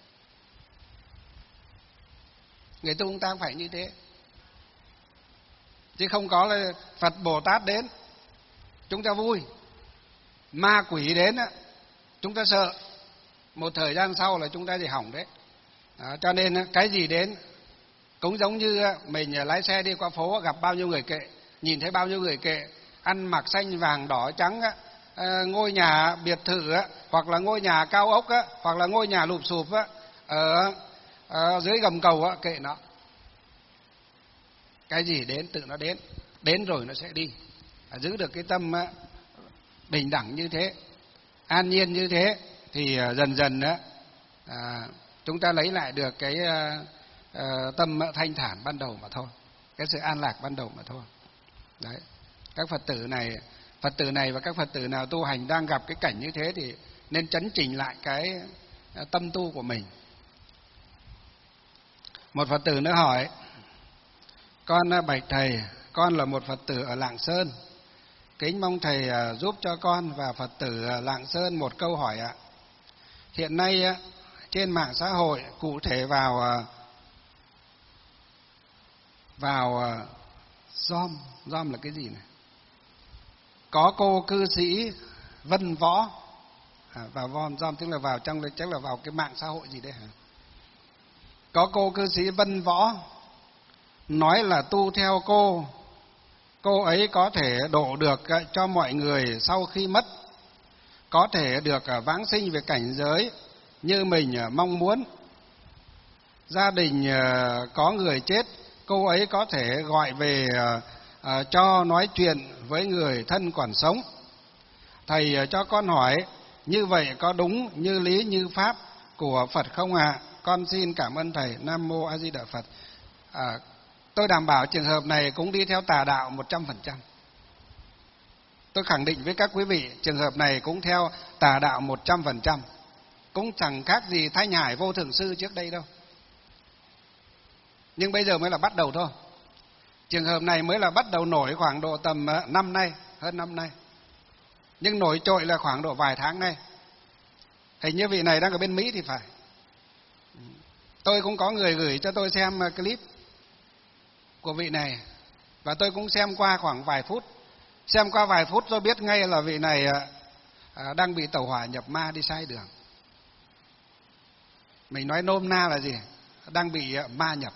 Người tu chúng ta cũng phải như thế. Chứ không có là Phật Bồ Tát đến chúng ta vui, ma quỷ đến chúng ta sợ, một thời gian sau là chúng ta thì hỏng đấy. Đó, cho nên cái gì đến cũng giống như mình lái xe đi qua phố, gặp bao nhiêu người kệ, nhìn thấy bao nhiêu người kệ, ăn mặc xanh vàng đỏ trắng, ngôi nhà biệt thự, hoặc là ngôi nhà cao ốc, hoặc là ngôi nhà lụp xụp ở dưới gầm cầu, kệ nó. Cái gì đến tự nó đến rồi nó sẽ đi. Giữ được cái tâm bình đẳng như thế, an nhiên như thế, thì dần dần chúng ta lấy lại được cái tâm thanh thản ban đầu mà thôi, cái sự an lạc ban đầu mà thôi. Đấy, các Phật tử này và các Phật tử nào tu hành đang gặp cái cảnh như thế thì nên chấn chỉnh lại cái tâm tu của mình. Một Phật tử nữa hỏi: con bạch thầy, con là một Phật tử ở Lạng Sơn, kính mong thầy giúp cho con và Phật tử Lạng Sơn một câu hỏi ạ. Hiện nay trên mạng xã hội, cụ thể vào Dom là cái gì này? Có cô cư sĩ Vân Võ, vào Dom tức là vào trong, chắc là vào cái mạng xã hội gì đấy hả? Có cô cư sĩ Vân Võ nói là tu theo cô ấy có thể độ được cho mọi người sau khi mất, có thể được vãng sinh về cảnh giới như mình mong muốn. Gia đình có người chết, cô ấy có thể gọi về cho nói chuyện với người thân còn sống. Thầy cho con hỏi như vậy có đúng như lý như pháp của Phật không ạ? Con xin cảm ơn thầy. Nam mô A Di Đà Phật. Tôi đảm bảo trường hợp này cũng đi theo tà đạo 100%. Tôi khẳng định với các quý vị, trường hợp này cũng theo tà đạo 100%. Cũng chẳng khác gì Thanh Hải Vô Thượng Sư trước đây đâu. Nhưng bây giờ mới là bắt đầu thôi. Trường hợp này mới là bắt đầu nổi khoảng độ tầm năm nay, hơn năm nay. Nhưng nổi trội là khoảng độ vài tháng nay. Hình như vị này đang ở bên Mỹ thì phải. Tôi cũng có người gửi cho tôi xem clip của vị này, và tôi cũng xem qua khoảng vài phút. Xem qua vài phút tôi biết ngay là vị này đang bị tẩu hỏa nhập ma, đi sai đường. Mình nói nôm na là gì? Đang bị ma nhập.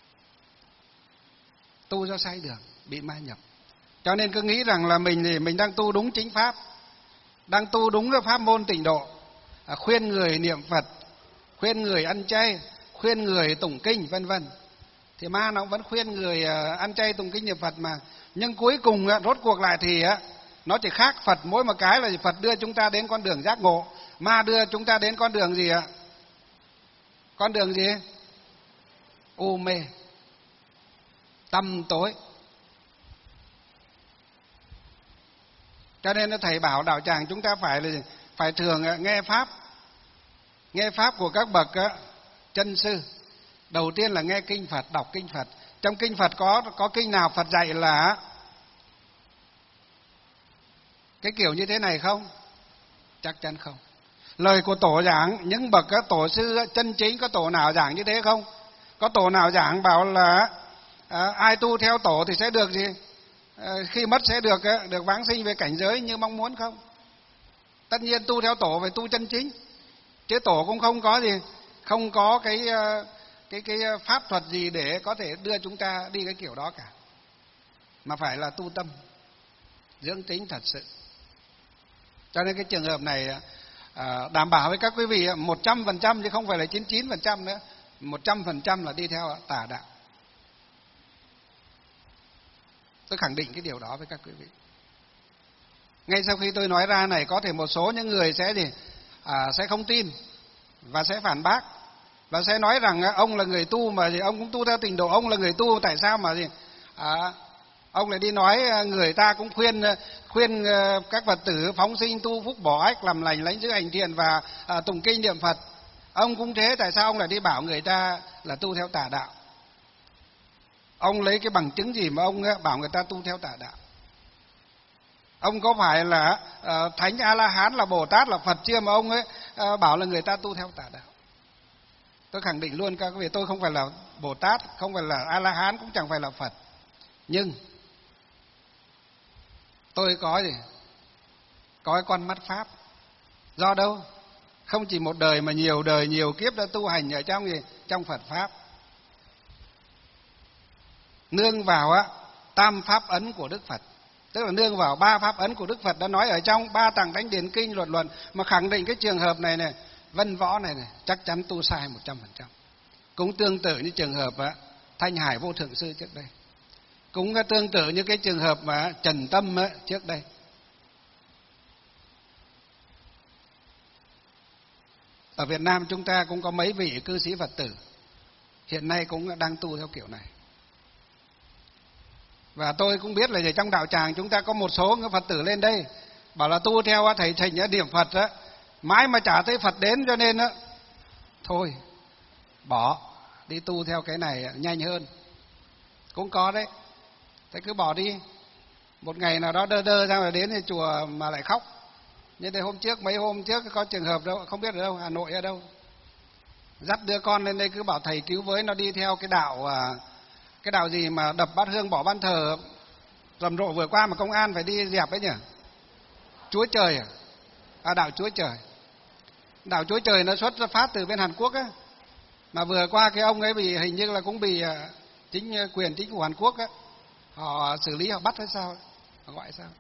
Tu do sai đường, bị ma nhập. Cho nên cứ nghĩ rằng là mình đang tu đúng chính pháp, đang tu đúng cái pháp môn tịnh độ, khuyên người niệm Phật, khuyên người ăn chay, khuyên người tụng kinh, vân vân. Thì ma nó vẫn khuyên người ăn chay tụng kinh niệm Phật mà. Nhưng cuối cùng rốt cuộc lại thì nó chỉ khác Phật mỗi một cái là Phật đưa chúng ta đến con đường giác ngộ, ma đưa chúng ta đến con đường gì ạ? Con đường gì? U mê, tăm tối. Cho nên thầy bảo đạo tràng chúng ta phải thường nghe pháp của các bậc chân sư. Đầu tiên là nghe kinh Phật, đọc kinh Phật. Trong kinh Phật có kinh nào Phật dạy là cái kiểu như thế này không? Chắc chắn không. Lời của tổ giảng, những bậc tổ sư chân chính có tổ nào giảng như thế không? Có tổ nào giảng bảo là ai tu theo tổ thì sẽ được gì? Khi mất sẽ được vãng sinh về cảnh giới như mong muốn không? Tất nhiên tu theo tổ phải tu chân chính. Chứ tổ cũng không có gì, không có cái pháp thuật gì để có thể đưa chúng ta đi cái kiểu đó cả. Mà phải là tu tâm, dưỡng tính thật sự. Cho nên cái trường hợp này đảm bảo với các quý vị 100% chứ không phải là 99% nữa. 100% là đi theo tà đạo. Tôi khẳng định cái điều đó với các quý vị. Ngay sau khi tôi nói ra này, có thể một số những người sẽ không tin và sẽ phản bác và sẽ nói rằng ông là người tu mà ông cũng tu theo trình độ, ông là người tu tại sao mà ông lại đi nói người ta cũng khuyên các Phật tử phóng sinh tu phúc bỏ ách làm lành lãnh giữ hành thiện và tụng kinh niệm Phật. Ông cũng thế, tại sao ông lại đi bảo người ta là tu theo tà đạo? Ông lấy cái bằng chứng gì mà ông bảo người ta tu theo tà đạo? Ông có phải là Thánh A-la-hán, là Bồ Tát, là Phật chưa mà ông bảo là người ta tu theo tà đạo? Tôi khẳng định luôn các quý vị, tôi không phải là Bồ Tát, không phải là A-la-hán, cũng chẳng phải là Phật. Nhưng tôi có cái con mắt Pháp. Do đâu? Không chỉ một đời mà nhiều đời, nhiều kiếp đã tu hành ở trong Phật Pháp. Nương vào tam pháp ấn của Đức Phật. Tức là nương vào 3 pháp ấn của Đức Phật đã nói ở trong 3 tạng Thánh Điển Kinh luận mà khẳng định cái trường hợp này Vân Võ này chắc chắn tu sai 100%. Cũng tương tự như trường hợp Thanh Hải Vô Thượng Sư trước đây. Cũng tương tự như cái trường hợp mà Trần Tâm trước đây. Ở Việt Nam chúng ta cũng có mấy vị cư sĩ Phật tử hiện nay cũng đang tu theo kiểu này. Và tôi cũng biết là ở trong đạo tràng chúng ta có một số người Phật tử lên đây bảo là tu theo thầy Thịnh niệm Phật mãi mà chả thấy Phật đến, cho nên thôi bỏ đi tu theo cái này nhanh hơn. Cũng có đấy. Thế cứ bỏ đi. Một ngày nào đó đơ ra rồi đến thì chùa mà lại khóc. Như thế mấy hôm trước có trường hợp đâu, không biết ở đâu, Hà Nội ở đâu. Dắt đứa con lên đây cứ bảo thầy cứu với, nó đi theo cái đạo gì mà đập bát hương bỏ ban thờ rầm rộ vừa qua mà công an phải đi dẹp ấy nhỉ? Chúa Trời đạo Chúa Trời. Đạo Chúa Trời nó xuất phát từ bên Hàn Quốc á. Mà vừa qua cái ông ấy hình như là cũng bị chính phủ Hàn Quốc á, họ xử lý, họ bắt hay sao? Họ gọi sao?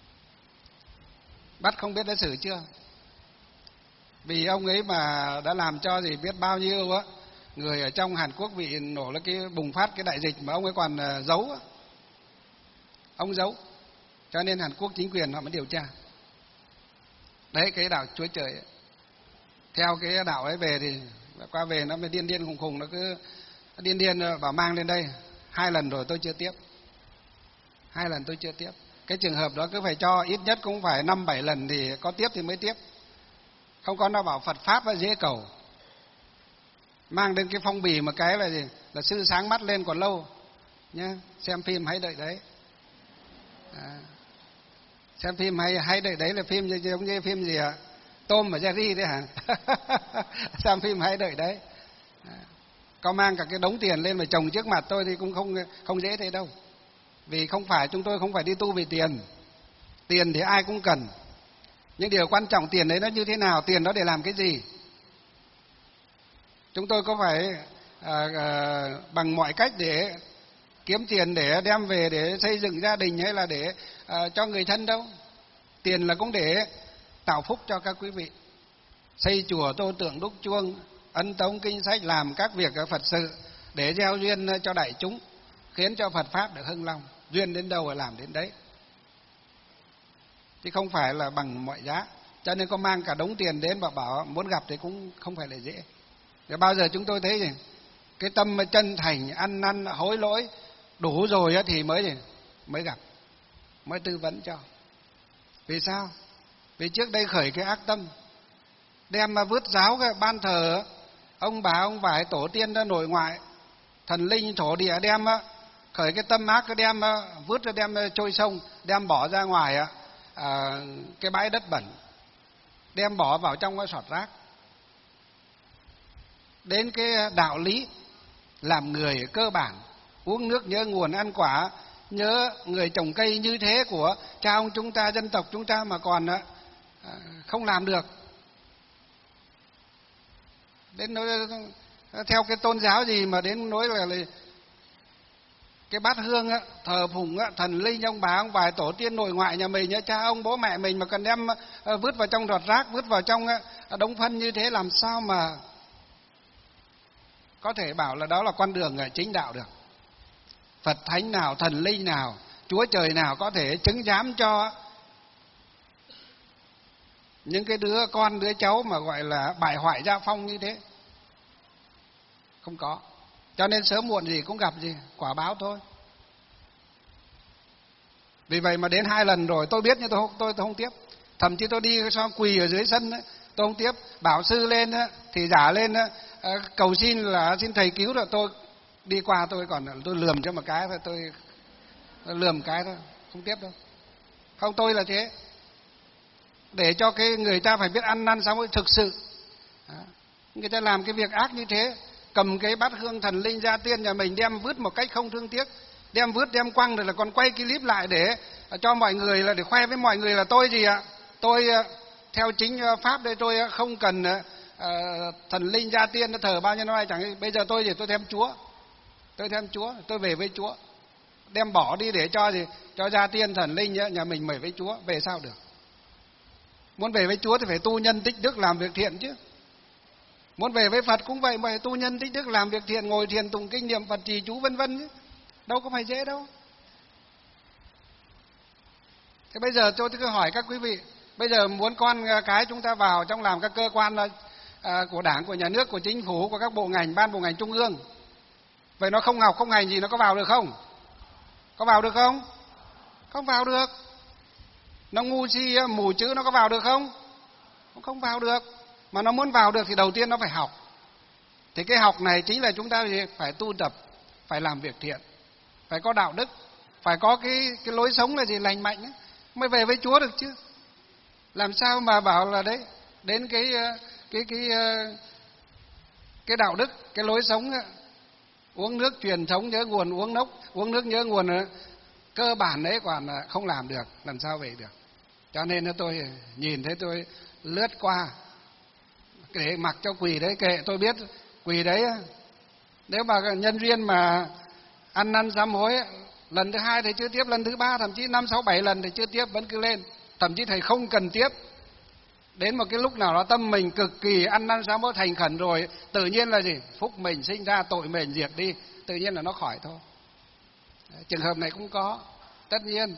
Bắt không biết đã xử chưa? Vì ông ấy mà đã làm cho biết bao nhiêu người ở trong Hàn Quốc bị nổ là cái bùng phát cái đại dịch mà ông ấy còn giấu. Ông giấu. Cho nên Hàn Quốc chính quyền họ mới điều tra. Đấy, cái đạo Chúa Trời ấy. Theo cái đạo ấy về thì qua về nó mới điên khùng khùng, nó cứ điên bảo mang lên đây. 2 lần rồi tôi chưa tiếp. 2 lần tôi chưa tiếp. Cái trường hợp đó cứ phải cho ít nhất cũng phải 5-7 lần thì có tiếp thì mới tiếp. Không có nó bảo Phật Pháp dễ cầu. Mang đến cái phong bì một cái là sư sáng mắt lên còn lâu nhá. Xem phim hãy đợi đấy. Xem phim hãy đợi đấy là phim giống như phim gì Tom và Jerry đấy hả? Xem phim hãy đợi đấy. Có mang cả cái đống tiền lên mà chồng trước mặt tôi thì cũng không dễ thế đâu. Vì chúng tôi không phải đi tu vì tiền. Tiền thì ai cũng cần. Nhưng điều quan trọng tiền đấy nó như thế nào, tiền đó để làm cái gì? Chúng tôi có phải bằng mọi cách để kiếm tiền để đem về để xây dựng gia đình hay là để cho người thân đâu. Tiền là cũng để tạo phúc cho các quý vị. Xây chùa, tô tượng, đúc chuông, ấn tống kinh sách, làm các việc Phật sự để gieo duyên cho đại chúng, khiến cho Phật Pháp được hưng long. Duyên đến đâu là làm đến đấy. Chứ không phải là bằng mọi giá. Cho nên có mang cả đống tiền đến và bảo muốn gặp thì cũng không phải là dễ. Để bao giờ chúng tôi thấy gì? Cái tâm chân thành, ăn năn, hối lỗi đủ rồi thì mới gặp, mới tư vấn cho. Vì sao? Vì trước đây khởi cái ác tâm, đem mà vứt ráo cái ban thờ ông bà ông vải tổ tiên ra nội ngoại, thần linh thổ địa, đem khởi cái tâm ác, cái đem vứt ra, đem trôi sông, đem bỏ ra ngoài cái bãi đất bẩn, đem bỏ vào trong cái sọt rác. Đến cái đạo lý làm người cơ bản, uống nước nhớ nguồn, ăn quả nhớ người trồng cây như thế của cha ông chúng ta, dân tộc chúng ta mà còn không làm được. Đến nỗi theo cái tôn giáo gì mà đến nỗi là cái bát hương thờ phụng thần linh ông bà ông vài tổ tiên nội ngoại nhà mình, cha ông bố mẹ mình mà cần đem vứt vào trong giọt rác, vứt vào trong đống phân như thế, làm sao mà có thể bảo là đó là con đường chính đạo được? Phật thánh nào, thần linh nào, Chúa trời nào có thể chứng giám cho những cái đứa con đứa cháu mà gọi là bại hoại gia phong như thế? Không có. Cho nên sớm muộn gì cũng gặp gì quả báo thôi. Vì vậy mà đến 2 lần rồi tôi biết, nhưng tôi không tiếp. Thậm chí tôi đi cho quỳ ở dưới sân tôi không tiếp. Bảo sư lên thì giả lên cầu xin là xin thầy cứu, rồi tôi đi qua tôi lườm cho một cái thôi, tôi lườm cái thôi, không tiếp đâu. Không, tôi là thế. Để cho cái người ta phải biết ăn năn sám hối thực sự. Người ta làm cái việc ác như thế, cầm cái bát hương thần linh gia tiên nhà mình đem vứt một cách không thương tiếc, đem vứt đem quăng, rồi là còn quay clip lại để cho mọi người, là để khoe với mọi người là tôi gì ạ? Tôi theo chính pháp đây, tôi không cần thần linh gia tiên nó thờ bao nhiêu năm nay chẳng. Bây giờ tôi thì tôi thêm Chúa. Tôi thêm Chúa, tôi về với Chúa. Đem bỏ đi để cho gì? Cho gia tiên thần linh nhà mình về với Chúa, về sao được? Muốn về với Chúa thì phải tu nhân tích đức, làm việc thiện chứ. Muốn về với Phật cũng vậy, mà tu nhân tích đức, làm việc thiện, ngồi thiền tụng kinh niệm Phật trì chú vân vân chứ. Đâu có phải dễ đâu. Thế bây giờ tôi cứ hỏi các quý vị, bây giờ muốn con cái chúng ta vào trong làm các cơ quan của Đảng, của nhà nước, của chính phủ, của các bộ ngành, ban bộ ngành trung ương, vậy nó không học không hành gì, nó có vào được không? Có vào được không? Không vào được. Nó ngu si mù chữ, nó có vào được không? Không vào được. Mà nó muốn vào được thì đầu tiên nó phải học. Thì cái học này chính là chúng ta phải tu tập, phải làm việc thiện, phải có đạo đức, phải có cái lối sống là gì, lành mạnh ấy, mới về với Chúa được chứ. Làm sao mà bảo là đấy, đến cái đạo đức, cái lối sống ấy, uống nước truyền thống nhớ nguồn, uống nước nhớ nguồn cơ bản đấy còn không làm được, làm sao về được? Cho nên tôi nhìn thấy tôi lướt qua, để mặc cho quỳ đấy, kệ, tôi biết quỳ đấy. Nếu mà nhân duyên mà ăn năn sám hối, lần thứ 2 thì chưa tiếp, lần thứ 3 thậm chí 5, 6, 7 lần thì chưa tiếp, vẫn cứ lên. Thậm chí thầy không cần tiếp. Đến một cái lúc nào đó tâm mình cực kỳ ăn năn sám hối thành khẩn rồi, tự nhiên là gì? Phúc mình sinh ra, tội mình diệt đi, tự nhiên là nó khỏi thôi. Trường hợp này cũng có, tất nhiên.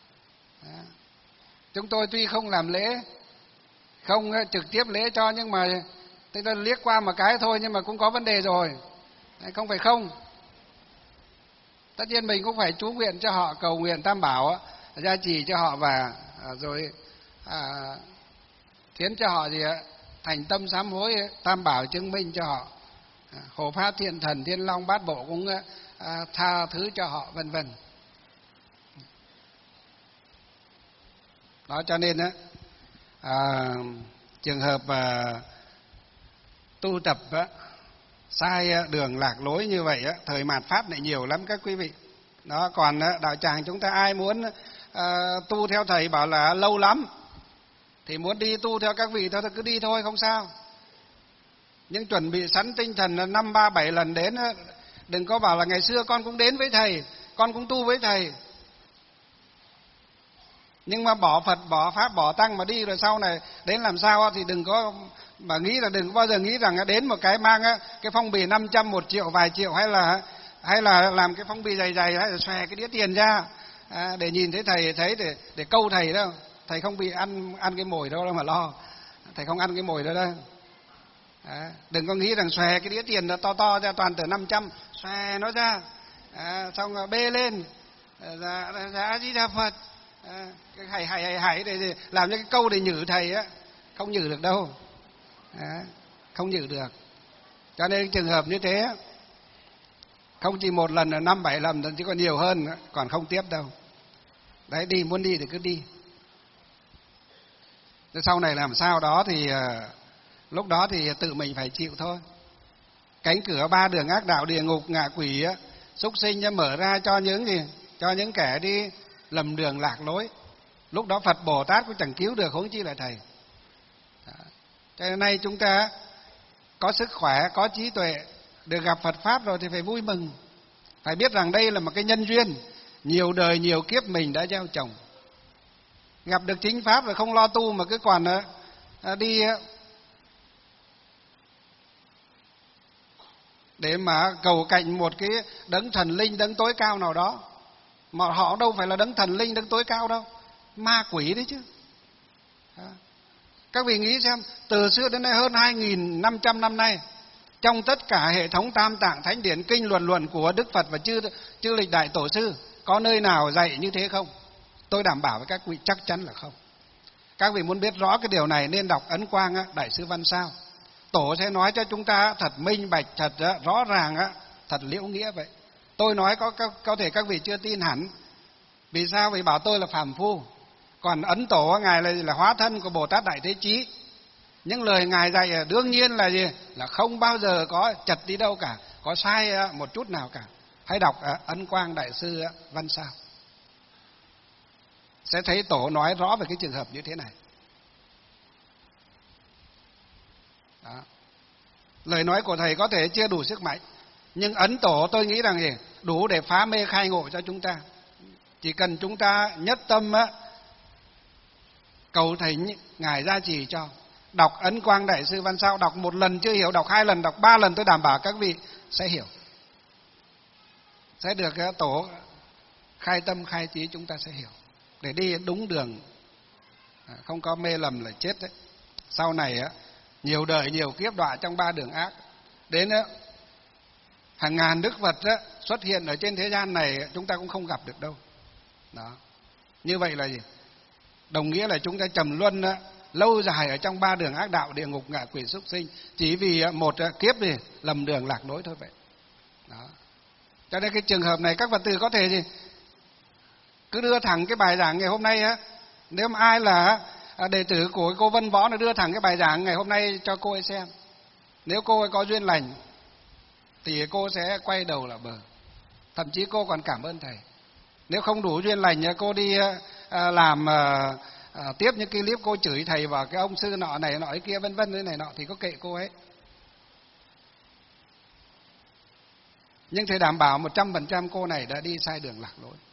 Chúng tôi tuy không làm lễ, không trực tiếp lễ cho, nhưng mà tôi ta liếc qua một cái thôi, nhưng mà cũng có vấn đề rồi. Không phải không. Tất nhiên mình cũng phải chú nguyện cho họ, cầu nguyện Tam Bảo gia trì cho họ, và rồi khiến cho họ gì thành tâm sám hối, Tam Bảo chứng minh cho họ, Hộ Pháp Thiên Thần Thiên Long Bát Bộ cũng tha thứ cho họ, vân vân. Đó, cho nên trường hợp tu tập sai đường lạc lối như vậy thời mạt Pháp này nhiều lắm các quý vị. Đó, còn đạo tràng chúng ta ai muốn tu theo thầy bảo là lâu lắm, thì muốn đi tu theo các vị thôi thì cứ đi thôi, không sao. Nhưng chuẩn bị sẵn tinh thần là 5, 3, 7 lần đến. Đừng có bảo là ngày xưa con cũng đến với thầy, con cũng tu với thầy, nhưng mà bỏ Phật, bỏ Pháp, bỏ Tăng mà đi rồi sau này đến làm sao thì đừng có mà nghĩ là, đừng có bao giờ nghĩ rằng đến một cái mang cái phong bì 500, 1 triệu, vài triệu, hay là làm cái phong bì dày dày, hay là xòe cái đĩa tiền ra để nhìn thấy thầy, thấy để câu thầy đâu. Thầy không bị ăn cái mồi đâu mà lo. Thầy không ăn cái mồi đó đâu. Đừng có nghĩ rằng xòe cái đĩa tiền nó to ra, toàn từ 500, xòe nó ra, xong rồi bê lên, dạ A Di Đà Phật, Cái hay để làm cho cái câu để nhử thầy á, không nhử được đâu. Không nhử được. Cho nên trường hợp như thế không chỉ một lần là 5-7 lần, chứ còn nhiều hơn, còn không tiếp đâu. Đấy, đi muốn đi thì cứ đi. Thế sau này làm sao đó thì lúc đó thì tự mình phải chịu thôi. Cánh cửa 3 đường ác đạo, địa ngục, ngạ quỷ, súc sinh mở ra cho những gì? Cho những kẻ đi lầm đường lạc lối. Lúc đó Phật Bồ Tát cũng chẳng cứu được, huống chi là thầy. Cho nên nay chúng ta có sức khỏe, có trí tuệ, được gặp Phật Pháp rồi thì phải vui mừng. Phải biết rằng đây là một cái nhân duyên, nhiều đời nhiều kiếp mình đã gieo trồng. Gặp được chính Pháp rồi không lo tu mà cứ còn đi để mà cầu cạnh một cái đấng thần linh, đấng tối cao nào đó. Mà họ đâu phải là đấng thần linh, đấng tối cao đâu. Ma quỷ đấy chứ. Các vị nghĩ xem, từ xưa đến nay hơn 2.500 năm nay, trong tất cả hệ thống Tam Tạng Thánh Điển Kinh luận của Đức Phật và chư lịch đại tổ sư, có nơi nào dạy như thế không? Tôi đảm bảo với các vị chắc chắn là không. Các vị muốn biết rõ cái điều này nên đọc Ấn Quang Đại sư Văn Sao. Tổ sẽ nói cho chúng ta thật minh bạch, thật rõ ràng, thật liễu nghĩa vậy. Tôi nói có thể các vị chưa tin hẳn. Vì sao? Vì bảo tôi là phàm phu. Còn Ấn Tổ Ngài là hóa thân của Bồ Tát Đại Thế Chí. Những lời Ngài dạy đương nhiên là gì? Là không bao giờ có chật đi đâu cả, có sai một chút nào cả. Hãy đọc Ấn Quang Đại sư Văn Sao, sẽ thấy Tổ nói rõ về cái trường hợp như thế này. Đó. Lời nói của thầy có thể chưa đủ sức mạnh, nhưng Ấn Tổ tôi nghĩ rằng gì? Đủ để phá mê khai ngộ cho chúng ta. Chỉ cần chúng ta nhất tâm cầu thỉnh Ngài gia trì cho. Đọc Ấn Quang Đại sư Văn Sao, đọc một lần chưa hiểu, đọc 2 lần, đọc 3 lần, tôi đảm bảo các vị sẽ hiểu. Sẽ được Tổ khai tâm khai trí, chúng ta sẽ hiểu. Để đi đúng đường, không có mê lầm là chết đấy. Sau này nhiều đời nhiều kiếp đọa trong 3 đường ác. Đến hàng ngàn Đức Phật xuất hiện ở trên thế gian này, chúng ta cũng không gặp được đâu. Đó. Như vậy là gì? Đồng nghĩa là chúng ta trầm luân lâu dài ở trong 3 đường ác đạo, địa ngục, ngạ quỷ, súc sinh, chỉ vì một kiếp gì lầm đường lạc lối thôi vậy. Đó. Cho nên cái trường hợp này các Phật tử có thể gì cứ đưa thẳng cái bài giảng ngày hôm nay nếu mà ai là đệ tử của cô Vân Võ, nó đưa thẳng cái bài giảng ngày hôm nay cho cô ấy xem. Nếu cô ấy có duyên lành thì cô sẽ quay đầu là bờ. Thậm chí cô còn cảm ơn thầy. Nếu không đủ duyên lành, cô đi làm tiếp những cái clip cô chửi thầy và cái ông sư nọ này nọ ấy kia vân vân này nọ thì có kệ cô ấy. Nhưng thầy đảm bảo 100% cô này đã đi sai đường lạc lối.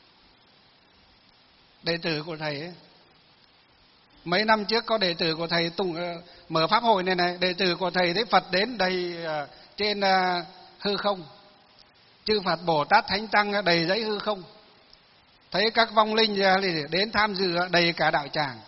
Đệ tử của thầy ấy, mấy năm trước có đệ tử của thầy mở pháp hội này, đệ tử của thầy thấy Phật đến đầy trên hư không, chư Phật Bồ Tát Thánh Tăng đầy dãy hư không, thấy các vong linh đến tham dự đầy cả đạo tràng.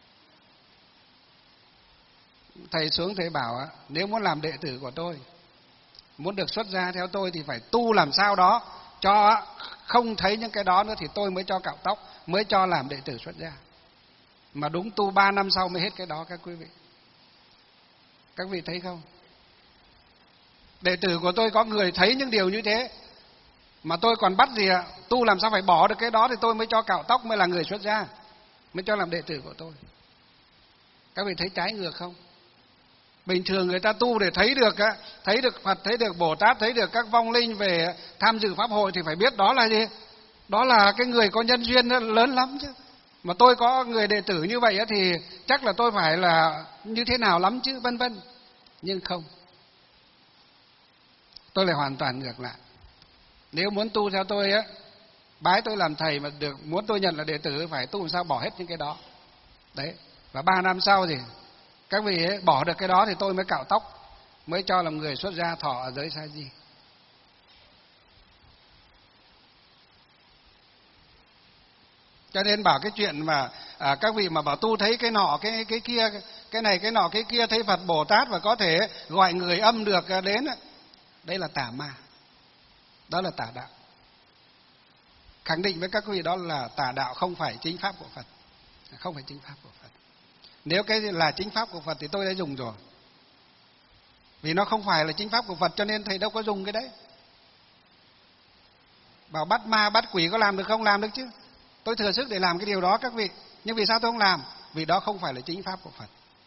Thầy xuống thầy bảo nếu muốn làm đệ tử của tôi, muốn được xuất gia theo tôi thì phải tu làm sao đó cho không thấy những cái đó nữa thì tôi mới cho cạo tóc, mới cho làm đệ tử xuất gia. Mà đúng tu 3 năm sau mới hết cái đó các quý vị. Các vị thấy không? Đệ tử của tôi có người thấy những điều như thế mà tôi còn bắt gì tu làm sao phải bỏ được cái đó thì tôi mới cho cạo tóc, mới là người xuất gia, mới cho làm đệ tử của tôi. Các vị thấy trái ngược không? Bình thường người ta tu để thấy được Phật, thấy được Bồ Tát, thấy được các vong linh về tham dự pháp hội thì phải biết đó là gì? Đó là cái người có nhân duyên lớn lắm chứ. Mà tôi có người đệ tử như vậy thì chắc là tôi phải là như thế nào lắm chứ, vân vân. Nhưng không. Tôi lại hoàn toàn ngược lại. Nếu muốn tu theo tôi bái tôi làm thầy mà được, muốn tôi nhận là đệ tử phải tu làm sao bỏ hết những cái đó. Đấy. Và 3 năm sau thì các vị bỏ được cái đó thì tôi mới cạo tóc, mới cho làm người xuất gia thọ ở giới Sa Di. Cho nên bảo cái chuyện mà các vị mà bảo tu thấy cái nọ cái kia, cái này cái nọ cái kia, thấy Phật Bồ Tát và có thể gọi người âm được đến, đấy là tà ma, đó là tà đạo. khẳng định với các quý vị đó là tà đạo không phải chính pháp của Phật, không phải chính pháp của Phật. Nếu cái là chính pháp của Phật thì tôi đã dùng rồi. Vì nó không phải là chính pháp của Phật cho nên thầy đâu có dùng cái đấy. Bảo bắt ma bắt quỷ có làm được không? Làm được chứ. Tôi thừa sức để làm cái điều đó các vị. Nhưng vì sao tôi không làm? Vì đó không phải là chính pháp của Phật.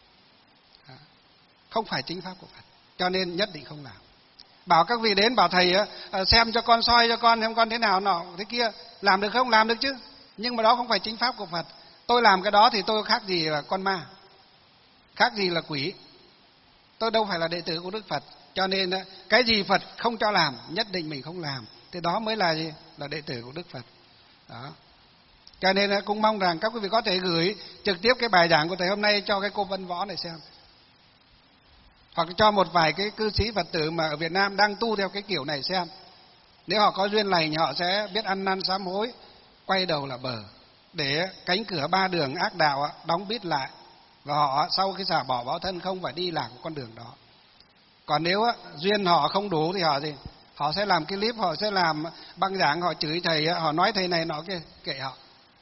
Không phải chính pháp của Phật, cho nên nhất định không làm. Bảo các vị đến bảo thầy xem cho con, soi cho con xem con thế nào nọ thế kia, làm được không? Làm được chứ. Nhưng mà đó không phải chính pháp của Phật. Tôi làm cái đó thì tôi khác gì là con ma, khác gì là quỷ. Tôi đâu phải là đệ tử của Đức Phật. Cho nên cái gì Phật không cho làm, nhất định mình không làm. Thì đó mới là gì? Là đệ tử của Đức Phật. Đó. Cho nên cũng mong rằng các quý vị có thể gửi trực tiếp cái bài giảng của thầy hôm nay cho cái cô Vân Võ này xem. Hoặc cho một vài cái cư sĩ Phật tử mà ở Việt Nam đang tu theo cái kiểu này xem. Nếu họ có duyên lành họ sẽ biết ăn năn sám hối, quay đầu là bờ, để cánh cửa ba đường ác đạo đóng bít lại, và họ sau khi xả bỏ báo thân không phải đi lạc con đường đó. Còn nếu duyên họ không đủ thì họ gì? Họ sẽ làm cái clip, họ sẽ làm băng giảng, họ chửi thầy, họ nói thầy này nọ kia, kệ họ.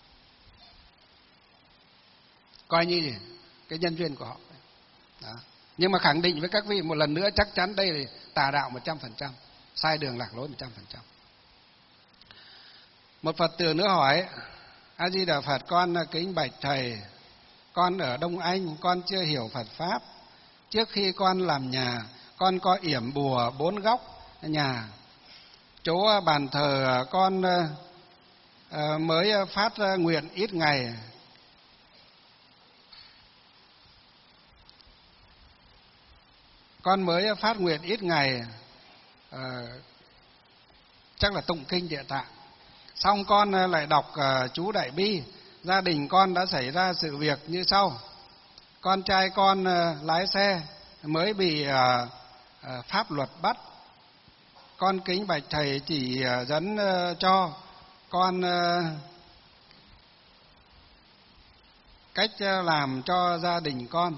Coi như gì? Cái nhân duyên của họ. Đó. Nhưng mà khẳng định với các vị một lần nữa, chắc chắn đây là tà đạo 100%, sai đường lạc lối 100%. Một Phật tử nữa hỏi: A Di Đà Phật, con kính bạch thầy, con ở Đông Anh, con chưa hiểu Phật pháp. Trước khi con làm nhà, con có yểm bùa 4 góc nhà. Chỗ bàn thờ con mới phát nguyện ít ngày. Con mới phát nguyện ít ngày, chắc là tụng kinh Địa Tạng. Xong con lại đọc chú Đại Bi. Gia đình con đã xảy ra sự việc như sau. Con trai con lái xe mới bị pháp luật bắt. Con kính bạch thầy chỉ dẫn cho con cách làm cho gia đình con.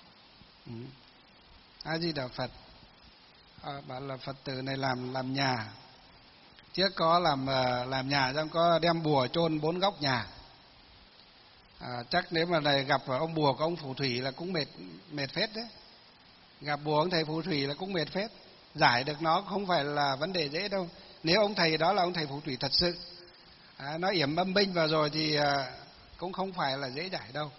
A Di Đà Phật. Bảo là Phật tử này làm nhà. Trước có làm nhà, xong có đem bùa chôn 4 góc nhà. Chắc nếu mà này gặp ông bùa của ông phù thủy là cũng mệt phết đấy. Gặp bùa ông thầy phù thủy là cũng mệt phết. Giải được nó không phải là vấn đề dễ đâu. Nếu ông thầy đó là ông thầy phù thủy thật sự, nó yểm âm binh vào rồi thì cũng không phải là dễ giải đâu.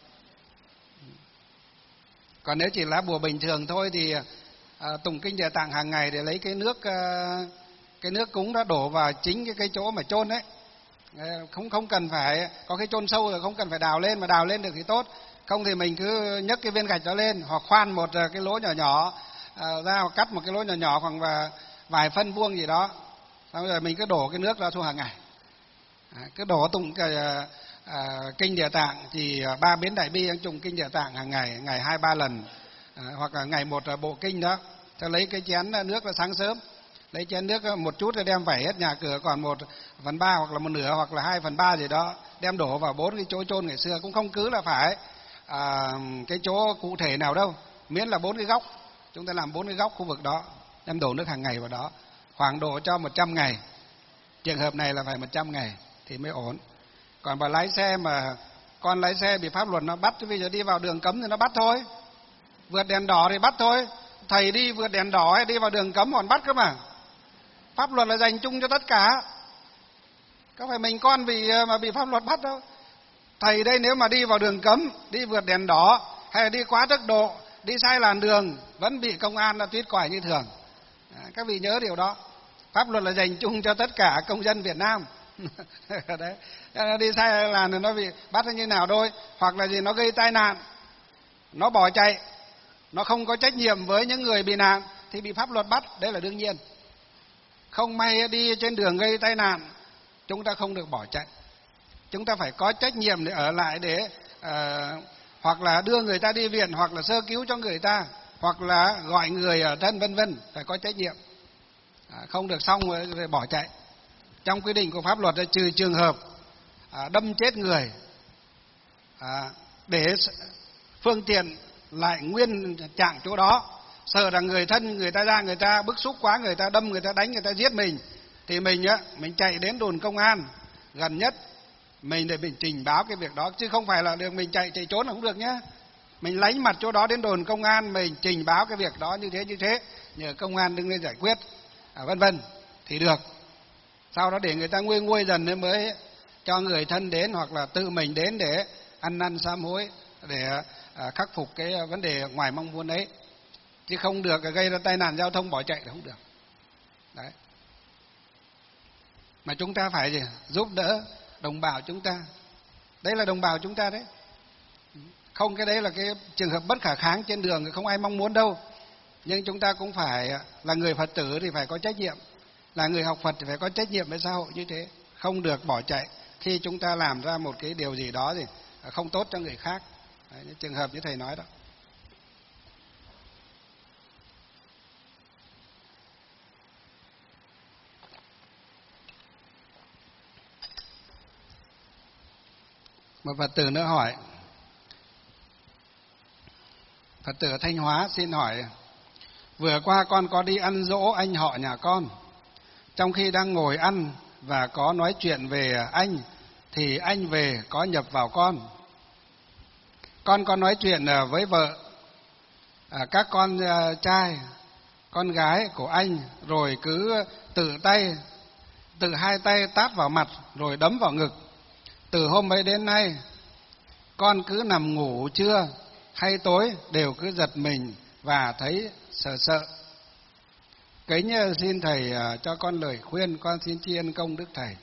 Còn nếu chỉ là bùa bình thường thôi thì tụng kinh Địa Tạng hàng ngày để lấy cái nước cúng đó đổ vào chính cái chỗ mà chôn đấy. Không cần phải có cái chôn sâu rồi, không cần phải đào lên, mà đào lên được thì tốt. Không thì mình cứ nhấc cái viên gạch đó lên, hoặc khoan một cái lỗ nhỏ nhỏ ra, hoặc cắt một cái lỗ nhỏ nhỏ khoảng vài phân vuông gì đó. Xong rồi mình cứ đổ cái nước ra xuống hàng ngày. Cứ đổ tụng kinh Địa Tạng thì 3 biến Đại Bi tụng kinh Địa Tạng hàng ngày, ngày 2-3 lần, hoặc là ngày một bộ kinh đó. Cho lấy cái chén nước là sáng sớm, lấy chén nước một chút rồi đem vẩy hết nhà cửa, còn 1/3 hoặc là 1/2 hoặc là 2/3 gì đó đem đổ vào 4 cái chỗ chôn ngày xưa. Cũng không cứ là phải cái chỗ cụ thể nào đâu, miễn là 4 cái góc, chúng ta làm 4 cái góc khu vực đó, đem đổ nước hàng ngày vào đó, khoảng độ cho 100 ngày. Trường hợp này là phải 100 ngày thì mới ổn. Còn bà lái xe mà con lái xe bị pháp luật nó bắt, bây giờ đi vào đường cấm thì nó bắt thôi, vượt đèn đỏ thì bắt thôi. Thầy đi vượt đèn đỏ hay đi vào đường cấm còn bắt cơ mà. Pháp luật là dành chung cho tất cả, có phải mình con mà bị pháp luật bắt đâu. Thầy đây nếu mà đi vào đường cấm, đi vượt đèn đỏ hay là đi quá tốc độ, đi sai làn đường vẫn bị công an là tuyết quải như thường. Các vị nhớ điều đó. Pháp luật là dành chung cho tất cả công dân Việt Nam. Đấy, đi sai làn thì nó bị bắt như nào thôi. Hoặc là gì, nó gây tai nạn, nó bỏ chạy, nó không có trách nhiệm với những người bị nạn thì bị pháp luật bắt, đấy là đương nhiên. Không may đi trên đường gây tai nạn, chúng ta không được bỏ chạy, chúng ta phải có trách nhiệm để ở lại để hoặc là đưa người ta đi viện, hoặc là sơ cứu cho người ta, hoặc là gọi người ở thân vân vân, phải có trách nhiệm. Không được xong rồi bỏ chạy. Trong quy định của pháp luật là trừ trường hợp đâm chết người để phương tiện lại nguyên trạng chỗ đó, sợ rằng người thân người ta ra, người ta bức xúc quá, người ta đâm, người ta đánh, người ta giết mình, thì mình chạy đến đồn công an gần nhất mình để mình trình báo cái việc đó, chứ không phải là được mình chạy trốn là không được nhá. Mình lánh mặt chỗ đó đến đồn công an, mình trình báo cái việc đó như thế, nhờ công an đứng lên giải quyết, vân vân thì được. Sau đó để người ta nguôi dần nên mới cho người thân đến, hoặc là tự mình đến để ăn năn sám hối, để khắc phục cái vấn đề ngoài mong muốn ấy. Chứ không được gây ra tai nạn giao thông bỏ chạy là không được. Đấy. Mà chúng ta phải gì? Giúp đỡ đồng bào chúng ta. Đấy là đồng bào chúng ta đấy. Không, cái đấy là cái trường hợp bất khả kháng trên đường, không ai mong muốn đâu. Nhưng chúng ta cũng phải là người Phật tử thì phải có trách nhiệm, là người học Phật thì phải có trách nhiệm với xã hội như thế, không được bỏ chạy khi chúng ta làm ra một cái điều gì đó thì không tốt cho người khác. Đấy, trường hợp như thầy nói đó. Một Phật tử nữa hỏi, Phật tử ở Thanh Hóa xin hỏi, vừa qua con có đi ăn giỗ anh họ nhà con. Trong khi đang ngồi ăn và có nói chuyện về anh, thì anh về có nhập vào con. Con có nói chuyện với vợ, các con trai, con gái của anh, rồi cứ tự hai tay tát vào mặt rồi đấm vào ngực. Từ hôm ấy đến nay, con cứ nằm ngủ trưa hay tối đều cứ giật mình và thấy sợ. Kính xin thầy cho con lời khuyên, con xin tri ân công đức thầy.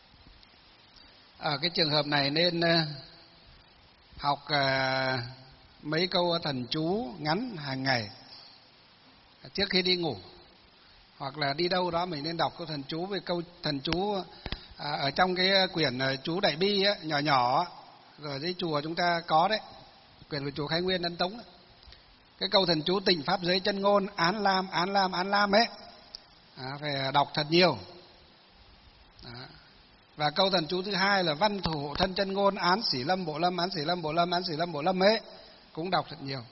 Ở cái trường hợp này nên học mấy câu thần chú ngắn hàng ngày trước khi đi ngủ, hoặc là đi đâu đó mình nên đọc câu thần chú. Về câu thần chú ở trong cái quyển chú Đại Bi ấy, nhỏ ở dưới chùa chúng ta có đấy, quyển của chùa Khai Nguyên Ân Tống ấy. Cái câu thần chú tịnh pháp giới chân ngôn án lam ấy, phải đọc thật nhiều. Và câu thần chú thứ hai là văn thủ hộ thân chân ngôn án xỉ lâm bộ lâm ấy, cũng đọc thật nhiều.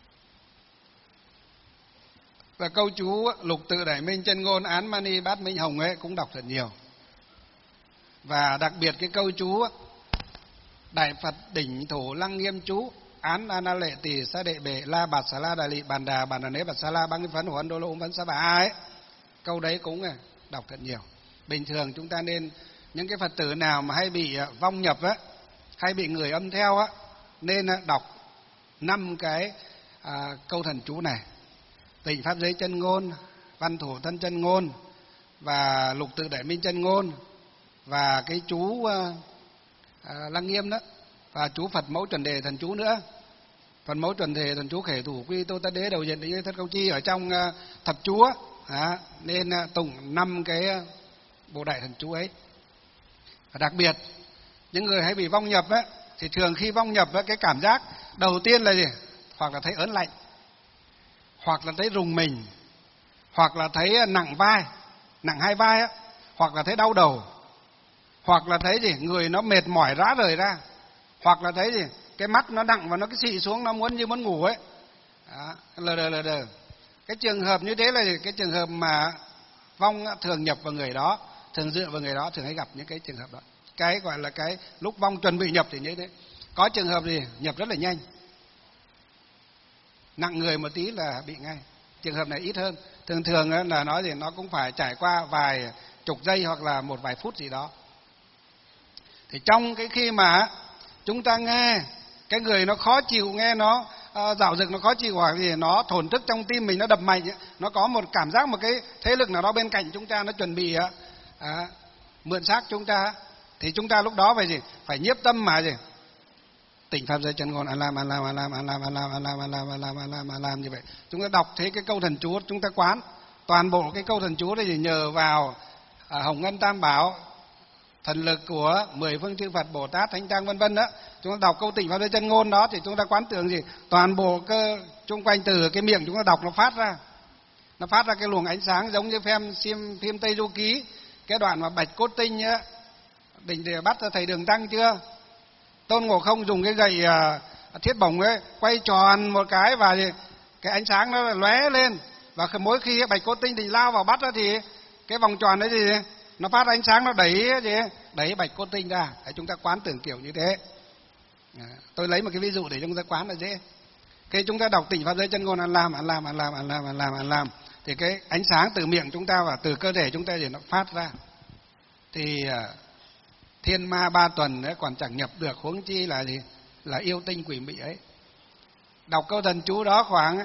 Và câu chú lục tự đại minh chân ngôn án mani bát minh hồng ấy cũng đọc thật nhiều. Và đặc biệt cái câu chú Đại Phật đỉnh thủ lăng nghiêm chú án ana lệ tỳ sa đệ bệ la bạt xà la đà lị bàn đà nế bạt xà la băng phấn hồ ấn đô lô vấn sa bà ấy, câu đấy cũng đọc thật nhiều. Bình thường chúng ta nên, những cái Phật tử nào mà hay bị vong nhập á, hay bị người âm theo á, nên đọc 5 cái câu thần chú này: tịnh pháp giới chân ngôn, văn thủ thân chân ngôn, và lục tự đại minh chân ngôn, và cái chú lăng nghiêm đó, và chú Phật mẫu chuẩn đề thần chú nữa. Phật mẫu chuẩn đề thần chú khể thủ quy tô tất đế đầu diện định thất công chi ở trong thập chú á, nên tụng 5 cái bộ đại thần chú ấy. Và đặc biệt những người hay bị vong nhập á, thì thường khi vong nhập á, cái cảm giác đầu tiên là gì? Hoặc là thấy ớn lạnh, hoặc là thấy rùng mình, hoặc là thấy nặng vai, nặng hai vai á, hoặc là thấy đau đầu, hoặc là thấy gì người nó mệt mỏi rã rời ra, hoặc là thấy gì cái mắt nó nặng và nó cái xị xuống, nó muốn ngủ ấy. Đó, lờ đờ. Cái trường hợp như thế là gì? Cái trường hợp mà vong thường nhập vào người đó, thường dựa vào người đó, thường hay gặp những cái trường hợp đó. Cái gọi là cái lúc vong chuẩn bị nhập thì như thế. Có trường hợp gì nhập rất là nhanh, nặng người một tí là bị ngay. Trường hợp này ít hơn. Thường là nói gì nó cũng phải trải qua vài chục giây hoặc là một vài phút gì đó. Thì trong cái khi mà chúng ta nghe cái người nó khó chịu, nghe nó dạo dực, nó khó chịu, hoặc gì nó thổn thức trong tim mình, nó đập mạnh, nó có một cảm giác, một cái thế lực nào đó bên cạnh chúng ta nó chuẩn bị mượn xác chúng ta, thì chúng ta lúc đó phải gì? Phải nhiếp tâm mà gì? Tịnh pháp giới chân ngôn an lam như vậy. Chúng ta đọc thế cái câu thần chú, chúng ta quán toàn bộ cái câu thần chú đấy, thì nhờ vào Hồng Ngân Tam Bảo, thần lực của 10 phương chư Phật, Bồ Tát, Thánh Tăng vân vân đó, chúng ta đọc câu tịnh pháp giới chân ngôn đó, thì chúng ta quán tưởng gì? Toàn bộ cơ chung quanh từ cái miệng chúng ta đọc nó phát ra cái luồng ánh sáng, giống như phim Tây Du Ký, cái đoạn mà Bạch Cốt Tinh á, định để bắt thầy Đường Tăng chưa? Tôn Ngộ Không dùng cái gậy thiết bổng ấy quay tròn một cái, và cái ánh sáng nó lóe lên, và mỗi khi Bạch Cốt Tinh định lao vào bắt đó, thì cái vòng tròn đấy thì nó phát ánh sáng, nó đẩy đẩy bạch cốt tinh ra. Để chúng ta quán tưởng kiểu như thế. Tôi lấy một cái ví dụ để chúng ta quán là dễ. Khi chúng ta đọc tịnh pháp giới chân ngôn an làm, thì cái ánh sáng từ miệng chúng ta và từ cơ thể chúng ta thì nó phát ra. Thì thiên ma 3 tuần ấy còn chẳng nhập được, huống chi là gì? Là yêu tinh quỷ mị ấy. Đọc câu thần chú đó khoảng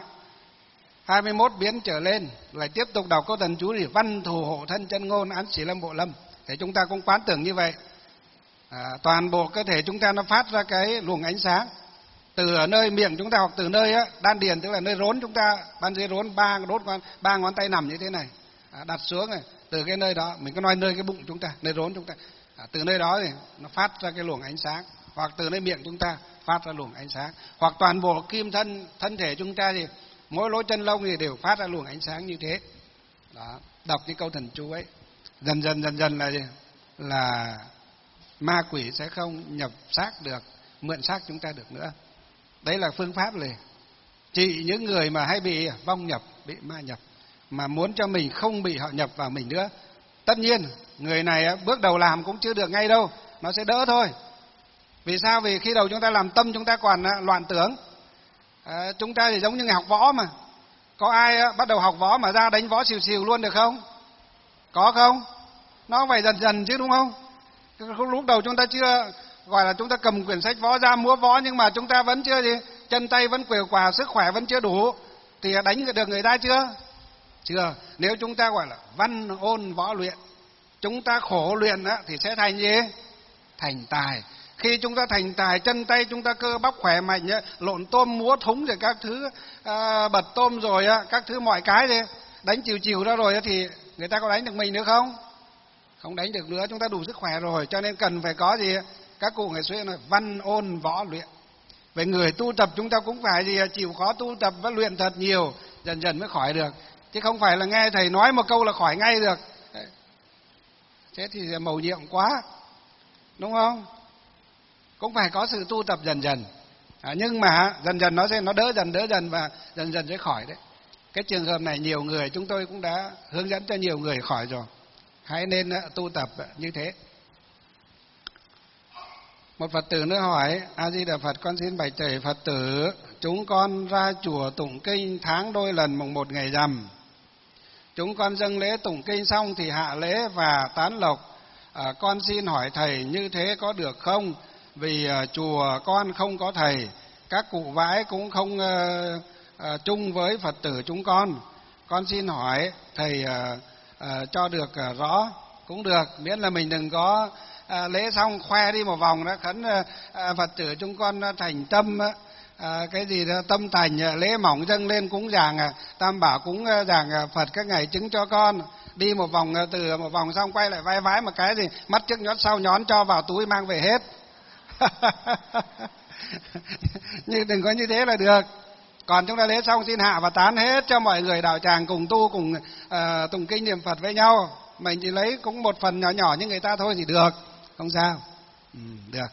21 biến trở lên, lại tiếp tục đọc câu thần chú thì văn thù hộ thân chân ngôn án xỉ lâm bộ lâm. Để chúng ta cũng quán tưởng như vậy. Toàn bộ cơ thể chúng ta nó phát ra cái luồng ánh sáng. Từ ở nơi miệng chúng ta hoặc từ nơi đan điền, tức là nơi rốn chúng ta, ban dưới rốn, ba ngón tay nằm như thế này, đặt xuống này, từ cái nơi đó mình có nói nơi cái bụng chúng ta, nơi rốn chúng ta, từ nơi đó thì nó phát ra cái luồng ánh sáng, hoặc từ nơi miệng chúng ta phát ra luồng ánh sáng, hoặc toàn bộ kim thân thể chúng ta thì mỗi lỗ chân lông thì đều phát ra luồng ánh sáng như thế. Đó, đọc cái câu thần chú ấy, dần dần là gì? Là ma quỷ sẽ không nhập xác được, mượn xác chúng ta được nữa. Đấy là phương pháp này trị những người mà hay bị vong nhập, bị ma nhập, mà muốn cho mình không bị họ nhập vào mình nữa. Tất nhiên người này bước đầu làm cũng chưa được ngay đâu, nó sẽ đỡ thôi. Vì sao? Vì khi đầu chúng ta làm tâm chúng ta còn loạn tưởng. Chúng ta thì giống như người học võ mà. Có ai bắt đầu học võ mà ra đánh võ xìu xìu luôn được không? Có không? Nó phải dần dần chứ, đúng không? Lúc đầu chúng ta chưa gọi là chúng ta cầm quyển sách võ ra múa võ, nhưng mà chúng ta vẫn chưa gì, chân tay vẫn quều quà, sức khỏe vẫn chưa đủ, thì đánh được người ta chưa? Chưa. Nếu chúng ta gọi là văn ôn võ luyện, chúng ta khổ luyện thì sẽ thành gì? Thành tài. Khi chúng ta thành tài, chân tay chúng ta cơ bắp khỏe mạnh, lộn tôm múa thúng rồi các thứ, bật tôm rồi các thứ mọi cái thì đánh chiều ra rồi thì người ta có đánh được mình nữa không? Không đánh được nữa, chúng ta đủ sức khỏe rồi. Cho nên cần phải có gì? Các cụ ngày xưa nói văn ôn võ luyện. Về người tu tập chúng ta cũng phải gì? Chịu khó tu tập và luyện thật nhiều, dần dần mới khỏi được. Chứ không phải là nghe thầy nói một câu là khỏi ngay được. Thế thì mầu nhiệm quá, đúng không? Cũng phải có sự tu tập dần dần. Nhưng mà dần dần nó đỡ dần và dần dần sẽ khỏi đấy. Cái trường hợp này nhiều người chúng tôi cũng đã hướng dẫn cho nhiều người khỏi rồi. Hãy nên tu tập như thế. Một Phật tử nữa hỏi: A Di Đà Phật, con xin bạch thầy Phật tử, chúng con ra chùa tụng kinh tháng đôi lần mùng 1 ngày rằm. Chúng con dâng lễ tụng kinh xong thì hạ lễ và tán lộc. Con xin hỏi thầy như thế có được không? Vì chùa con không có thầy, các cụ vãi cũng không chung với Phật tử chúng con. Con xin hỏi thầy cho được rõ cũng được, miễn là mình đừng có lễ xong khoe đi một vòng đó, khấn Phật tử chúng con thành tâm, cái gì đó tâm thành lễ mỏng dâng lên cúng dường tam bảo cúng dường Phật các ngày chứng cho con. Đi một vòng, từ một vòng xong quay lại vai vái một cái gì mắt trước nhón sau nhón cho vào túi mang về hết. Nhưng đừng có như thế là được. Còn chúng ta lễ xong xin hạ và tán hết cho mọi người đạo tràng cùng tu, cùng tụng kinh niệm Phật với nhau. Mình chỉ lấy cũng một phần nhỏ nhỏ như người ta thôi thì được, không sao. Được.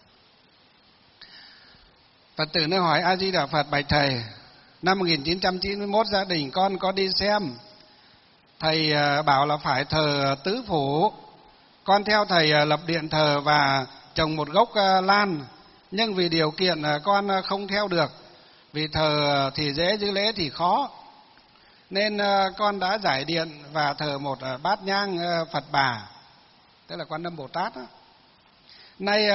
Phật tử nữa hỏi: A Di Đà Phật, bạch thầy, năm 1991 gia đình con có đi xem, thầy bảo là phải thờ tứ phủ. Con theo thầy lập điện thờ và trồng một gốc lan, nhưng vì điều kiện con không theo được, vì thờ thì dễ giữ lễ thì khó, nên con đã giải điện và thờ một bát nhang Phật Bà, tức là Quan Âm Bồ Tát đó. Nay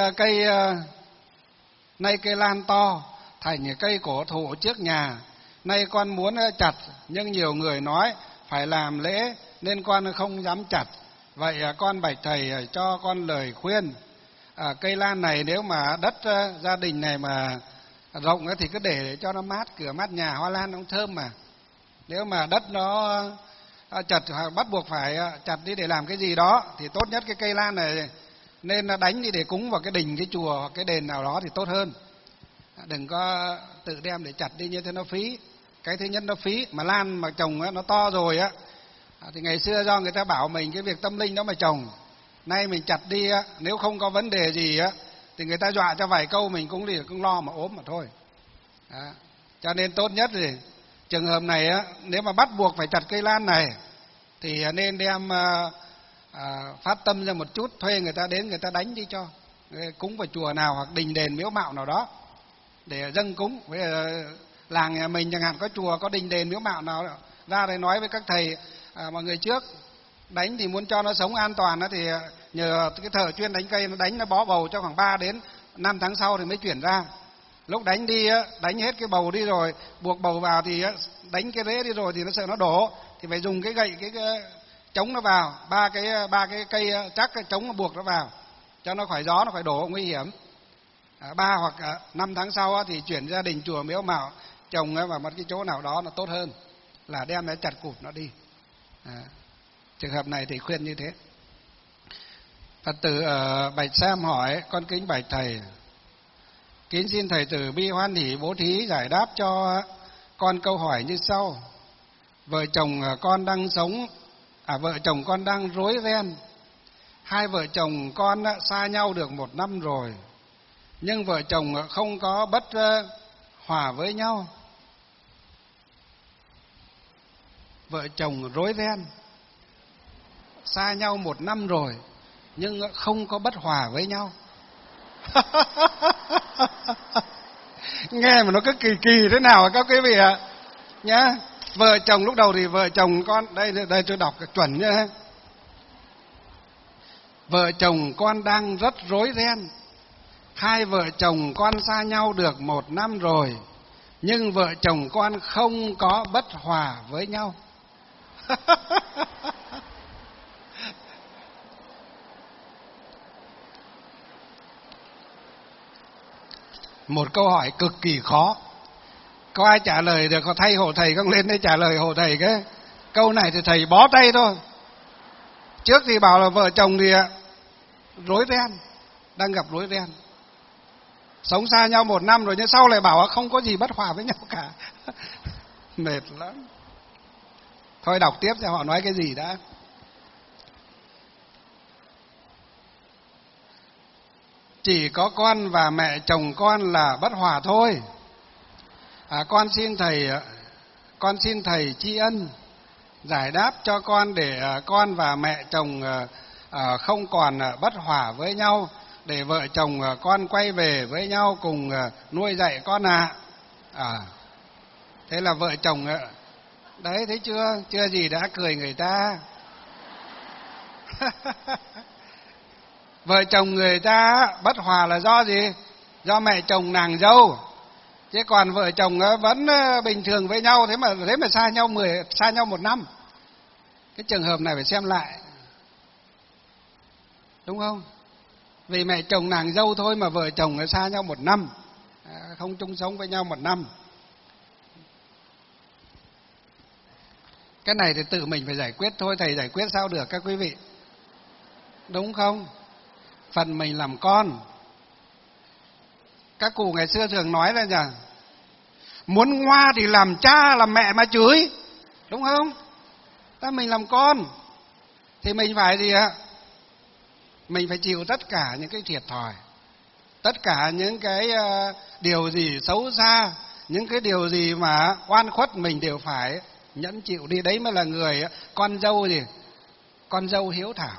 cây lan to thành cây cổ thụ trước nhà, nay con muốn chặt nhưng nhiều người nói phải làm lễ nên con không dám chặt. Vậy con bạch thầy cho con lời khuyên. Cây lan này nếu mà đất gia đình này mà rộng thì cứ để cho nó mát cửa mát nhà, hoa lan nó thơm mà. Nếu mà đất nó chặt bắt buộc phải chặt đi để làm cái gì đó thì tốt nhất cái cây lan này nên đánh đi để cúng vào cái đình, cái chùa hoặc cái đền nào đó thì tốt hơn. Đừng có tự đem để chặt đi như thế nó phí. Cái thứ nhất nó phí, mà lan mà trồng nó to rồi thì ngày xưa do người ta bảo mình cái việc tâm linh đó mà trồng. Nay mình chặt đi nếu không có vấn đề gì thì người ta dọa cho vài câu mình cũng lo mà ốm mà thôi. Cho nên tốt nhất thì trường hợp này nếu mà bắt buộc phải chặt cây lan này thì nên đem phát tâm ra một chút, thuê người ta đến người ta đánh đi cho, cúng vào chùa nào hoặc đình đền miếu mạo nào đó để dâng cúng. Với làng nhà mình chẳng hạn có chùa có đình đền miếu mạo nào ra đây nói với các thầy mọi người trước, đánh thì muốn cho nó sống an toàn đó thì nhờ cái thợ chuyên đánh cây nó đánh, nó bó bầu cho khoảng 3 đến 5 tháng sau thì mới chuyển ra. Lúc đánh đi đánh hết cái bầu đi rồi, buộc bầu vào thì đánh cái rễ đi rồi thì nó sợ nó đổ, thì phải dùng cái gậy cái chống nó vào, ba cái cây chắc cái chống nó buộc nó vào cho nó khỏi gió, nó khỏi đổ nguy hiểm. 3 hoặc 5 tháng sau thì chuyển gia đình chùa miếu mạo trồng vào một cái chỗ nào đó nó tốt hơn là đem nó chặt cụt nó đi. Trường hợp này thì khuyên như thế. Phật tử ở Bạch Sam hỏi: con kính bạch thầy, kính xin thầy từ bi hoan hỷ bố thí giải đáp cho con câu hỏi như sau. Vợ chồng con đang rối ren. Hai vợ chồng con xa nhau được 1 năm rồi, nhưng vợ chồng không có bất hòa với nhau. Vợ chồng rối ren, xa nhau 1 năm rồi, nhưng không có bất hòa với nhau. Nghe mà nó cứ kỳ kỳ thế nào các quý vị ạ nhá. Vợ chồng lúc đầu thì vợ chồng con đây tôi đọc chuẩn nhá. Vợ chồng con đang rất rối ren. Hai vợ chồng con xa nhau được 1 năm rồi, nhưng vợ chồng con không có bất hòa với nhau. Một câu hỏi cực kỳ khó. Có ai trả lời được? Có thay hộ thầy không, lên đây trả lời hộ thầy cái câu này thì thầy bó tay thôi. Trước thì bảo là vợ chồng thì rối ren, đang gặp rối ren, sống xa nhau 1 năm rồi, nhưng sau lại bảo không có gì bất hòa với nhau cả. Mệt lắm. Thôi đọc tiếp xem họ nói cái gì đã. Chỉ có con và mẹ chồng con là bất hòa thôi. Con xin thầy tri ân giải đáp cho con để con và mẹ chồng không còn bất hòa với nhau, để vợ chồng con quay về với nhau cùng nuôi dạy con ạ. Thế là vợ chồng đấy, thấy chưa? Chưa gì đã cười người ta. Vợ chồng người ta bất hòa là do gì? Do mẹ chồng nàng dâu. Chứ còn vợ chồng vẫn bình thường với nhau, thế mà xa nhau 1 năm. Cái trường hợp này phải xem lại, đúng không? Vì mẹ chồng nàng dâu thôi mà vợ chồng xa nhau 1 năm, không chung sống với nhau 1 năm. Cái này thì tự mình phải giải quyết thôi, thầy giải quyết sao được các quý vị, đúng không? Phần mình làm con. Các cụ ngày xưa thường nói là nhỉ, muốn ngoa thì làm cha làm mẹ mà chửi, đúng không? Mình làm con thì mình phải gì ạ? Mình phải chịu tất cả những cái thiệt thòi, tất cả những cái điều gì xấu xa, những cái điều gì mà oan khuất mình đều phải nhẫn chịu đi. Đấy mới là người con dâu gì? Con dâu hiếu thảo.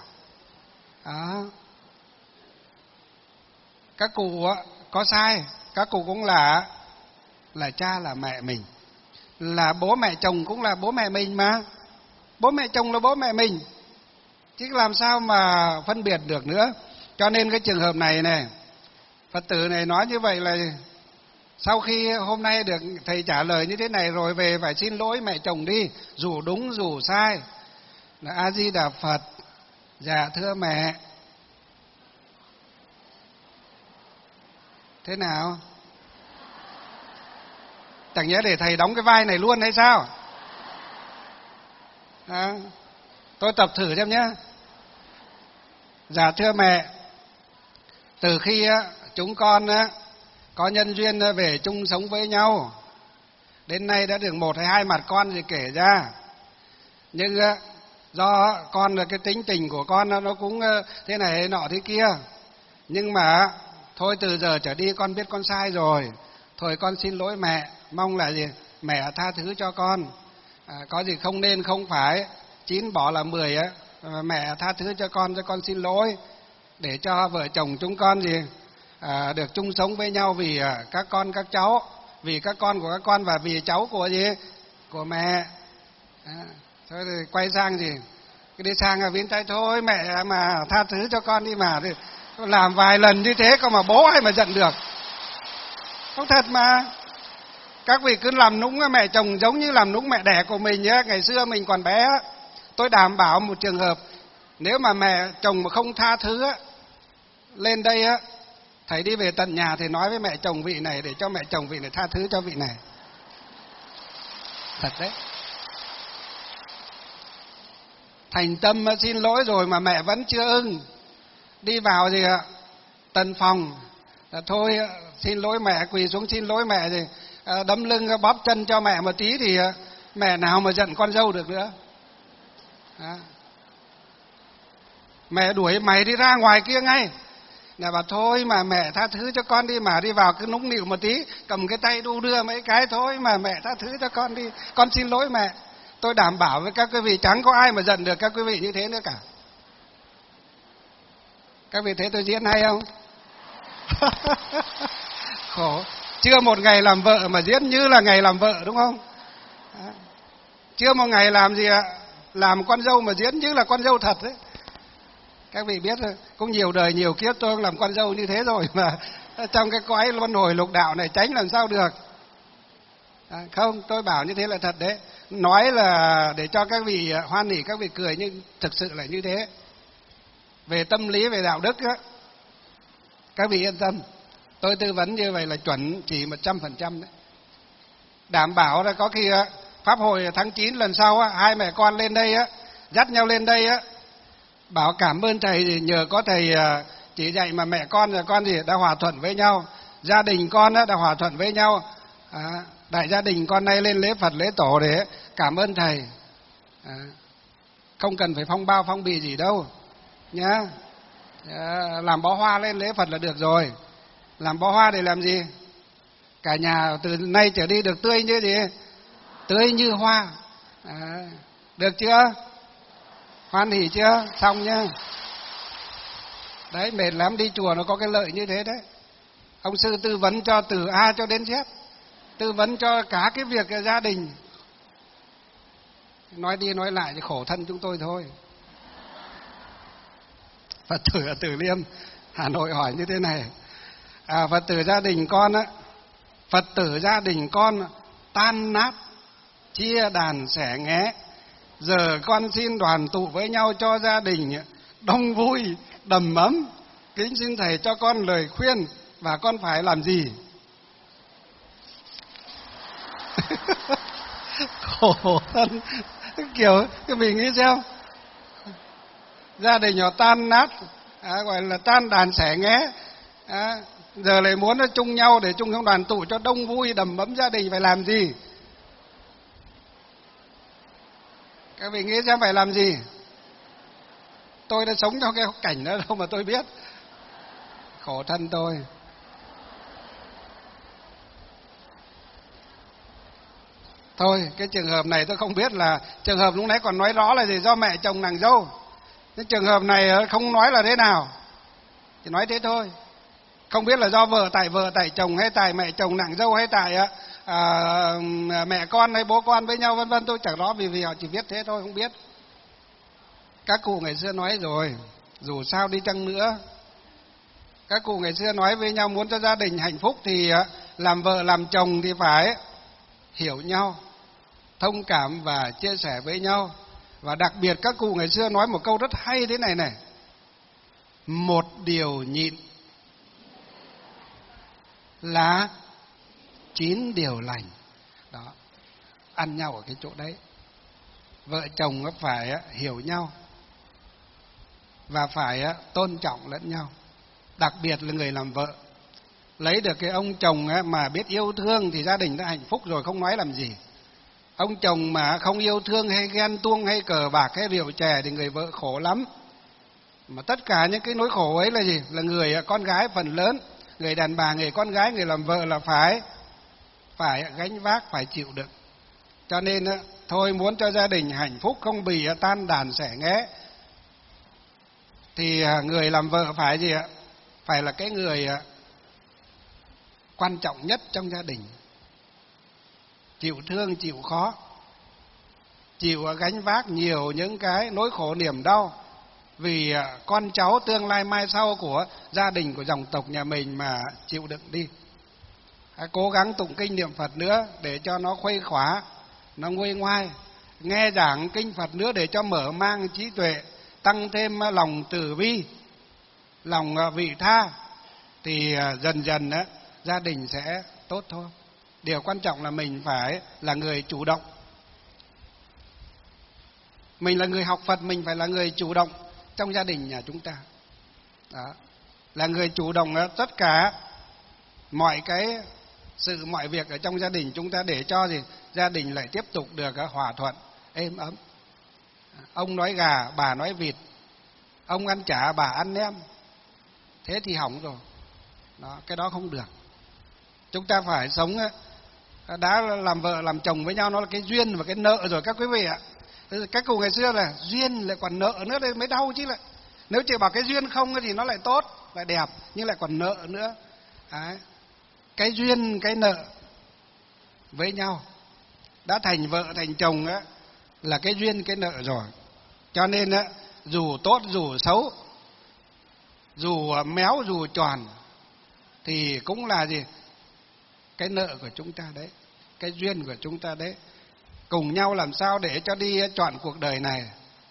Các cụ có sai, các cụ cũng là cha là mẹ mình, là bố mẹ chồng cũng là bố mẹ mình mà. Bố mẹ chồng là bố mẹ mình, chứ làm sao mà phân biệt được nữa. Cho nên cái trường hợp này này, Phật tử này nói như vậy là sau khi hôm nay được thầy trả lời như thế này rồi, về phải xin lỗi mẹ chồng đi, dù đúng dù sai. Là A Di Đà Phật. Dạ thưa mẹ. Thế nào? Chẳng nhẽ để thầy đóng cái vai này luôn hay sao? Tôi tập thử xem nhé. Dạ thưa mẹ, từ khi chúng con có nhân duyên về chung sống với nhau, đến nay đã được 1 hay 2 mặt con thì kể ra. Nhưng do con là cái tính tình của con nó cũng thế này nọ thế kia. Nhưng mà thôi, từ giờ trở đi con biết con sai rồi. Thôi con xin lỗi mẹ, mong là gì? Mẹ tha thứ cho con. Có gì không nên không phải, 9 bỏ là 10 mẹ tha thứ cho con xin lỗi, để cho vợ chồng chúng con được chung sống với nhau vì các con các cháu, vì các con của các con và vì cháu của mẹ. Thôi thì quay sang đi sang viếng tay, thôi mẹ mà tha thứ cho con đi mà, thì làm vài lần như thế còn mà bố ai mà giận được. Không thật mà. Các vị cứ làm nũng mẹ chồng giống như làm nũng mẹ đẻ của mình nhé. Ngày xưa mình còn bé, tôi đảm bảo một trường hợp, nếu mà mẹ chồng mà không tha thứ lên đây thầy đi về tận nhà thì nói với mẹ chồng vị này để cho mẹ chồng vị này tha thứ cho vị này. Thật đấy. Thành tâm xin lỗi rồi mà mẹ vẫn chưa ưng, đi vào tận phòng, thôi xin lỗi mẹ, quỳ xuống xin lỗi mẹ, thì đấm lưng bóp chân cho mẹ một tí, thì mẹ nào mà giận con dâu được nữa. Mẹ đuổi mày đi ra ngoài kia ngay. Mẹ bảo thôi mà mẹ tha thứ cho con đi mà, đi vào cứ nũng nịu một tí, cầm cái tay đu đưa mấy cái, thôi mà mẹ tha thứ cho con đi, con xin lỗi mẹ. Tôi đảm bảo với các quý vị chẳng có ai mà giận được các quý vị như thế nữa cả. Các vị thấy tôi diễn hay không? Khổ. Chưa một ngày làm vợ mà diễn như là ngày làm vợ, đúng không? Chưa một ngày làm làm con dâu mà diễn như là con dâu thật đấy. Các vị biết rồi, cũng nhiều đời nhiều kiếp tôi làm con dâu như thế rồi mà trong cái cõi luân hồi lục đạo này tránh làm sao được. Không, tôi bảo như thế là thật đấy. Nói là để cho các vị hoan hỉ, các vị cười, nhưng thực sự là như thế. Về tâm lý, về đạo đức các vị yên tâm, tôi tư vấn như vậy là chuẩn chỉ 100% đấy. Đảm bảo là có khi pháp hội tháng 9 lần sau hai mẹ con lên đây dắt nhau lên đây bảo cảm ơn thầy, thì nhờ có thầy chỉ dạy mà mẹ con và con đã hòa thuận với nhau, gia đình con đã hòa thuận với nhau. Đại gia đình con nay lên lễ Phật lễ Tổ để cảm ơn thầy. Không cần phải phong bao phong bì gì đâu nhá. Làm bó hoa lên lễ Phật là được rồi. Làm bó hoa để làm gì? Cả nhà từ nay trở đi được tươi như tươi như hoa. Được chưa? Hoan hỉ chưa? Xong nhá. Đấy, mệt lắm, đi chùa nó có cái lợi như thế đấy. Ông sư tư vấn cho từ A cho đến Z, tư vấn cho cả cái việc gia đình. Nói đi nói lại thì khổ thân chúng tôi thôi. Phật tử ở Từ Liêm, Hà Nội hỏi như thế này: Phật tử gia đình con Phật tử gia đình con tan nát, chia đàn xẻ nghé. Giờ con xin đoàn tụ với nhau cho gia đình đông vui, đầm ấm. Kính xin thầy cho con lời khuyên và con phải làm gì? Khổ thân. Kiểu mình nghĩ xem, gia đình họ tan nát, gọi là tan đàn xẻ nghé, giờ lại muốn nó chung nhau để chung trong đoàn tụ cho đông vui đầm ấm gia đình, phải làm gì? Các vị nghĩ xem phải làm gì? Tôi đã sống trong cái cảnh đó đâu mà tôi biết. Khổ thân tôi. Thôi, cái trường hợp này tôi không biết là trường hợp lúc nãy còn nói rõ là gì, do mẹ chồng nàng dâu. Cái trường hợp này không nói là thế nào, chỉ nói thế thôi. Không biết là do vợ tại chồng, hay tại mẹ chồng nàng dâu, hay tại mẹ con hay bố con với nhau, vân vân, tôi chẳng rõ, vì họ chỉ viết thế thôi, không biết. Các cụ ngày xưa nói rồi, dù sao đi chăng nữa, các cụ ngày xưa nói với nhau, muốn cho gia đình hạnh phúc thì làm vợ làm chồng thì phải hiểu nhau, thông cảm và chia sẻ với nhau. Và đặc biệt các cụ ngày xưa nói một câu rất hay thế này này: một điều nhịn là 9 điều lành. Đó, ăn nhau ở cái chỗ đấy. Vợ chồng phải hiểu nhau và phải tôn trọng lẫn nhau. Đặc biệt là người làm vợ, lấy được cái ông chồng mà biết yêu thương thì gia đình đã hạnh phúc rồi, không nói làm gì. Ông chồng mà không yêu thương, hay ghen tuông, hay cờ bạc, hay rượu chè thì người vợ khổ lắm. Mà tất cả những cái nỗi khổ ấy là gì? Là người con gái phần lớn, người đàn bà, người con gái, người làm vợ là phải gánh vác, phải chịu đựng. Cho nên thôi, muốn cho gia đình hạnh phúc, không bị tan đàn xẻ nghé, thì người làm vợ phải gì ạ? Phải là cái người quan trọng nhất trong gia đình, chịu thương chịu khó, chịu gánh vác nhiều những cái nỗi khổ niềm đau vì con cháu tương lai mai sau của gia đình, của dòng tộc nhà mình mà chịu đựng đi. Cố gắng tụng kinh niệm Phật nữa để cho nó khuây khỏa, nó nguôi ngoai, nghe giảng kinh Phật nữa để cho mở mang trí tuệ, tăng thêm lòng từ bi, lòng vị tha, thì dần dần gia đình sẽ tốt thôi. Điều quan trọng là mình phải là người chủ động. Mình là người học Phật, mình phải là người chủ động trong gia đình nhà chúng ta. Đó. Là người chủ động tất cả mọi cái sự, mọi việc ở trong gia đình chúng ta, để cho gì? Gia đình lại tiếp tục được hòa thuận, êm ấm. Ông nói gà, bà nói vịt, ông ăn chả, bà ăn nem, thế thì hỏng rồi. Đó, cái đó không được. Chúng ta phải sống, đã làm vợ làm chồng với nhau, nó là cái duyên và cái nợ rồi các quý vị ạ. Các cụ ngày xưa là duyên lại còn nợ nữa đây mới đau chứ lại. Nếu chỉ bảo cái duyên không thì nó lại tốt, lại đẹp, nhưng lại còn nợ nữa. Đấy. Cái duyên, cái nợ với nhau, đã thành vợ thành chồng là cái duyên cái nợ rồi. Cho nên dù tốt dù xấu, dù méo dù tròn, thì cũng là gì? Cái nợ của chúng ta đấy, cái duyên của chúng ta đấy. Cùng nhau làm sao để cho đi chọn cuộc đời này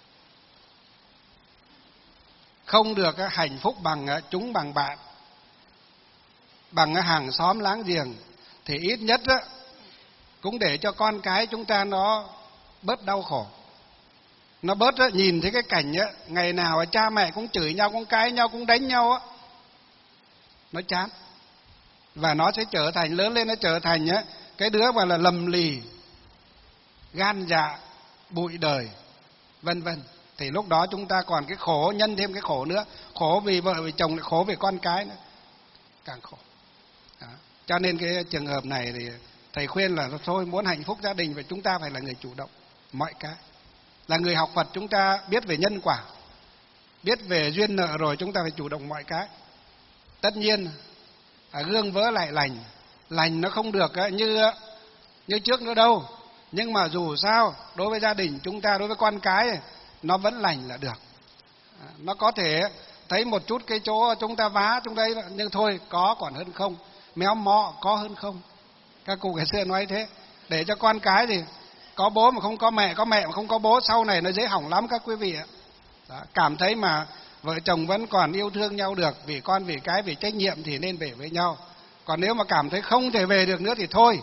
không được hạnh phúc bằng chúng, bằng bạn, bằng hàng xóm láng giềng, thì ít nhất cũng để cho con cái chúng ta nó bớt đau khổ. Nó bớt nhìn thấy cái cảnh ngày nào cha mẹ cũng chửi nhau, cũng cãi nhau, cũng đánh nhau nó chán. Và nó sẽ trở thành, lớn lên nó trở thành cái đứa mà là lầm lì, gan dạ, bụi đời, vân vân. Thì lúc đó chúng ta còn cái khổ, nhân thêm cái khổ nữa, khổ vì vợ vì chồng, lại khổ vì con cái nữa, càng khổ. Đó. Cho nên cái trường hợp này thì thầy khuyên là thôi, muốn hạnh phúc gia đình thì chúng ta phải là người chủ động mọi cái. Là người học Phật, chúng ta biết về nhân quả, biết về duyên nợ rồi, chúng ta phải chủ động mọi cái. Tất nhiên gương vỡ lại lành, lành nó không được như trước nữa đâu, nhưng mà dù sao đối với gia đình chúng ta, đối với con cái, nó vẫn lành là được. Nó có thể thấy một chút cái chỗ chúng ta vá chúng đây, nhưng thôi, có còn hơn không, méo mó có hơn không. Các cụ ngày xưa nói thế, để cho con cái thì có bố mà không có mẹ, có mẹ mà không có bố, sau này nó dễ hỏng lắm các quý vị ạ. Đó, cảm thấy mà vợ chồng vẫn còn yêu thương nhau được, vì con vì cái, vì trách nhiệm thì nên về với nhau. Còn nếu mà cảm thấy không thể về được nữa thì thôi,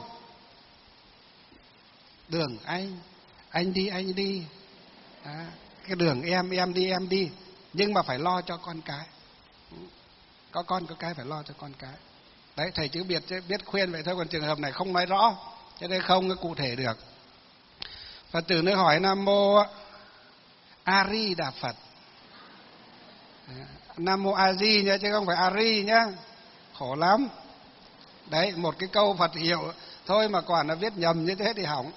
đường anh đi, cái đường em đi, nhưng mà phải lo cho con cái. Có con có cái phải lo cho con cái. Đấy, thầy chứ biết khuyên vậy thôi, còn trường hợp này không nói rõ, cho nên không cụ thể được. Phật tử nữa hỏi Nam Mô A Di Đà Phật. Nam Mô A Di nhá, chứ không phải A Ri nhá, khổ lắm. Đấy, một cái câu Phật hiệu thôi mà còn nó viết nhầm như thế thì hỏng.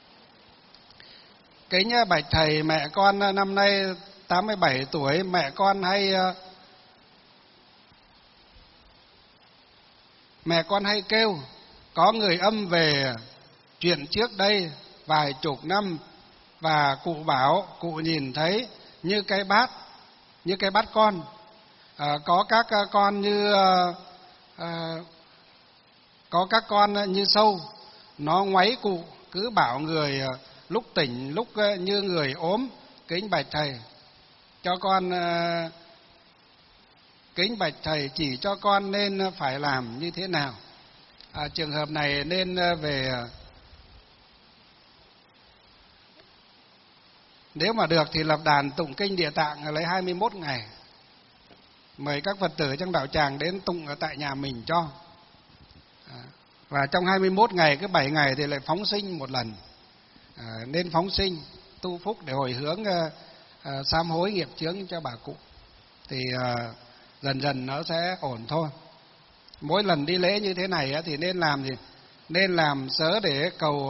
Kính bạch thầy, mẹ con năm nay 87 tuổi, mẹ con hay kêu có người âm về chuyện trước đây vài chục năm, và cụ bảo cụ nhìn thấy như cái bát con, có các con như sâu, nó ngoáy cụ, cứ bảo người lúc tỉnh lúc như người ốm. Kính bạch thầy chỉ cho con nên phải làm như thế nào. Trường hợp này nên về, nếu mà được thì lập đàn tụng kinh Địa Tạng lấy 21 ngày, mời các Phật tử trong đạo tràng đến tụng ở tại nhà mình cho. Và trong 21 ngày, cứ 7 ngày thì lại phóng sinh một lần. Nên phóng sinh tu phúc để hồi hướng sám hối nghiệp chướng cho bà cụ, thì dần dần nó sẽ ổn thôi. Mỗi lần đi lễ như thế này thì nên làm gì? Nên làm sớ để cầu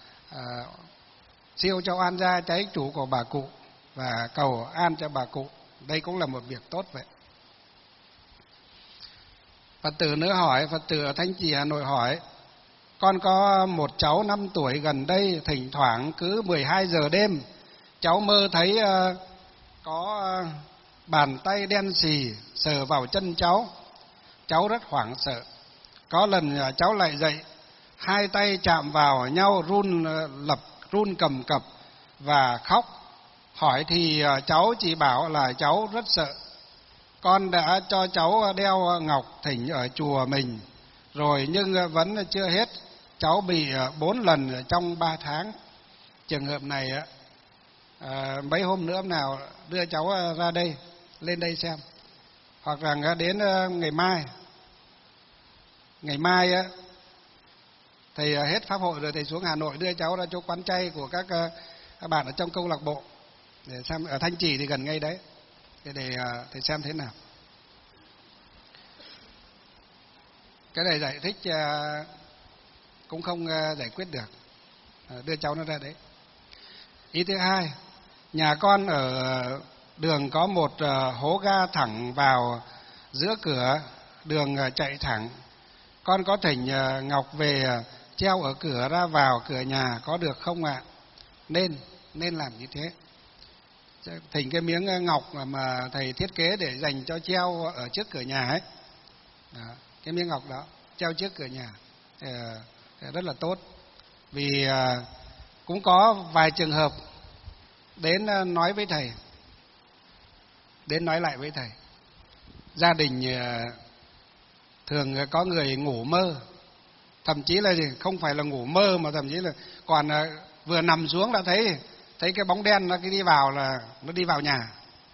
siêu cho oan gia cháy chủ của bà cụ, và cầu an cho bà cụ. Đây cũng là một việc tốt vậy. Phật tử nữa hỏi, Phật tử ở Thanh Trì Hà Nội hỏi: con có một cháu 5 tuổi, gần đây thỉnh thoảng cứ 12 giờ đêm cháu mơ thấy có bàn tay đen sì sờ vào chân cháu. Cháu rất hoảng sợ. Có lần cháu lại dậy, hai tay chạm vào nhau run cầm cập và khóc. Hỏi thì cháu chỉ bảo là cháu rất sợ. Con đã cho cháu đeo ngọc thỉnh ở chùa mình rồi nhưng vẫn chưa hết. Cháu bị 4 lần trong 3 tháng. Trường hợp này mấy hôm nữa nào đưa cháu ra đây, lên đây xem. Hoặc là đến ngày mai thầy hết pháp hội rồi thầy xuống Hà Nội đưa cháu ra chỗ quán chay của các bạn ở trong câu lạc bộ để xem. Ở Thanh Trì thì gần ngay đấy, để thầy xem thế nào. Cái này giải thích cũng không giải quyết được, đưa cháu nó ra đấy. Ý thứ hai, nhà con ở đường có một hố ga thẳng vào giữa cửa, đường chạy thẳng. Con có thỉnh ngọc về treo ở cửa ra vào cửa nhà có được không ạ? Nên làm như thế. Thỉnh cái miếng ngọc mà thầy thiết kế để dành cho treo ở trước cửa nhà ấy. Đó, cái miếng ngọc đó treo trước cửa nhà rất là tốt. Vì cũng có vài trường hợp đến nói với thầy, đến nói lại với thầy. Gia đình thường có người ngủ mơ, thậm chí là không phải là ngủ mơ mà thậm chí là còn vừa nằm xuống đã thấy cái bóng đen nó đi vào, là nó đi vào nhà.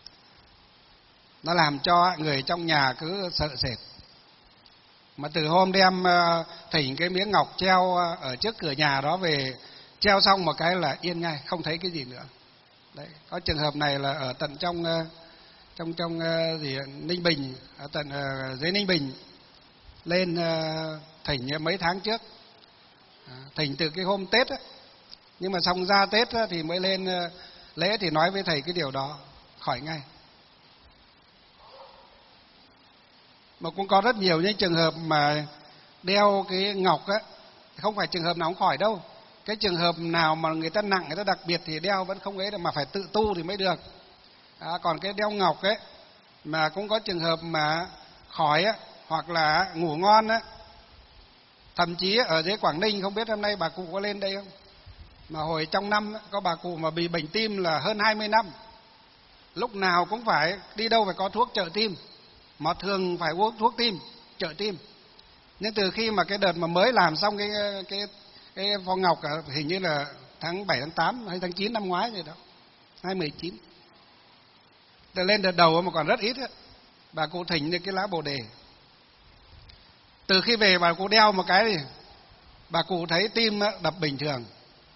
Nó làm cho người trong nhà cứ sợ sệt. Mà từ hôm đem thỉnh cái miếng ngọc treo ở trước cửa nhà đó về, treo xong một cái là yên ngay, không thấy cái gì nữa. Đấy, có trường hợp này là ở tận trong Ninh Bình, ở tận dưới Ninh Bình lên thỉnh mấy tháng trước, thỉnh từ cái hôm Tết ấy. Nhưng mà xong ra Tết thì mới lên lễ thì nói với thầy cái điều đó, khỏi ngay. Mà cũng có rất nhiều những trường hợp mà đeo cái ngọc á, không phải trường hợp nào cũng khỏi đâu. Cái trường hợp nào mà người ta nặng, người ta đặc biệt thì đeo vẫn không ấy được, mà phải tự tu thì mới được. Còn cái đeo ngọc ấy mà cũng có trường hợp mà khỏi á, hoặc là ngủ ngon á. Thậm chí ở dưới Quảng Ninh, không biết hôm nay bà cụ có lên đây không, mà hồi trong năm có bà cụ mà bị bệnh tim là hơn 20 năm. Lúc nào cũng phải đi đâu phải có thuốc trợ tim, mà thường phải uống thuốc tim, trợ tim. Nhưng từ khi mà cái đợt mà mới làm xong cái vòng ngọc hình như là tháng 7, tháng 8 hay tháng 9 năm ngoái rồi đó, 2019. Lên đợt đầu mà còn rất ít ấy. Bà cụ thỉnh như cái lá bồ đề. Từ khi về bà cụ đeo một cái thì bà cụ thấy tim đập bình thường.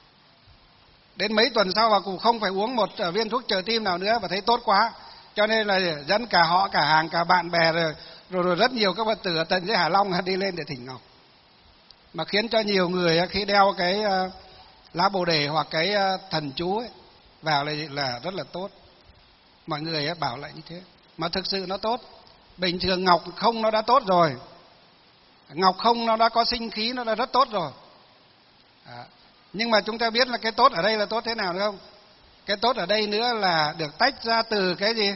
Đến mấy tuần sau bà cụ không phải uống một viên thuốc trợ tim nào nữa và thấy tốt quá. Cho nên là dẫn cả họ, cả hàng, cả bạn bè rồi rất nhiều các Phật tử ở tận dưới Hạ Long đi lên để thỉnh ngọc. Mà khiến cho nhiều người khi đeo cái lá bồ đề hoặc cái thần chú ấy vào là rất là tốt. Mọi người bảo lại như thế. Mà thực sự nó tốt. Bình thường ngọc không nó đã tốt rồi. Ngọc không nó đã có sinh khí, nó đã rất tốt rồi. Nhưng mà chúng ta biết là cái tốt ở đây là tốt thế nào nữa không? Cái tốt ở đây nữa là được tách ra từ cái gì?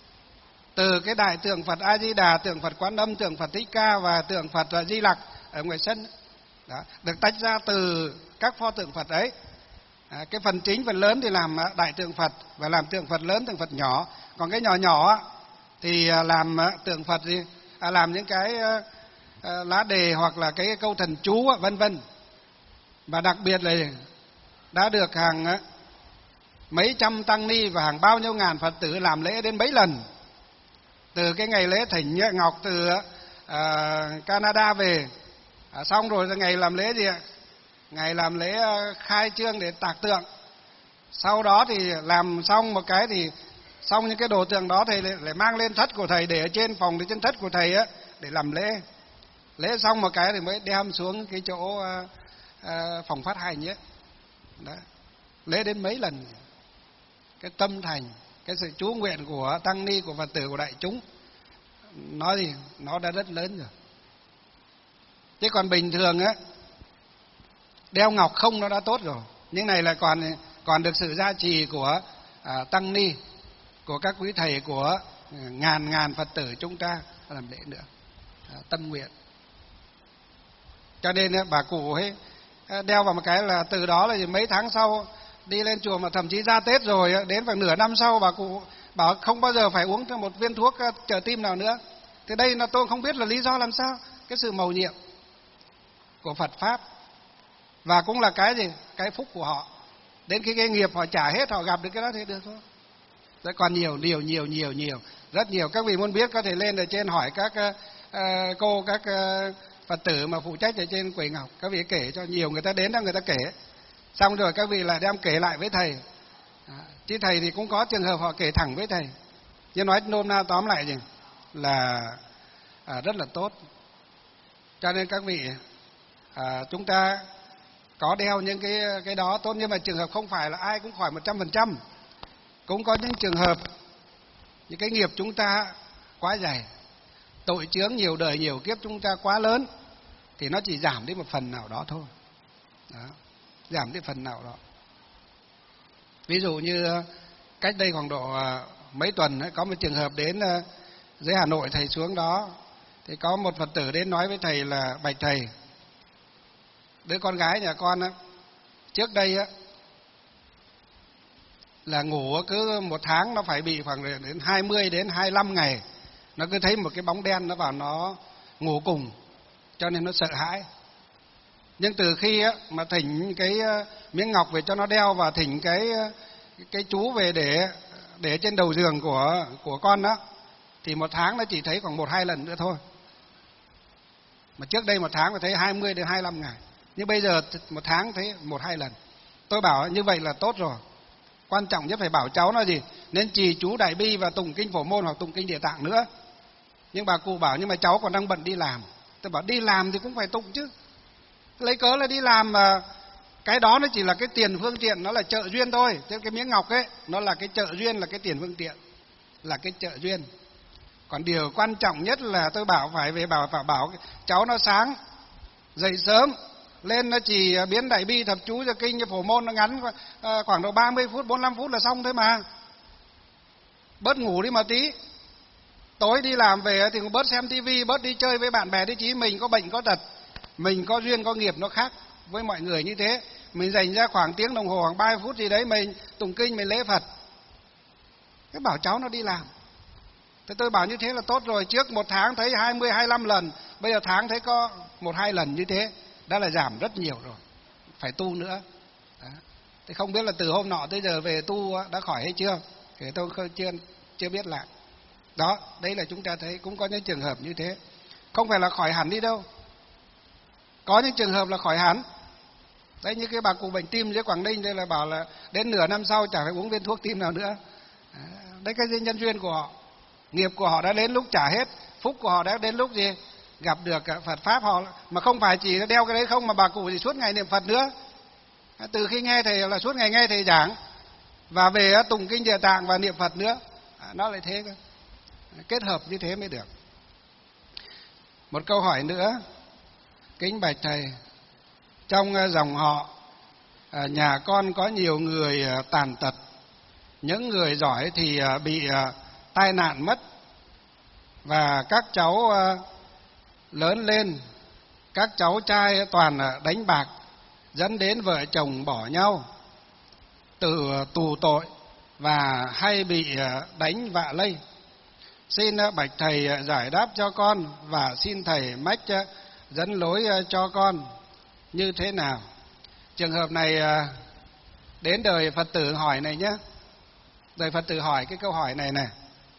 Từ cái đại tượng Phật A Di Đà, tượng Phật Quán Âm, tượng Phật Thích Ca và tượng Phật Di Lặc ở ngoài sân. Đó, được tách ra từ các pho tượng Phật ấy. Cái phần chính, phần lớn thì làm đại tượng Phật và làm tượng Phật lớn, tượng Phật nhỏ. Còn cái nhỏ nhỏ thì làm tượng Phật gì? Làm những cái lá đề hoặc là cái câu thần chú vân vân. Và đặc biệt là đã được hàng mấy trăm tăng ni và hàng bao nhiêu ngàn Phật tử làm lễ đến mấy lần. Từ cái ngày lễ thỉnh ngọc từ Canada về, xong rồi ngày làm lễ gì ạ? Ngày làm lễ khai trương để tạc tượng. Sau đó thì làm xong một cái thì xong những cái đồ tượng đó thầy lại mang lên thất của thầy, để ở trên phòng, để trên thất của thầy á, để làm lễ. Lễ xong một cái thì mới đem xuống cái chỗ phòng phát hành nhé. Đó. Lễ đến mấy lần. Cái tâm thành, cái sự chú nguyện của tăng ni, của Phật tử, của đại chúng, nó đã rất lớn rồi. Chứ còn bình thường á, đeo ngọc không nó đã tốt rồi, nhưng này là còn được sự gia trì của tăng ni, của các quý thầy, của ngàn Phật tử chúng ta làm lễ nữa, tâm nguyện. Cho nên bà cụ ấy đeo vào một cái là từ đó là mấy tháng sau đi lên chùa, mà thậm chí ra Tết rồi đến khoảng nửa năm sau bà cụ bảo không bao giờ phải uống thêm một viên thuốc trợ tim nào nữa. Thì đây là tôi không biết là lý do làm sao, cái sự mầu nhiệm của Phật pháp, và cũng là cái gì, cái phúc của họ. Đến khi cái nghiệp họ trả hết, họ gặp được cái đó thì được thôi. Rồi còn nhiều, rất nhiều. Các vị muốn biết có thể lên ở trên hỏi các cô, các Phật tử mà phụ trách ở trên quầy ngọc, các vị kể cho nhiều, người ta đến đó người ta kể, xong rồi các vị lại đem kể lại với thầy. Chứ thầy thì cũng có trường hợp họ kể thẳng với thầy. Nhưng nói nôm na tóm lại gì là rất là tốt. Cho nên các vị chúng ta có đeo những cái đó tốt, nhưng mà trường hợp không phải là ai cũng khỏi 100%. Cũng có những trường hợp những cái nghiệp chúng ta quá dày, tội chướng nhiều đời nhiều kiếp chúng ta quá lớn, thì nó chỉ giảm đi một phần nào đó thôi. Đó, giảm đi phần nào đó. Ví dụ như cách đây khoảng độ mấy tuần có một trường hợp đến dưới Hà Nội, thầy xuống đó thì có một Phật tử đến nói với thầy là: bạch thầy, đứa con gái nhà con trước đây là ngủ cứ một tháng nó phải bị khoảng đến 20 đến 25 ngày, nó cứ thấy một cái bóng đen nó vào nó ngủ cùng, cho nên nó sợ hãi. Nhưng từ khi mà thỉnh cái miếng ngọc về cho nó đeo, và thỉnh cái chú về để trên đầu giường của con đó, thì một tháng nó chỉ thấy khoảng 1-2 lần nữa thôi. Mà trước đây một tháng phải thấy 20 đến 25 ngày, nhưng bây giờ một tháng thấy 1-2 lần. Tôi bảo như vậy là tốt rồi. Quan trọng nhất phải bảo cháu nó gì, nên trì chú Đại Bi và tụng kinh Phổ Môn hoặc tụng kinh Địa Tạng nữa. Nhưng bà cụ bảo nhưng mà cháu còn đang bận đi làm. Tôi bảo đi làm thì cũng phải tụng chứ, lấy cớ là đi làm mà cái đó nó chỉ là cái tiền phương tiện, nó là trợ duyên thôi. Chứ cái miếng ngọc ấy nó là cái trợ duyên, là cái tiền phương tiện, là cái trợ duyên. Còn điều quan trọng nhất là tôi bảo phải về bảo cháu nó sáng dậy sớm lên, nó chỉ biến Đại Bi thập chú cho kinh cho Phổ Môn, nó ngắn khoảng độ 30 phút 45 phút là xong thôi mà. Bớt ngủ đi mà tí. Tối đi làm về thì bớt xem tivi, bớt đi chơi với bạn bè, đi chí mình có bệnh có tật, mình có duyên có nghiệp nó khác với mọi người như thế. Mình dành ra khoảng tiếng đồng hồ, khoảng 30 phút gì đấy mình tụng kinh, mình lễ Phật. Cái bảo cháu nó đi làm. Thế tôi bảo như thế là tốt rồi. Trước một tháng thấy 20-25 lần, bây giờ tháng thấy có 1-2 lần như thế, đã là giảm rất nhiều rồi. Phải tu nữa. Đó. Thế không biết là từ hôm nọ tới giờ về tu đã khỏi hay chưa? Thì tôi chưa biết lại. Đó, đấy là chúng ta thấy cũng có những trường hợp như thế. Không phải là khỏi hẳn đi đâu. Có những trường hợp là khỏi hẳn. Đấy, như cái bà cụ bệnh tim dưới Quảng Ninh đây là bảo là đến nửa năm sau chẳng phải uống viên thuốc tim nào nữa. Đấy, cái nhân duyên của họ, nghiệp của họ đã đến lúc trả hết, phúc của họ đã đến lúc gì gặp được Phật pháp họ. Mà không phải chỉ đeo cái đấy không, mà bà cụ thì suốt ngày niệm Phật nữa. Từ khi nghe thầy là suốt ngày nghe thầy giảng, và về tụng kinh Địa Tạng và niệm Phật nữa. Nó lại thế cơ, kết hợp như thế mới được. Một câu hỏi nữa, kính bạch thầy, trong dòng họ nhà con có nhiều người tàn tật, những người giỏi thì bị tai nạn mất, và các cháu lớn lên, các cháu trai toàn đánh bạc, dẫn đến vợ chồng bỏ nhau, tự tù tội và hay bị đánh vạ lây. Xin bạch thầy giải đáp cho con, và xin thầy mách dẫn lối cho con như thế nào. Trường hợp này đến đời Phật tử hỏi này nhé. Đời Phật tử hỏi cái câu hỏi này này.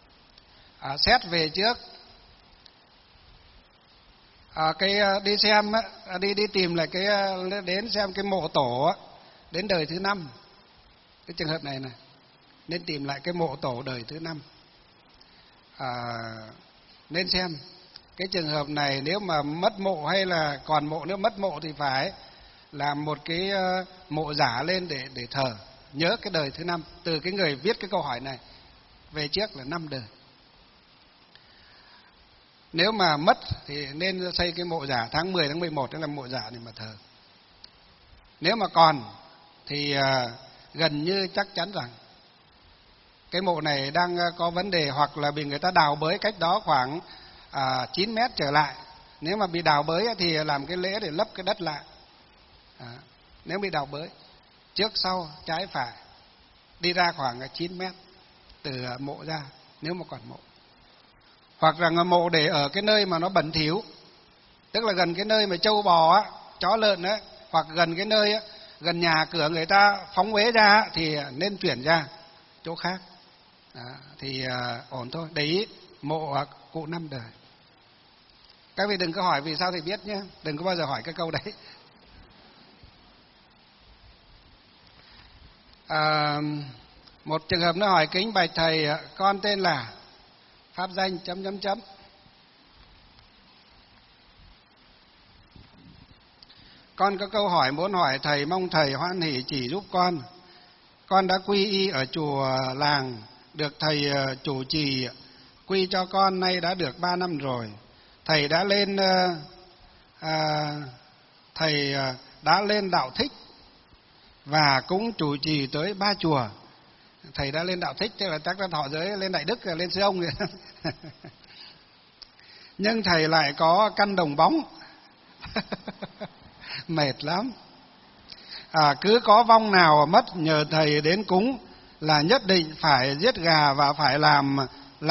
Xét về trước, đi xem, đi tìm lại đến xem cái mộ tổ đến đời thứ 5. Cái trường hợp này này, nên tìm lại cái mộ tổ đời thứ 5. Nên xem cái trường hợp này, nếu mà mất mộ hay là còn mộ, nếu mất mộ thì phải làm một cái mộ giả lên để thờ nhớ cái đời thứ 5. Từ cái người viết cái câu hỏi này về trước là 5 đời. Nếu mà mất thì nên xây cái mộ giả tháng 10 tháng 11 đó là mộ giả để mà thờ. Nếu mà còn thì gần như chắc chắn rằng cái mộ này đang có vấn đề, hoặc là bị người ta đào bới cách đó khoảng 9 mét trở lại. Nếu mà bị đào bới thì làm cái lễ để lấp cái đất lại. Nếu bị đào bới trước sau trái phải đi ra khoảng 9 mét từ mộ ra, nếu mà còn mộ. Hoặc là mộ để ở cái nơi mà nó bẩn thỉu, tức là gần cái nơi mà trâu bò chó lợn á, hoặc gần cái nơi gần nhà cửa người ta phóng uế ra thì nên chuyển ra chỗ khác. Thì ổn thôi. Đấy, mộ cụ 5 đời. Các vị đừng có hỏi vì sao thầy biết nhé, đừng có bao giờ hỏi cái câu đấy. Một trường hợp nó hỏi: kính bạch thầy, con tên là pháp danh ... Con có câu hỏi muốn hỏi thầy, mong thầy hoan hỷ chỉ giúp con. Con đã quy y ở chùa làng, được thầy chủ trì quy cho con, nay đã được 3 năm rồi. Thầy đã lên đạo thích và cũng chủ trì tới 3 chùa. Thầy đã lên đạo thích tức là chắc là thọ giới lên Đại Đức, lên Sư Ông. Nhưng thầy lại có căn đồng bóng. Mệt lắm. Cứ có vong nào mất nhờ thầy đến cúng là nhất định phải giết gà và phải làm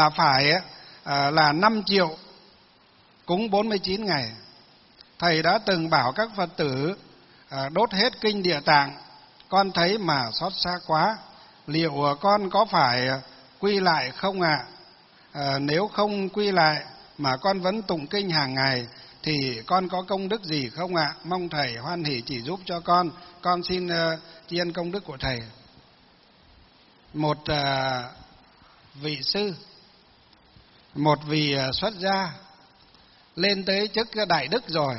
là 5 triệu cúng 49 ngày. Thầy đã từng bảo các Phật tử đốt hết kinh Địa Tạng. Con thấy mà xót xa quá. Liệu con có phải quy lại không ạ? Nếu không quy lại mà con vẫn tụng kinh hàng ngày thì con có công đức gì không ạ? Mong thầy hoan hỷ chỉ giúp cho con. Con xin tri ân công đức của thầy. Một vị sư, một vị xuất gia lên tới chức Đại Đức rồi,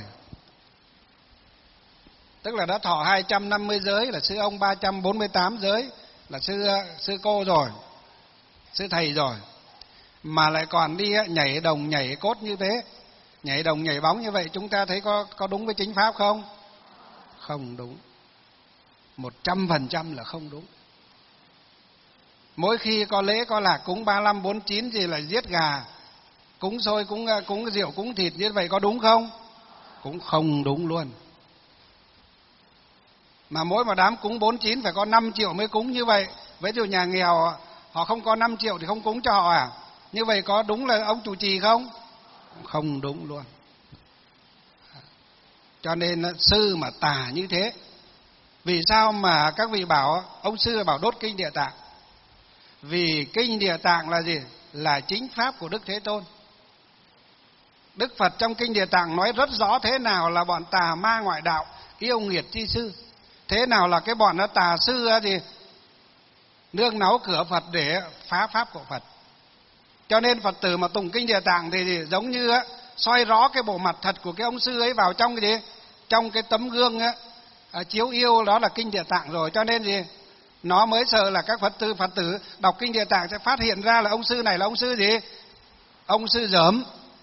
tức là đã thọ 250 giới, là sư ông 348 giới, là sư cô rồi, sư thầy rồi, mà lại còn đi nhảy đồng nhảy cốt như thế, nhảy đồng nhảy bóng như vậy, chúng ta thấy có đúng với chính pháp không? Không đúng. 100% là không đúng. Mỗi khi có lễ có lạc cúng 35 49 gì là giết gà, cúng xôi, cúng rượu, cúng thịt như vậy có đúng không? Cũng không đúng luôn. Mà mỗi một đám cúng 49 phải có 5 triệu mới cúng như vậy. Với điều nhà nghèo họ không có 5 triệu thì không cúng cho họ à? Như vậy có đúng là ông chủ trì không? Không đúng luôn. Cho nên sư mà tà như thế. Vì sao mà các vị bảo ông sư bảo đốt kinh Địa Tạng? Vì kinh Địa Tạng là gì? Là chính pháp của Đức Thế Tôn. Đức Phật trong kinh Địa Tạng nói rất rõ thế nào là bọn tà ma ngoại đạo, yêu nghiệt chi sư. Thế nào là cái bọn nó tà sư thì nương náu cửa Phật để phá pháp của Phật. Cho nên Phật tử mà tụng kinh Địa Tạng thì giống như soi rõ cái bộ mặt thật của cái ông sư ấy vào trong cái gì? Trong cái tấm gương chiếu yêu, đó là kinh Địa Tạng rồi. Cho nên gì? Nó mới sợ là các Phật tử đọc kinh Địa Tạng sẽ phát hiện ra là ông sư này là ông sư gì? Ông sư dởm.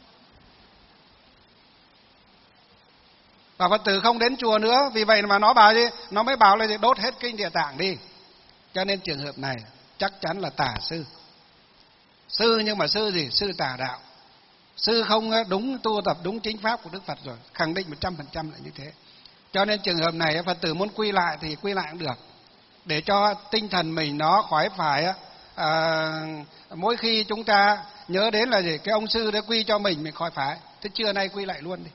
Và Phật tử không đến chùa nữa. Vì vậy mà nó bảo gì? Nó mới bảo là đốt hết kinh Địa Tạng đi. Cho nên trường hợp này chắc chắn là tà sư. Sư nhưng mà sư gì? Sư tà đạo. Sư không đúng tu tập đúng chính pháp của Đức Phật rồi. Khẳng định 100% là như thế. Cho nên trường hợp này Phật tử muốn quy lại thì quy lại cũng được. Để cho tinh thần mình nó khỏi phải mỗi khi chúng ta nhớ đến là gì? Cái ông sư đã quy cho mình khỏi phải. Thế trưa nay quy lại luôn đi.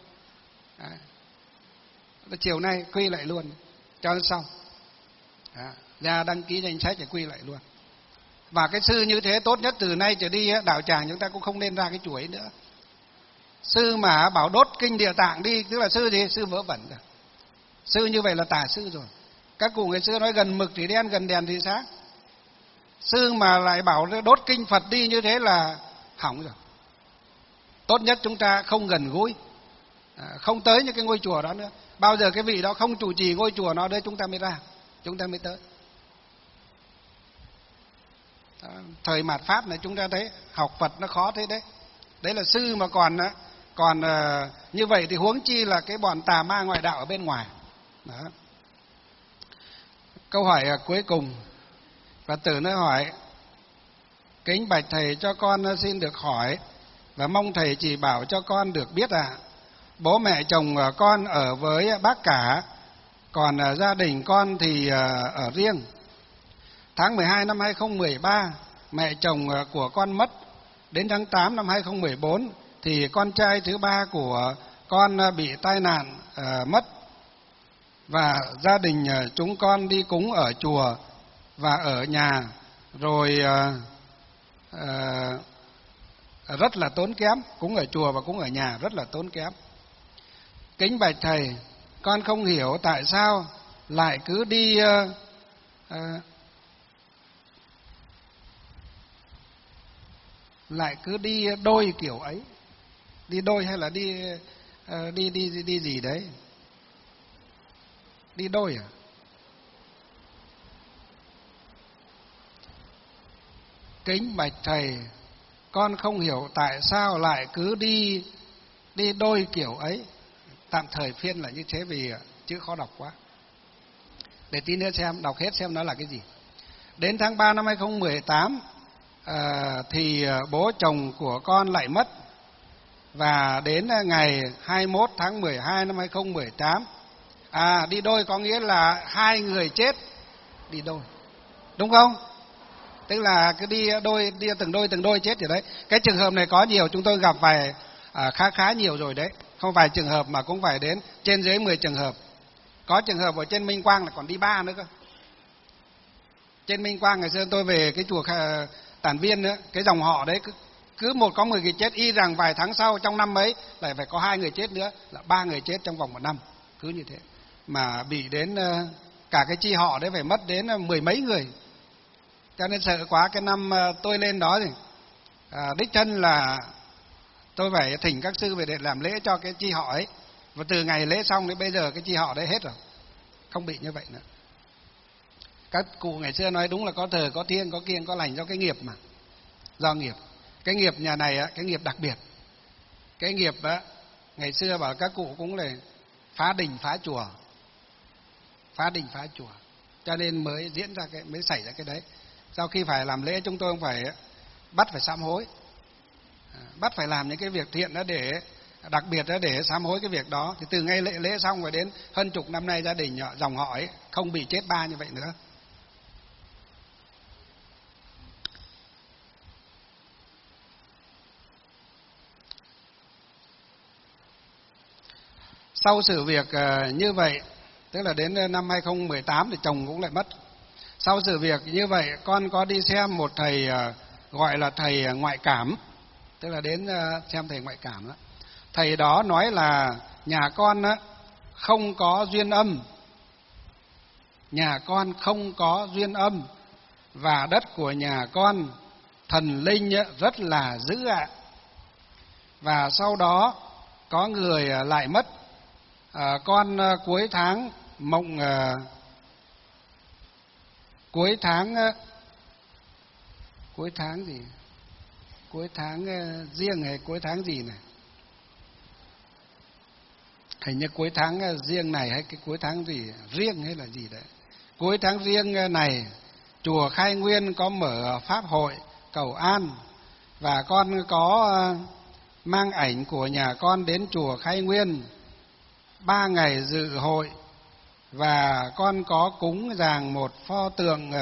Chiều nay quy lại luôn cho nó xong. Ra đăng ký danh sách để quy lại luôn. Và cái sư như thế tốt nhất từ nay trở đi đạo tràng chúng ta cũng không nên ra cái chùa ấy nữa. Sư mà bảo đốt kinh Địa Tạng đi, tức là sư gì? Sư vớ vẩn rồi. Sư như vậy là tà sư rồi. Các cụ ngày xưa nói gần mực thì đen, gần đèn thì sáng. Sư mà lại bảo đốt kinh Phật đi như thế là hỏng rồi. Tốt nhất chúng ta không gần gũi, không tới những cái ngôi chùa đó nữa. Bao giờ cái vị đó không chủ trì ngôi chùa nó đấy chúng ta mới ra, chúng ta mới tới. Thời mạt Pháp này chúng ta thấy học Phật nó khó thế đấy. Đấy là sư mà còn như vậy thì huống chi là cái bọn tà ma ngoại đạo ở bên ngoài. Đó. Câu hỏi cuối cùng, Phật tử nó hỏi: kính bạch thầy, cho con xin được hỏi và mong thầy chỉ bảo cho con được biết bố mẹ chồng con ở với bác cả, còn gia đình con thì ở riêng. Tháng 12 năm 2013 mẹ chồng của con mất. Đến tháng 8 năm 2014 thì con trai thứ ba của con bị tai nạn mất. Và gia đình chúng con đi cúng ở chùa và ở nhà rồi rất là tốn kém. Cúng ở chùa và cúng ở nhà rất là tốn kém. Kính bạch thầy, con không hiểu tại sao lại cứ đi đôi kiểu ấy. Đi đôi hay là đi gì đấy? Đi đôi à? Kính bạch thầy, con không hiểu tại sao lại cứ đi đôi kiểu ấy. Tạm thời phiên là như thế vì chữ khó đọc quá. Để tí nữa xem, đọc hết xem nó là cái gì. Đến tháng 3 năm 2018 thì bố chồng của con lại mất. Và đến ngày 21 tháng 12 năm 2018, đi đôi có nghĩa là hai người chết đi đôi, đúng không? Tức là cứ đi từng đôi chết rồi đấy. Cái trường hợp này có nhiều, chúng tôi gặp vài khá nhiều rồi đấy. Không phải trường hợp mà cũng phải đến trên dưới 10 trường hợp. Có trường hợp ở trên Minh Quang là còn đi 3 nữa cơ. Trên Minh Quang ngày xưa tôi về cái chùa Tản Viên nữa, cái dòng họ đấy cứ có 10 người chết, y rằng vài tháng sau trong năm ấy lại phải có 2 người chết nữa, là 3 người chết trong vòng 1 năm, cứ như thế. Mà bị đến cả cái chi họ đấy phải mất đến 10 mấy người. Cho nên sợ quá, cái năm tôi lên đó thì đích thân là tôi phải thỉnh các sư về để làm lễ cho cái chi họ ấy. Và từ ngày lễ xong đến bây giờ cái chi họ đấy hết rồi, không bị như vậy nữa. Các cụ ngày xưa nói đúng là có thờ, có thiêng, có kiêng, có lành do cái nghiệp mà. Do nghiệp. Cái nghiệp nhà này cái nghiệp đặc biệt. Cái nghiệp ngày xưa bảo các cụ cũng là phá đình phá chùa. Phá đình phá chùa. Cho nên mới diễn ra mới xảy ra cái đấy. Sau khi phải làm lễ chúng tôi phải bắt phải sám hối. Bắt phải làm những cái việc thiện đó để đặc biệt đó để sám hối cái việc đó. Thì từ ngay lễ xong rồi đến hơn chục năm nay gia đình dòng họ ấy không bị chết 3 như vậy nữa. Sau sự việc như vậy, tức là đến năm 2018 thì chồng cũng lại mất. Sau sự việc như vậy, con có đi xem một thầy gọi là thầy ngoại cảm, tức là đến xem thầy ngoại cảm đó. Thầy đó nói là nhà con không có duyên âm. Nhà con không có duyên âm và đất của nhà con thần linh rất là dữ ạ. Và sau đó có người lại mất. Con cuối tháng mộng cuối tháng gì? Cuối tháng riêng hay cuối tháng gì này? Hình như cuối tháng riêng này hay cái cuối tháng gì riêng hay là gì đấy. Cuối tháng riêng này chùa Khai Nguyên có mở pháp hội cầu an và con có mang ảnh của nhà con đến chùa Khai Nguyên 3 ngày dự hội và con có cúng dường một pho tượng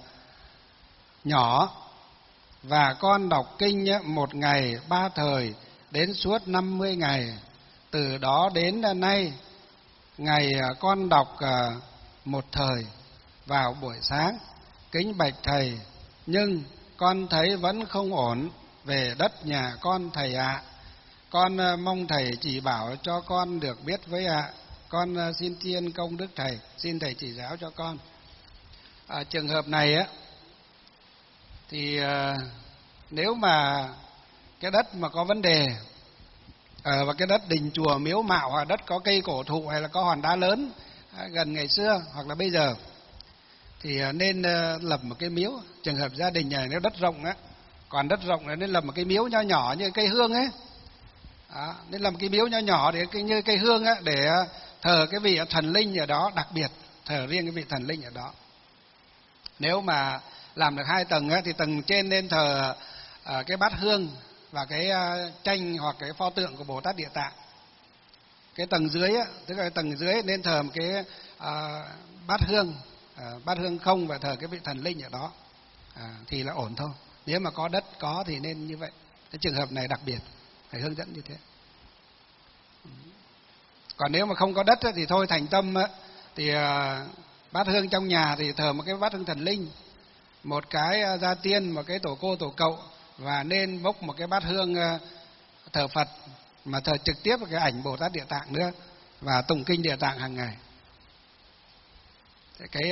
nhỏ và con đọc kinh 1 ngày 3 thời đến suốt 50 ngày. Từ đó đến nay ngày con đọc 1 thời vào buổi sáng. Kính bạch thầy, nhưng con thấy vẫn không ổn về đất nhà con thầy ạ. Con mong thầy chỉ bảo cho con được biết với ạ. Con xin tri ân công đức thầy, xin thầy chỉ giáo cho con. Trường hợp này thì nếu mà cái đất mà có vấn đề và cái đất đình chùa miếu mạo hoặc đất có cây cổ thụ hay là có hòn đá lớn gần ngày xưa hoặc là bây giờ thì nên lập một cái miếu. Trường hợp gia đình này nếu đất rộng á, còn đất rộng là nên lập một cái miếu nho nhỏ như cây hương ấy. Đó, nên làm cái miếu nho nhỏ để như cây hương á, để thờ cái vị thần linh ở đó, đặc biệt thờ riêng cái vị thần linh ở đó. Nếu mà làm được 2 tầng á, thì tầng trên nên thờ cái bát hương và cái tranh hoặc cái pho tượng của Bồ Tát Địa Tạng. Cái tầng dưới á, tức là tầng dưới nên thờ một cái bát hương không và thờ cái vị thần linh ở đó, thì là ổn thôi. Nếu mà có đất có thì nên như vậy. Cái trường hợp này đặc biệt phải hướng dẫn như thế. Còn nếu mà không có đất thì thôi, thành tâm thì bát hương trong nhà thì thờ một cái bát hương thần linh, một cái gia tiên, một cái tổ cô tổ cậu, và nên bốc một cái bát hương thờ Phật mà thờ trực tiếp cái ảnh Bồ Tát Địa Tạng nữa, và tụng kinh Địa Tạng hàng ngày. Cái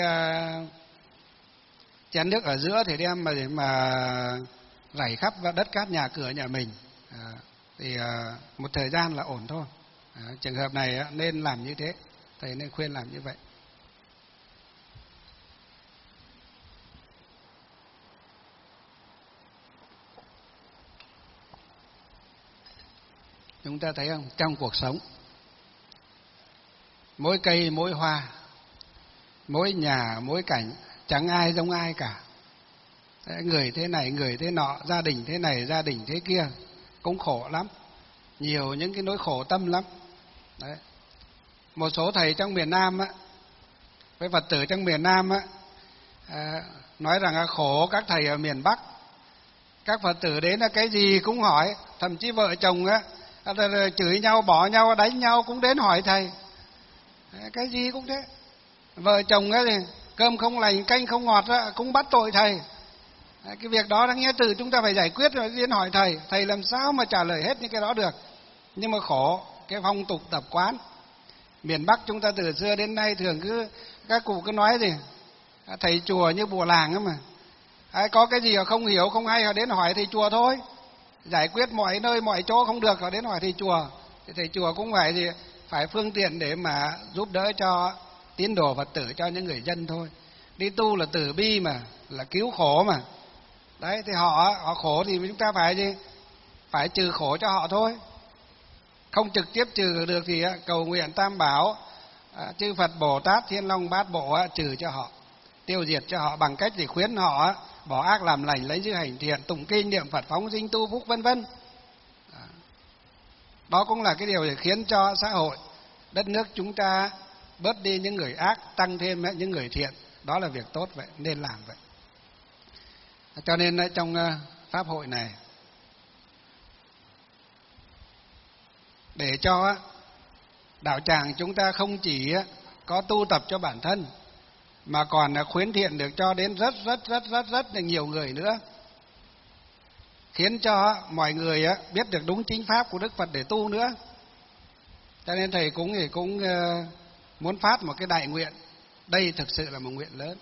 chén nước ở giữa thì đem mà rải khắp đất cát nhà cửa nhà mình, thì một thời gian là ổn thôi. Trường hợp này nên làm như thế, thầy nên khuyên làm như vậy. Chúng ta thấy không, trong cuộc sống mỗi cây mỗi hoa, mỗi nhà mỗi cảnh, chẳng ai giống ai cả. Người thế này người thế nọ, gia đình thế này gia đình thế kia, cũng khổ lắm, nhiều những cái nỗi khổ tâm lắm. Đấy. Một số thầy trong miền Nam á, với Phật tử trong miền Nam á, nói rằng khổ các thầy ở miền Bắc. Các Phật tử đến là cái gì cũng hỏi, thậm chí vợ chồng á chửi nhau, bỏ nhau, đánh nhau cũng đến hỏi thầy. Cái gì cũng thế. Vợ chồng ấy thì cơm không lành, canh không ngọt á, cũng bắt tội thầy. Cái việc đó đáng nghĩa từ chúng ta phải giải quyết rồi đến hỏi thầy. Thầy làm sao mà trả lời hết những cái đó được. Nhưng mà khổ cái phong tục tập quán. Miền Bắc chúng ta từ xưa đến nay thường cứ các cụ cứ nói gì, thầy chùa như bùa làng ấy mà. Có cái gì họ không hiểu không hay họ đến hỏi thầy chùa thôi. Giải quyết mọi nơi mọi chỗ không được họ đến hỏi thầy chùa. Thì thầy chùa cũng phải phương tiện để mà giúp đỡ cho tín đồ Phật tử, cho những người dân thôi. Đi tu là từ bi mà, là cứu khổ mà. Đấy, thì họ khổ thì chúng ta phải trừ khổ cho họ thôi. Không trực tiếp trừ được thì cầu nguyện Tam Bảo, chư Phật Bồ Tát Thiên Long Bát Bộ trừ cho họ, tiêu diệt cho họ bằng cách thì khuyến họ bỏ ác làm lành, lấy dư hành thiện, tụng kinh niệm Phật, phóng sinh tu phúc vân vân. Đó cũng là cái điều để khiến cho xã hội đất nước chúng ta bớt đi những người ác, tăng thêm những người thiện. Đó là việc tốt vậy, nên làm vậy. Cho nên trong pháp hội này, để cho đạo tràng chúng ta không chỉ có tu tập cho bản thân, mà còn khuyến thiện được cho đến rất là nhiều người nữa, khiến cho mọi người biết được đúng chính pháp của Đức Phật để tu nữa. Cho nên thầy cũng muốn phát một cái đại nguyện. Đây thực sự là một nguyện lớn.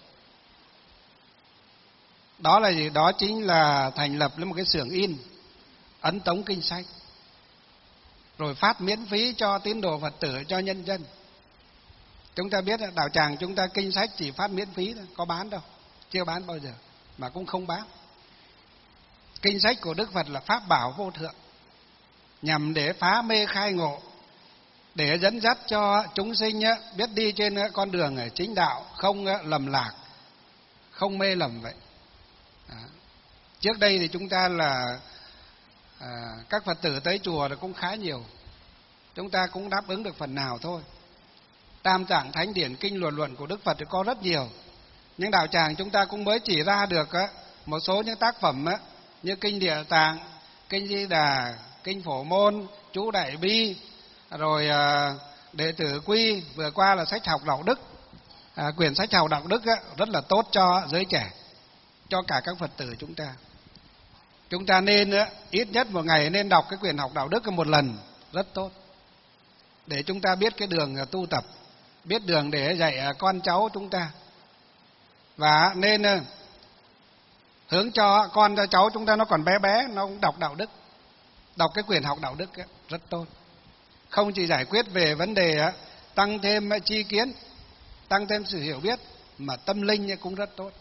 Đó là gì? Đó chính là thành lập một cái xưởng in, ấn tống kinh sách, rồi phát miễn phí cho tín đồ Phật tử, cho nhân dân. Chúng ta biết đạo tràng chúng ta kinh sách chỉ phát miễn phí thôi, có bán đâu, chưa bán bao giờ, mà cũng không bán. Kinh sách của Đức Phật là pháp bảo vô thượng, nhằm để phá mê khai ngộ, để dẫn dắt cho chúng sinh biết đi trên con đường chính đạo, không lầm lạc, không mê lầm vậy. Trước đây thì chúng ta là các Phật tử tới chùa thì cũng khá nhiều, chúng ta cũng đáp ứng được phần nào thôi. Tam Tạng Thánh Điển, kinh luận của Đức Phật thì có rất nhiều, nhưng đạo tràng chúng ta cũng mới chỉ ra được một số những tác phẩm như kinh Địa Tạng, kinh Di Đà, kinh Phổ Môn, chú Đại Bi, rồi Đệ Tử Quy. Vừa qua là sách học đạo đức, quyển sách học đạo đức rất là tốt cho giới trẻ, cho cả các Phật tử chúng ta. Chúng ta nên ít nhất một ngày nên đọc cái quyển học đạo đức một lần, rất tốt, để chúng ta biết cái đường tu tập, biết đường để dạy con cháu chúng ta. Và nên hướng cho con cho cháu chúng ta nó còn bé bé, nó cũng đọc đạo đức, đọc cái quyển học đạo đức rất tốt. Không chỉ giải quyết về vấn đề tăng thêm tri kiến, tăng thêm sự hiểu biết, mà tâm linh cũng rất tốt.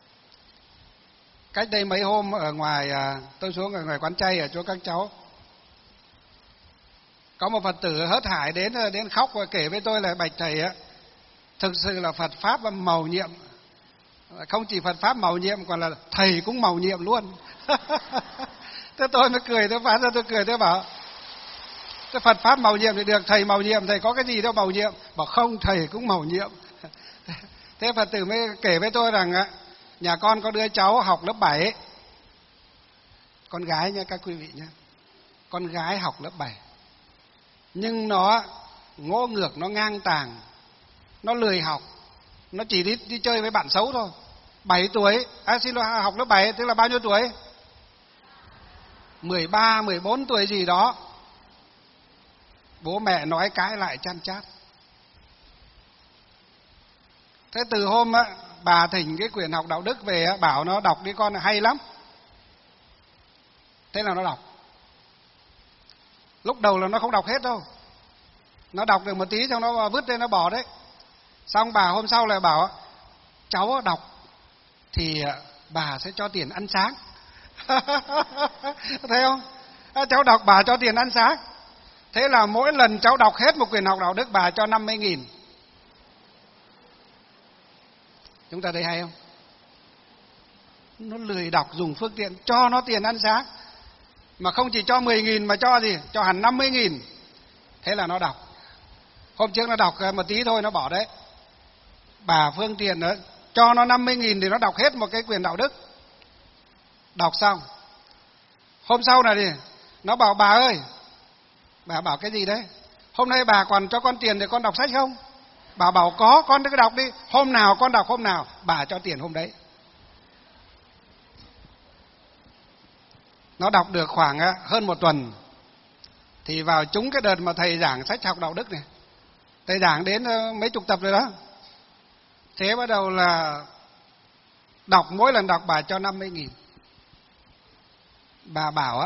Cách đây mấy hôm ở ngoài, tôi xuống ở ngoài quán chay ở chỗ các cháu, có một Phật tử hớt hải đến khóc và kể với tôi là: bạch thầy á, thực sự là Phật pháp màu nhiệm, không chỉ Phật pháp màu nhiệm còn là thầy cũng màu nhiệm luôn. Thế tôi mới cười, tôi phán ra tôi cười, tôi bảo cái Phật pháp màu nhiệm thì được, thầy màu nhiệm, thầy có cái gì đâu màu nhiệm. Bảo không, thầy cũng màu nhiệm. Thế Phật tử mới kể với tôi rằng nhà con có đứa cháu học lớp 7, con gái nha các quý vị nhé, con gái học lớp 7, nhưng nó ngỗ ngược, nó ngang tàng, nó lười học, nó chỉ đi chơi với bạn xấu thôi. 7 tuổi, xin lỗi, học lớp 7 tức là bao nhiêu tuổi? 13, 14 tuổi gì đó. Bố mẹ nói cãi lại chăn chát. Thế từ hôm bà thỉnh cái quyển học đạo đức về, bảo nó đọc đi con, hay lắm. Thế là nó đọc. Lúc đầu là nó không đọc hết đâu, nó đọc được một tí xong nó vứt lên nó bỏ đấy. Xong bà hôm sau lại bảo cháu đọc thì bà sẽ cho tiền ăn sáng. Thấy không? Cháu đọc bà cho tiền ăn sáng. Thế là mỗi lần cháu đọc hết một quyển học đạo đức bà cho 50.000. Chúng ta thấy hay không? Nó lười đọc, dùng phương tiện cho nó tiền ăn sáng. Mà không chỉ cho 10.000 mà cho gì? Cho hẳn 50.000. Thế là nó đọc. Hôm trước nó đọc một tí thôi nó bỏ đấy. Bà phương tiện đó, cho nó 50.000 thì nó đọc hết một cái quyển đạo đức. Đọc xong, hôm sau này thì nó bảo bà ơi, bà bảo cái gì đấy? Hôm nay bà còn cho con tiền để con đọc sách không? Bà bảo có, con cứ đọc đi. Hôm nào con đọc hôm nào, bà cho tiền hôm đấy. Nó đọc được khoảng hơn một tuần thì vào trúng cái đợt mà thầy giảng sách học đạo đức này. Thầy giảng đến mấy chục tập rồi đó. Thế bắt đầu là đọc, mỗi lần đọc bà cho 50.000. Bà bảo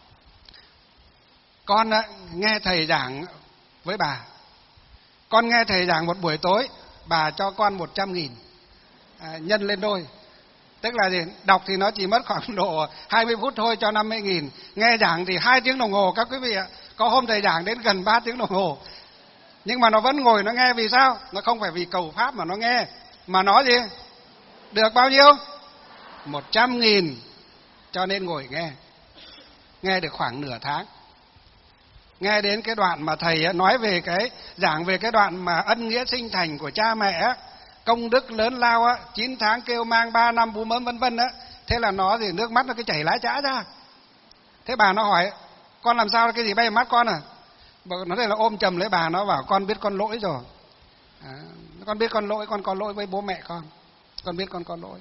con nghe thầy giảng với bà, con nghe thầy giảng một buổi tối, bà cho con 100.000, nhân lên đôi. Tức là gì? Đọc thì nó chỉ mất khoảng độ 20 phút thôi cho 50.000. Nghe giảng thì 2 tiếng đồng hồ các quý vị ạ. Có hôm thầy giảng đến gần 3 tiếng đồng hồ. Nhưng mà nó vẫn ngồi nó nghe, vì sao? Nó không phải vì cầu pháp mà nó nghe. Mà nó gì? Được bao nhiêu? 100.000. Cho nên ngồi nghe. Nghe được khoảng nửa tháng. Nghe đến cái đoạn mà thầy nói về cái, giảng về cái đoạn mà ân nghĩa sinh thành của cha mẹ, công đức lớn lao 9 tháng kêu mang 3 năm bú mớm vân vân á. Thế là nó thì nước mắt nó cứ chảy lá chã ra. Thế bà nó hỏi con làm sao, cái gì bay vào mắt con à? Nó thế là ôm chầm lấy bà, nó bảo con biết con lỗi rồi. Con biết con lỗi, con có lỗi với bố mẹ con biết con có lỗi.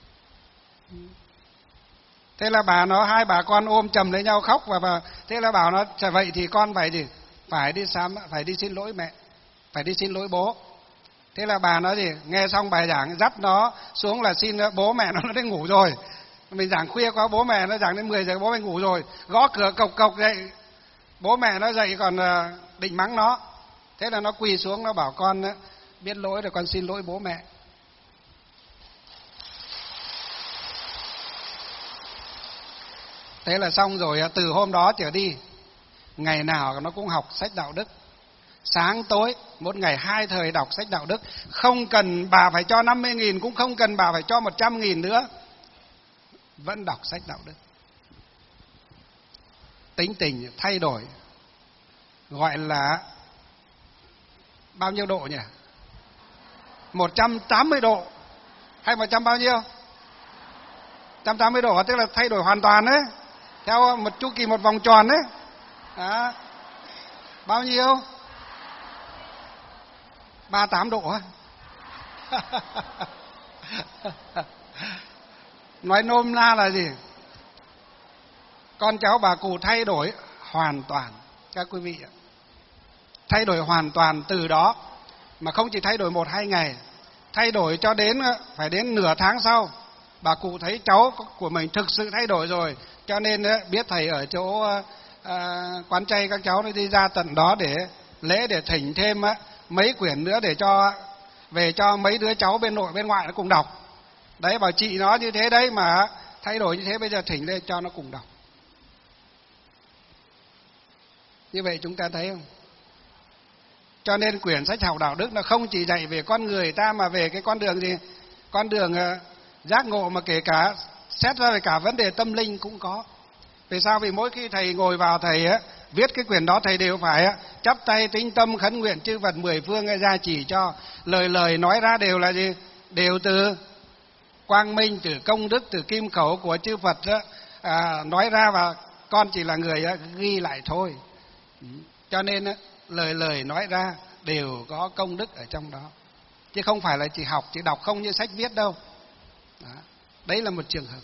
Thế là bà nó, hai bà con ôm chầm lấy nhau khóc, và thế là bảo nó chả vậy thì con phải gì? Phải đi phải đi xin lỗi mẹ, phải đi xin lỗi bố. Thế là bà nó gì? Nghe xong bài giảng dắt nó xuống là xin bố mẹ nó đi ngủ rồi. Mình giảng khuya quá, bố mẹ nó giảng đến 10 giờ bố mẹ ngủ rồi, gõ cửa cộc cộc dậy. Bố mẹ nó dậy còn định mắng nó. Thế là nó quỳ xuống nó bảo con biết lỗi rồi, con xin lỗi bố mẹ. Thế là xong rồi, từ hôm đó trở đi ngày nào nó cũng học sách đạo đức. Sáng tối một ngày 2 thời đọc sách đạo đức. Không cần bà phải cho 50.000, cũng không cần bà phải cho 100.000 nữa, vẫn đọc sách đạo đức. Tính tình thay đổi, gọi là bao nhiêu độ nhỉ? 180 độ hay 100 bao nhiêu? 180 độ, tức là thay đổi hoàn toàn đấy, theo một chu kỳ, một vòng tròn đấy. Đó. Bao nhiêu? 38 độ á. Nói nôm na là gì? Con cháu bà cụ thay đổi hoàn toàn các quý vị ạ. Thay đổi hoàn toàn từ đó, mà không chỉ thay đổi 1-2 ngày, thay đổi cho đến phải đến nửa tháng sau. Bà cụ thấy cháu của mình thực sự thay đổi rồi, cho nên biết thầy ở chỗ quán chay, các cháu nó đi ra tận đó để lễ, để thỉnh thêm mấy quyển nữa để cho về cho mấy đứa cháu bên nội bên ngoại nó cùng đọc. Đấy, bảo chị nó như thế đấy mà thay đổi như thế, bây giờ thỉnh lên cho nó cùng đọc. Như vậy chúng ta thấy không? Cho nên quyển sách học đạo đức nó không chỉ dạy về con người ta mà về cái con đường gì? Con đường giác ngộ, mà kể cả xét ra về cả vấn đề tâm linh cũng có. Vì sao? Vì mỗi khi thầy ngồi vào thầy viết cái quyển đó, thầy đều phải chắp tay tín tâm khấn nguyện chư Phật mười phương gia chỉ cho. Lời nói ra đều là gì? Đều từ quang minh, từ công đức, từ kim khẩu của chư Phật nói ra, và con chỉ là người ghi lại thôi. Cho nên lời nói ra đều có công đức ở trong đó, chứ không phải là chỉ học chỉ đọc không như sách viết đâu. Đấy là một trường hợp.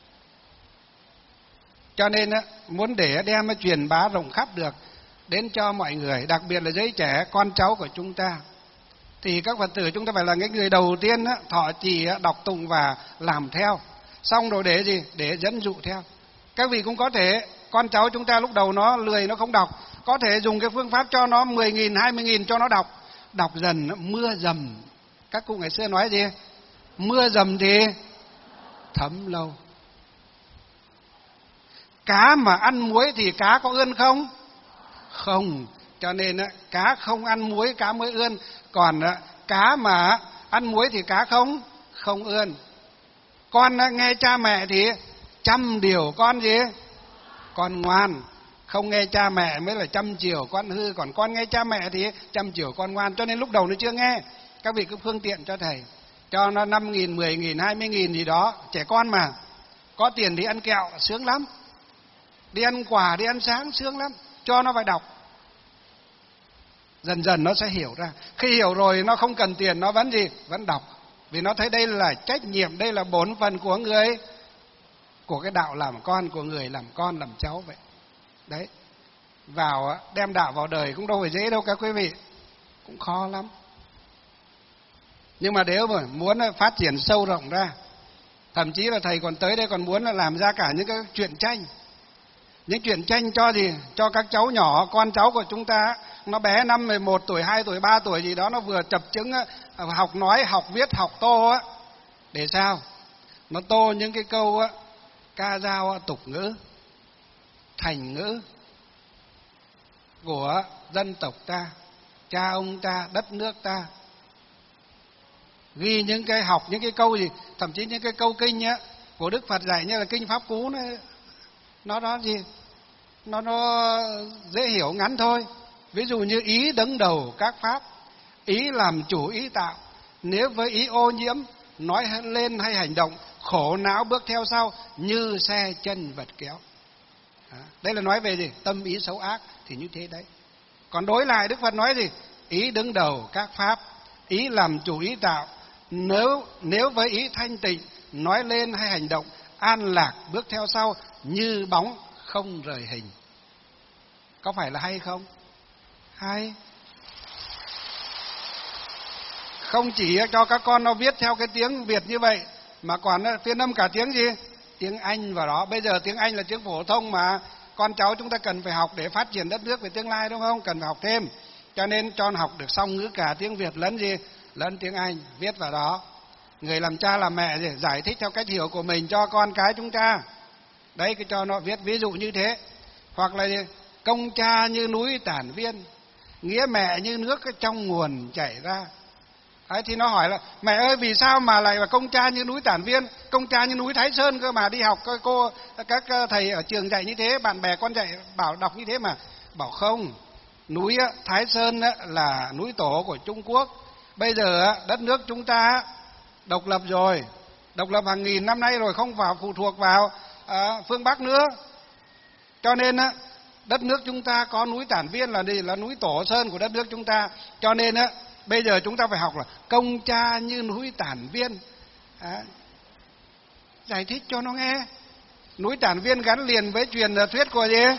Cho nên muốn để đem truyền bá rộng khắp được đến cho mọi người, đặc biệt là giới trẻ, con cháu của chúng ta, thì các Phật tử chúng ta phải là những người đầu tiên thọ trì, đọc tụng và làm theo. Xong rồi để gì? Để dẫn dụ theo. Các vị cũng có thể, con cháu chúng ta lúc đầu nó lười, nó không đọc, có thể dùng cái phương pháp cho nó 10.000, 20.000 cho nó đọc. Đọc dần mưa dầm. Các cụ ngày xưa nói gì? Mưa dầm thì thấm lâu. Cá mà ăn muối thì cá có ươn không? Không. Cho nên cá không ăn muối cá mới ươn, còn cá mà ăn muối thì cá không ươn. Con nghe cha mẹ thì trăm điều con gì? Con ngoan. Không nghe cha mẹ mới là trăm chiều con hư, còn con nghe cha mẹ thì trăm chiều con ngoan. Cho nên lúc đầu nó chưa nghe, các vị cứ phương tiện cho thầy, cho nó 5.000, 10.000, 20.000 gì đó. Trẻ con mà, có tiền thì ăn kẹo sướng lắm, đi ăn quà, đi ăn sáng sướng lắm, cho nó phải đọc. Dần dần nó sẽ hiểu ra. Khi hiểu rồi nó không cần tiền, nó vẫn gì? Vẫn đọc. Vì nó thấy đây là trách nhiệm, đây là bổn phận của người, của cái đạo làm con, của người làm con làm cháu vậy. Đấy, vào đem đạo vào đời cũng đâu phải dễ đâu các quý vị, cũng khó lắm. Nhưng mà nếu mà muốn phát triển sâu rộng ra, thậm chí là thầy còn tới đây còn muốn là làm ra cả những cái truyện tranh. Những truyện tranh cho gì? Cho các cháu nhỏ, con cháu của chúng ta, nó bé 5, 11 tuổi, 2 tuổi, 3 tuổi gì đó, nó vừa chập chững học nói, học viết, học tô á. Để sao? Nó tô những cái câu ca dao tục ngữ, thành ngữ của dân tộc ta, cha ông ta, đất nước ta. Ghi những cái học những cái câu gì, thậm chí những cái câu kinh của Đức Phật dạy như là kinh Pháp Cú này, nó đó gì? Nó dễ hiểu ngắn thôi. Ví dụ như ý đứng đầu các pháp, ý làm chủ ý tạo, nếu với ý ô nhiễm, nói lên hay hành động, khổ não bước theo sau, như xe chân vật kéo. Đây là nói về gì? Tâm ý xấu ác thì như thế đấy. Còn đối lại Đức Phật nói gì? Ý đứng đầu các pháp, ý làm chủ ý tạo, nếu với ý thanh tịnh, nói lên hay hành động, an lạc bước theo sau, như bóng không rời hình. Có phải là hay không? Hay. Không chỉ cho các con nó viết theo cái tiếng Việt như vậy, mà còn phiên âm cả tiếng gì? Tiếng Anh vào đó. Bây giờ tiếng Anh là tiếng phổ thông mà con cháu chúng ta cần phải học để phát triển đất nước về tương lai, đúng không? Cần phải học thêm. Cho nên cho học được song ngữ cả tiếng Việt lẫn gì? Lẫn tiếng Anh, viết vào đó. Người làm cha làm mẹ gì? Giải thích theo cách hiểu của mình cho con cái chúng ta. Đấy, cái cho nó viết ví dụ như thế. Hoặc là gì? Công cha như núi Tản Viên, nghĩa mẹ như nước trong nguồn chảy ra. Đấy, thì nó hỏi là mẹ ơi vì sao mà lại là công cha như núi Tản Viên, công cha như núi Thái Sơn cơ mà đi học các thầy ở trường dạy như thế, bạn bè con dạy bảo đọc như thế mà. Bảo không, núi Thái Sơn là núi tổ của Trung Quốc. Bây giờ đất nước chúng ta độc lập rồi, độc lập hàng nghìn năm nay rồi, không vào phụ thuộc vào phương Bắc nữa. Cho nên đất nước chúng ta có núi Tản Viên là núi tổ sơn của đất nước chúng ta. Cho nên bây giờ chúng ta phải học là công cha như núi Tản Viên. Giải thích cho nó nghe. Núi Tản Viên gắn liền với truyền thuyết của gì?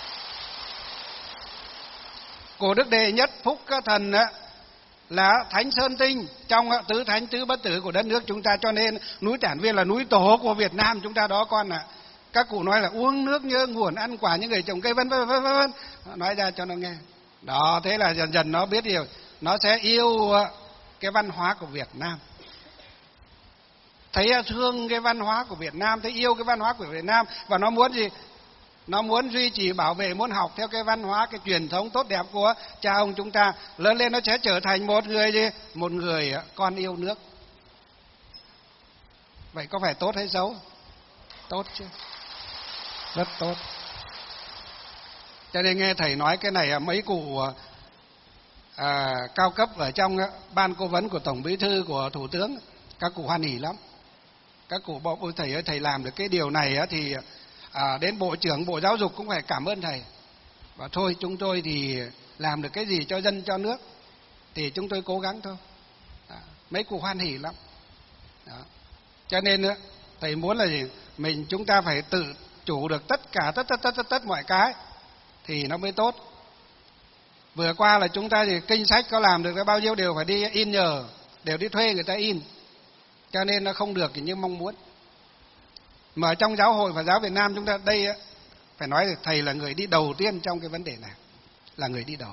Của Đức Đệ Nhất Phúc Thần là Thánh Sơn Tinh, trong tứ thánh tứ bất tử của đất nước chúng ta. Cho nên núi Tản Viên là núi tổ của Việt Nam chúng ta đó con ạ. Các cụ nói là uống nước như nguồn, ăn quả như người trồng cây, vân vân. Nói ra cho nó nghe. Đó, thế là dần dần nó biết điều, nó sẽ yêu cái văn hóa của Việt Nam, thấy thương cái văn hóa của Việt Nam, thấy yêu cái văn hóa của Việt Nam, và nó muốn gì? Nó muốn duy trì, bảo vệ, muốn học theo cái văn hóa, cái truyền thống tốt đẹp của cha ông chúng ta. Lớn lên nó sẽ trở thành một người gì? Một người con yêu nước. Vậy có phải tốt hay xấu? Tốt chứ, rất tốt. Cho nên nghe thầy nói cái này, mấy cụ cao cấp ở trong ban cố vấn của Tổng Bí thư, của Thủ tướng, các cụ hoan hỉ lắm. Các cụ bảo ôi thầy ơi, thầy làm được cái điều này thì đến Bộ trưởng Bộ Giáo dục cũng phải cảm ơn thầy. Và thôi chúng tôi thì làm được cái gì cho dân cho nước thì chúng tôi cố gắng thôi. Mấy cụ hoan hỉ lắm. Đó. Cho nên thầy muốn là gì? Chúng ta phải tự chủ được tất mọi cái thì nó mới tốt. Vừa qua là chúng ta thì kinh sách có làm được bao nhiêu đều phải đi in nhờ, đều đi thuê người ta in. Cho nên nó không được như mong muốn. Mà ở trong giáo hội Phật giáo Việt Nam chúng ta đây phải nói là thầy là người đi đầu tiên trong cái vấn đề này, là người đi đầu.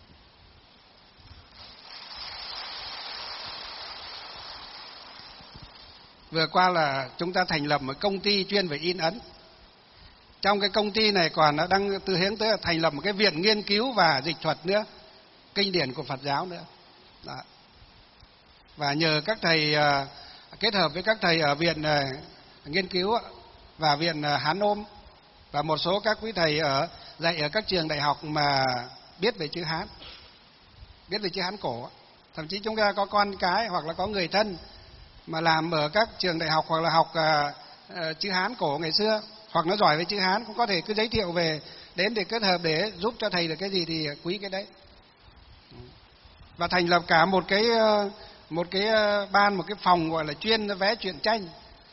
Vừa qua là chúng ta thành lập một công ty chuyên về in ấn. Trong cái công ty này còn nó đang từ hướng tới thành lập một cái viện nghiên cứu và dịch thuật nữa, kinh điển của Phật giáo nữa. Đó. Và nhờ các thầy kết hợp với các thầy ở viện nghiên cứu và viện Hán Ôm và một số các quý thầy dạy ở các trường đại học mà biết về chữ Hán, biết về chữ Hán cổ. Thậm chí chúng ta có con cái hoặc là có người thân mà làm ở các trường đại học hoặc là học chữ Hán cổ ngày xưa, hoặc nó giỏi về chữ Hán, cũng có thể cứ giới thiệu về đến để kết hợp để giúp cho thầy được cái gì thì quý cái đấy. Và thành lập cả một cái ban, một cái phòng gọi là chuyên vẽ truyện tranh,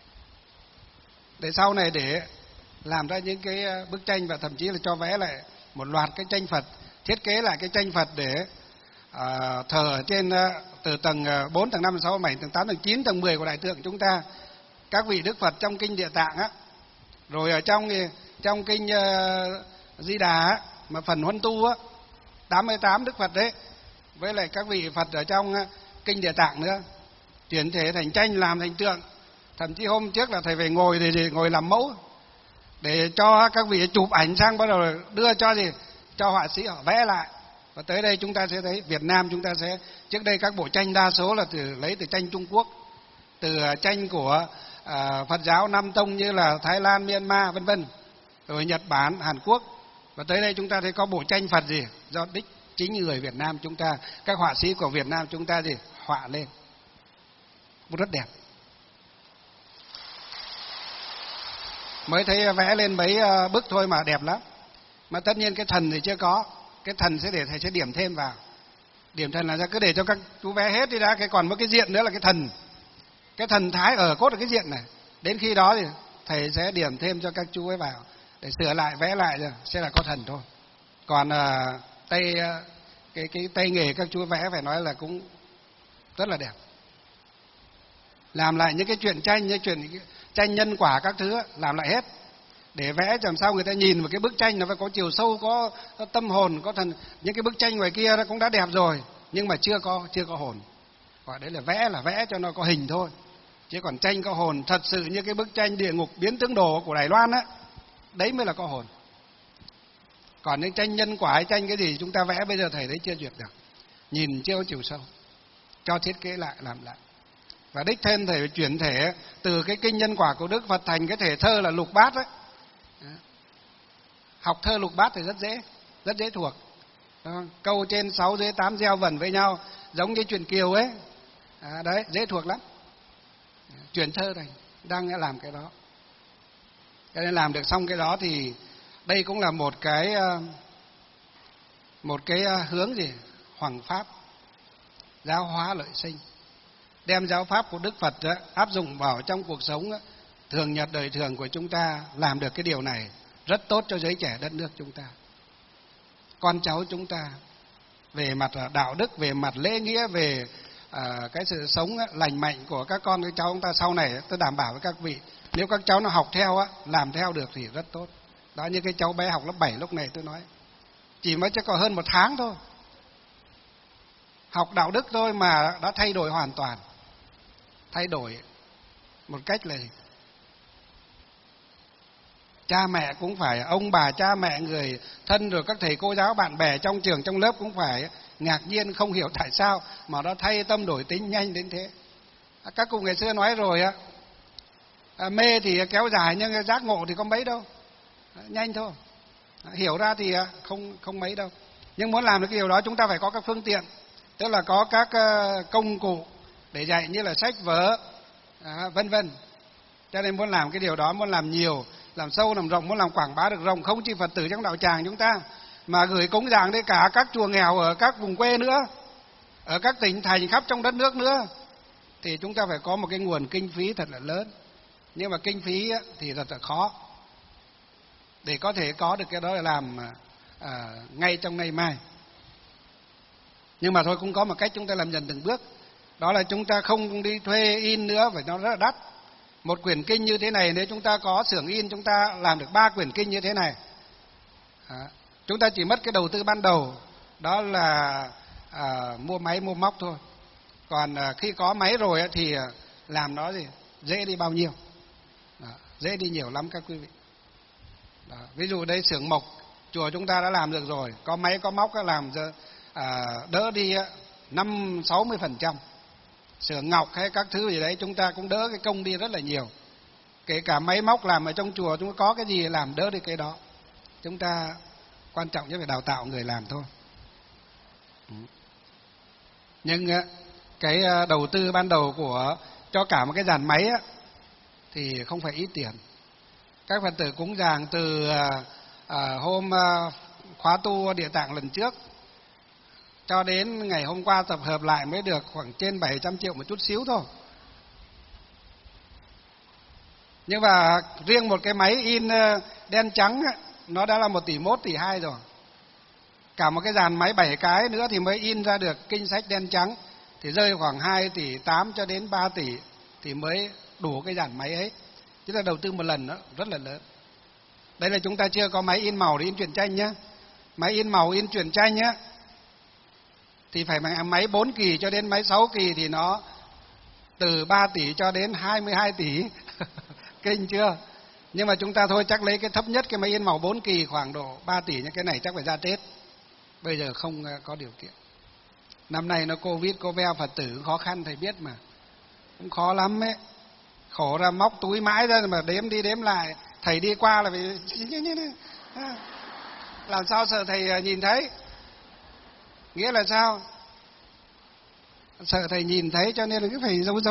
để sau này để làm ra những cái bức tranh, và thậm chí là cho vẽ lại một loạt cái tranh Phật, thiết kế lại cái tranh Phật để thờ ở trên từ tầng 4, tầng 5, 6, 7, tầng 8, tầng 9, tầng 10 của Đại Tượng chúng ta, các vị Đức Phật trong kinh Địa Tạng á, rồi ở trong kinh Di Đà á, mà phần Huân Tu á, 88 Đức Phật đấy, với lại các vị Phật ở trong kinh Địa Tạng nữa, chuyển thể thành tranh, làm thành tượng. Thậm chí hôm trước là thầy về ngồi thì ngồi làm mẫu để cho các vị chụp ảnh, sang bắt đầu đưa cho họa sĩ họ vẽ lại. Và tới đây chúng ta sẽ thấy Việt Nam chúng ta sẽ, trước đây các bộ tranh đa số là lấy từ tranh Trung Quốc, từ tranh của Phật giáo Nam Tông như là Thái Lan, Myanmar vân vân, rồi Nhật Bản, Hàn Quốc. Và tới đây chúng ta thấy có bộ tranh Phật gì do đích chính người Việt Nam chúng ta, các họa sĩ của Việt Nam chúng ta họa lên, rất đẹp. Mới thấy vẽ lên mấy bức thôi mà đẹp lắm. Mà tất nhiên cái thần thì chưa có, cái thần sẽ để thầy sẽ điểm thêm vào. Điểm thần là ra cứ để cho các chú vẽ hết đi đã, cái còn một cái diện nữa là cái thần. Cái thần thái ở cốt ở cái diện này. Đến khi đó thì thầy sẽ điểm thêm cho các chú ấy vào để sửa lại, vẽ lại rồi sẽ là có thần thôi. Còn cái tay nghề các chú vẽ phải nói là cũng rất là đẹp. Làm lại những cái chuyện tranh, những chuyện tranh nhân quả các thứ, làm lại hết để vẽ làm sao người ta nhìn vào cái bức tranh nó phải có chiều sâu, có tâm hồn, có thần. Những cái bức tranh ngoài kia nó cũng đã đẹp rồi nhưng mà chưa có hồn. Gọi đấy là vẽ cho nó có hình thôi. Chứ còn tranh có hồn thật sự như cái bức tranh Địa Ngục Biến Tướng Đồ của Đài Loan á, đấy mới là có hồn. Còn những tranh nhân quả hay tranh cái gì chúng ta vẽ bây giờ thầy thấy chưa duyệt được, nhìn chưa có chiều sâu, cho thiết kế lại, làm lại. Và đích thêm thầy chuyển thể từ cái kinh nhân quả của Đức Phật thành cái thể thơ là Lục Bát đấy. Học thơ Lục Bát thì rất dễ thuộc. Câu trên 6 dưới 8 gieo vần với nhau, giống như truyện Kiều ấy. Đấy, dễ thuộc lắm. Chuyển thơ này đang làm cái đó. Cho nên làm được xong cái đó thì đây cũng là một cái hướng hoằng pháp, giáo hóa lợi sinh, đem giáo pháp của Đức Phật áp dụng vào trong cuộc sống thường nhật đời thường của chúng ta. Làm được cái điều này rất tốt cho giới trẻ đất nước chúng ta, con cháu chúng ta, về mặt đạo đức, về mặt lễ nghĩa, về cái sự sống lành mạnh của các con các cháu chúng ta sau này. Tôi đảm bảo với các vị, nếu các cháu nó học theo làm theo được thì rất tốt. Đó, như cái cháu bé học lớp 7 lúc này tôi nói, chỉ mới chắc có hơn 1 tháng thôi, học đạo đức thôi mà đã thay đổi hoàn toàn. Thay đổi một cách là cha mẹ cũng phải, ông bà cha mẹ, người thân, rồi các thầy cô giáo bạn bè trong trường trong lớp cũng phải ngạc nhiên không hiểu tại sao mà nó thay tâm đổi tính nhanh đến thế. Các cụ ngày xưa nói rồi á, mê thì kéo dài nhưng giác ngộ thì có mấy đâu, nhanh thôi. Hiểu ra thì không mấy đâu. Nhưng muốn làm được cái điều đó chúng ta phải có các phương tiện, tức là có các công cụ để dạy như là sách vở, vân vân. Cho nên muốn làm cái điều đó, muốn làm nhiều, làm sâu, làm rộng, muốn làm quảng bá được rộng, không chỉ Phật tử trong đạo tràng chúng ta, mà gửi cúng dường đến cả các chùa nghèo ở các vùng quê nữa, ở các tỉnh thành khắp trong đất nước nữa, thì chúng ta phải có một cái nguồn kinh phí thật là lớn. Nhưng mà kinh phí thì thật là khó để có thể có được cái đó, là làm ngay trong ngày mai. Nhưng mà thôi, cũng có một cách chúng ta làm dần từng bước. Đó là chúng ta không đi thuê in nữa, vì nó rất là đắt. Một quyển kinh như thế này, nếu chúng ta có xưởng in, chúng ta làm được 3 quyển kinh như thế này. Chúng ta chỉ mất cái đầu tư ban đầu, đó là mua máy mua móc thôi. Còn khi có máy rồi thì làm nó gì dễ đi bao nhiêu. Dễ đi nhiều lắm các quý vị. Ví dụ đây xưởng mộc chùa chúng ta đã làm được rồi, có máy có móc làm đỡ đi 50-60%. Xưởng ngọc hay các thứ gì đấy chúng ta cũng đỡ cái công đi rất là nhiều. Kể cả máy móc làm ở trong chùa, chúng ta có cái gì làm đỡ đi cái đó. Chúng ta quan trọng nhất phải đào tạo người làm thôi. Nhưng cái đầu tư ban đầu cho cả một cái dàn máy thì không phải ít tiền. Các Phật tử cúng dường từ hôm khóa tu Địa Tạng lần trước cho đến ngày hôm qua tập hợp lại mới được khoảng trên 700 triệu, một chút xíu thôi. Nhưng mà riêng một cái máy in đen trắng nó đã là 1,1 tỷ, 1,2 tỷ rồi. Cả một cái dàn máy 7 cái nữa thì mới in ra được kinh sách đen trắng, thì rơi khoảng 2,8 tỷ cho đến 3 tỷ thì mới đủ cái dàn máy ấy. Chúng ta đầu tư một lần đó rất là lớn. Đây là chúng ta chưa có máy in màu để in truyện tranh nhé. Máy in màu in truyện tranh nhé thì phải máy 4 kỳ cho đến máy 6 kỳ thì nó từ 3 tỷ cho đến 22 tỷ. Kinh chưa? Nhưng mà chúng ta thôi chắc lấy cái thấp nhất, cái máy in màu 4 kỳ khoảng độ 3 tỷ, nhưng cái này chắc phải ra Tết. Bây giờ không có điều kiện. Năm nay nó Covid, Phật tử khó khăn thầy biết mà. Cũng khó lắm ấy. Khổ ra móc túi mãi ra mà đếm đi đếm lại. Thầy đi qua là phải làm sao sợ thầy nhìn thấy. Nghĩa là sao? Sợ thầy nhìn thấy cho nên là cứ phải giấu.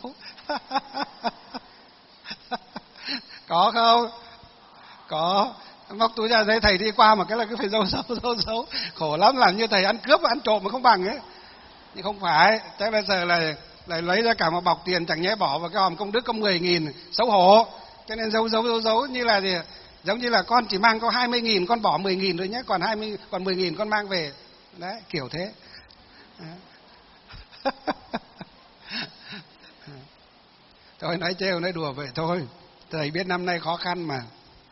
Có không? Có. Móc túi ra thấy thầy đi qua mà cái là cứ phải giấu. Khổ lắm, làm như thầy ăn cướp ăn trộm mà không bằng ấy. Nhưng không phải, chắc là sợ là lấy ra cả một bọc tiền chẳng nhẽ bỏ vào cái hòm công đức có 10.000, xấu hổ. Cho nên giấu như là gì? Giống như là con chỉ mang có 20.000, con bỏ 10.000 rồi nhé, còn 10.000 con mang về. Đấy, kiểu thế. Thôi nói trêu nói đùa vậy thôi. Thầy biết năm nay khó khăn mà.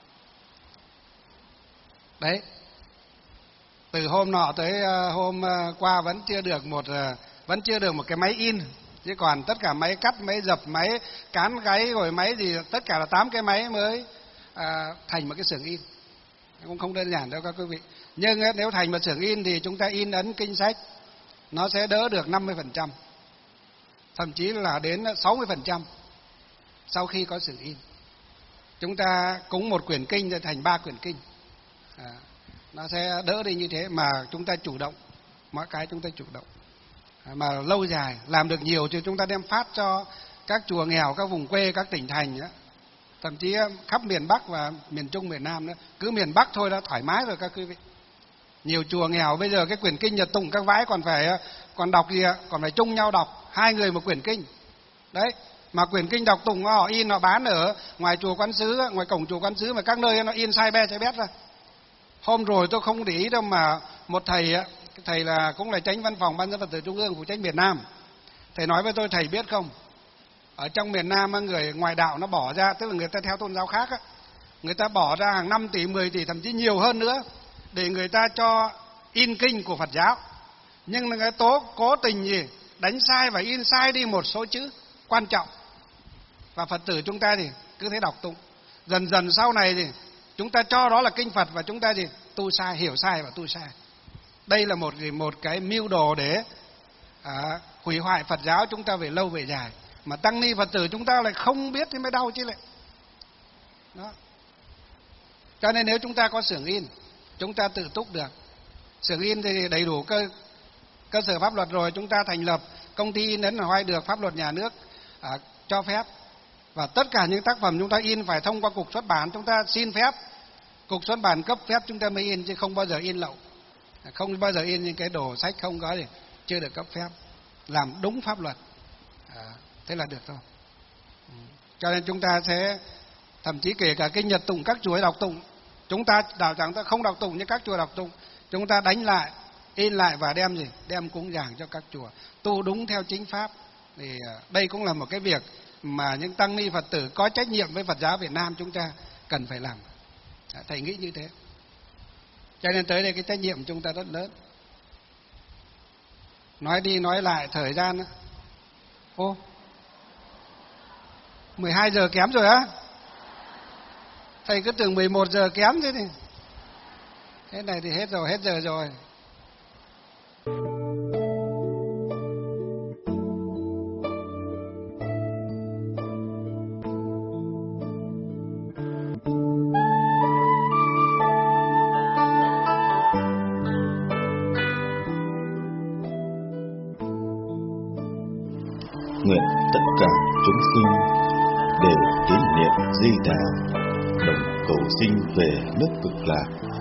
Đấy. Từ hôm nọ tới hôm qua vẫn chưa được một cái máy in. Chứ còn tất cả máy cắt, máy dập, máy cán gáy rồi máy gì, tất cả là 8 cái máy mới thành một cái xưởng in. Cũng không đơn giản đâu các quý vị. Nhưng nếu thành một xưởng in thì chúng ta in ấn kinh sách nó sẽ đỡ được 50%, thậm chí là đến 60% sau khi có xưởng in. Chúng ta cúng một quyển kinh thì thành 3 quyển kinh. Nó sẽ đỡ đi như thế mà chúng ta chủ động, mọi cái chúng ta chủ động. Mà lâu dài làm được nhiều thì chúng ta đem phát cho các chùa nghèo, các vùng quê, các tỉnh thành nữa. Thậm chí khắp miền Bắc và miền Trung, miền Nam nữa. Cứ miền Bắc thôi đã thoải mái rồi các quý vị. Nhiều chùa nghèo bây giờ cái quyển kinh Nhật Tụng các vãi còn đọc gì ạ? Còn phải chung nhau đọc, 2 người một quyển kinh. Đấy, mà quyển kinh đọc tụng họ in họ bán ở ngoài chùa Quán Sứ, ngoài cổng chùa Quán Sứ, mà các nơi nó in sai bét ra. Hôm rồi tôi không để ý đâu mà một thầy là cũng là chánh văn phòng Ban Dân Phật tử Trung ương phụ trách miền Nam. Thầy nói với tôi, thầy biết không? Ở trong miền Nam người ngoại đạo nó bỏ ra, tức là người ta theo tôn giáo khác người ta bỏ ra hàng 5 tỷ, 10 tỷ, thậm chí nhiều hơn nữa để người ta cho in kinh của Phật giáo. Nhưng là cái cố tình gì đánh sai và in sai đi một số chữ quan trọng. Và Phật tử chúng ta thì cứ thế đọc tụng. Dần dần sau này thì chúng ta cho đó là kinh Phật và chúng ta gì tu sai, hiểu sai và tu sai. Đây là một cái mưu đồ để hủy hoại Phật giáo chúng ta về lâu về dài. Mà tăng ni Phật tử chúng ta lại không biết thì mới đau chứ lại. Đó. Cho nên nếu chúng ta có xưởng in, chúng ta tự túc được. Xưởng in thì đầy đủ cơ sở pháp luật rồi, chúng ta thành lập công ty in ấn ở Hoài được pháp luật nhà nước cho phép. Và tất cả những tác phẩm chúng ta in phải thông qua cục xuất bản, chúng ta xin phép, cục xuất bản cấp phép chúng ta mới in, chứ không bao giờ in lậu, không bao giờ in những cái đồ sách không có thì chưa được cấp phép. Làm đúng pháp luật, thế là được thôi. Cho nên chúng ta sẽ thậm chí kể cả cái nhật tụng các chùa đọc tụng, chúng ta đạo tràng ta không đọc tụng như các chùa đọc tụng, chúng ta đánh lại, in lại và đem cúng dường cho các chùa, tu đúng theo chính pháp. Thì đây cũng là một cái việc mà những tăng ni Phật tử có trách nhiệm với Phật giáo Việt Nam chúng ta cần phải làm. Thầy nghĩ như thế. Cho nên tới đây cái trách nhiệm chúng ta rất lớn. Nói đi nói lại thời gian đó. Ô, 12 giờ kém rồi á? Thầy cứ tưởng 11 giờ kém thế thì. Thế này thì hết giờ rồi. Nguyện tất cả chúng sinh đều tín niệm Di Đà, đồng cầu sinh về nước Cực Lạc.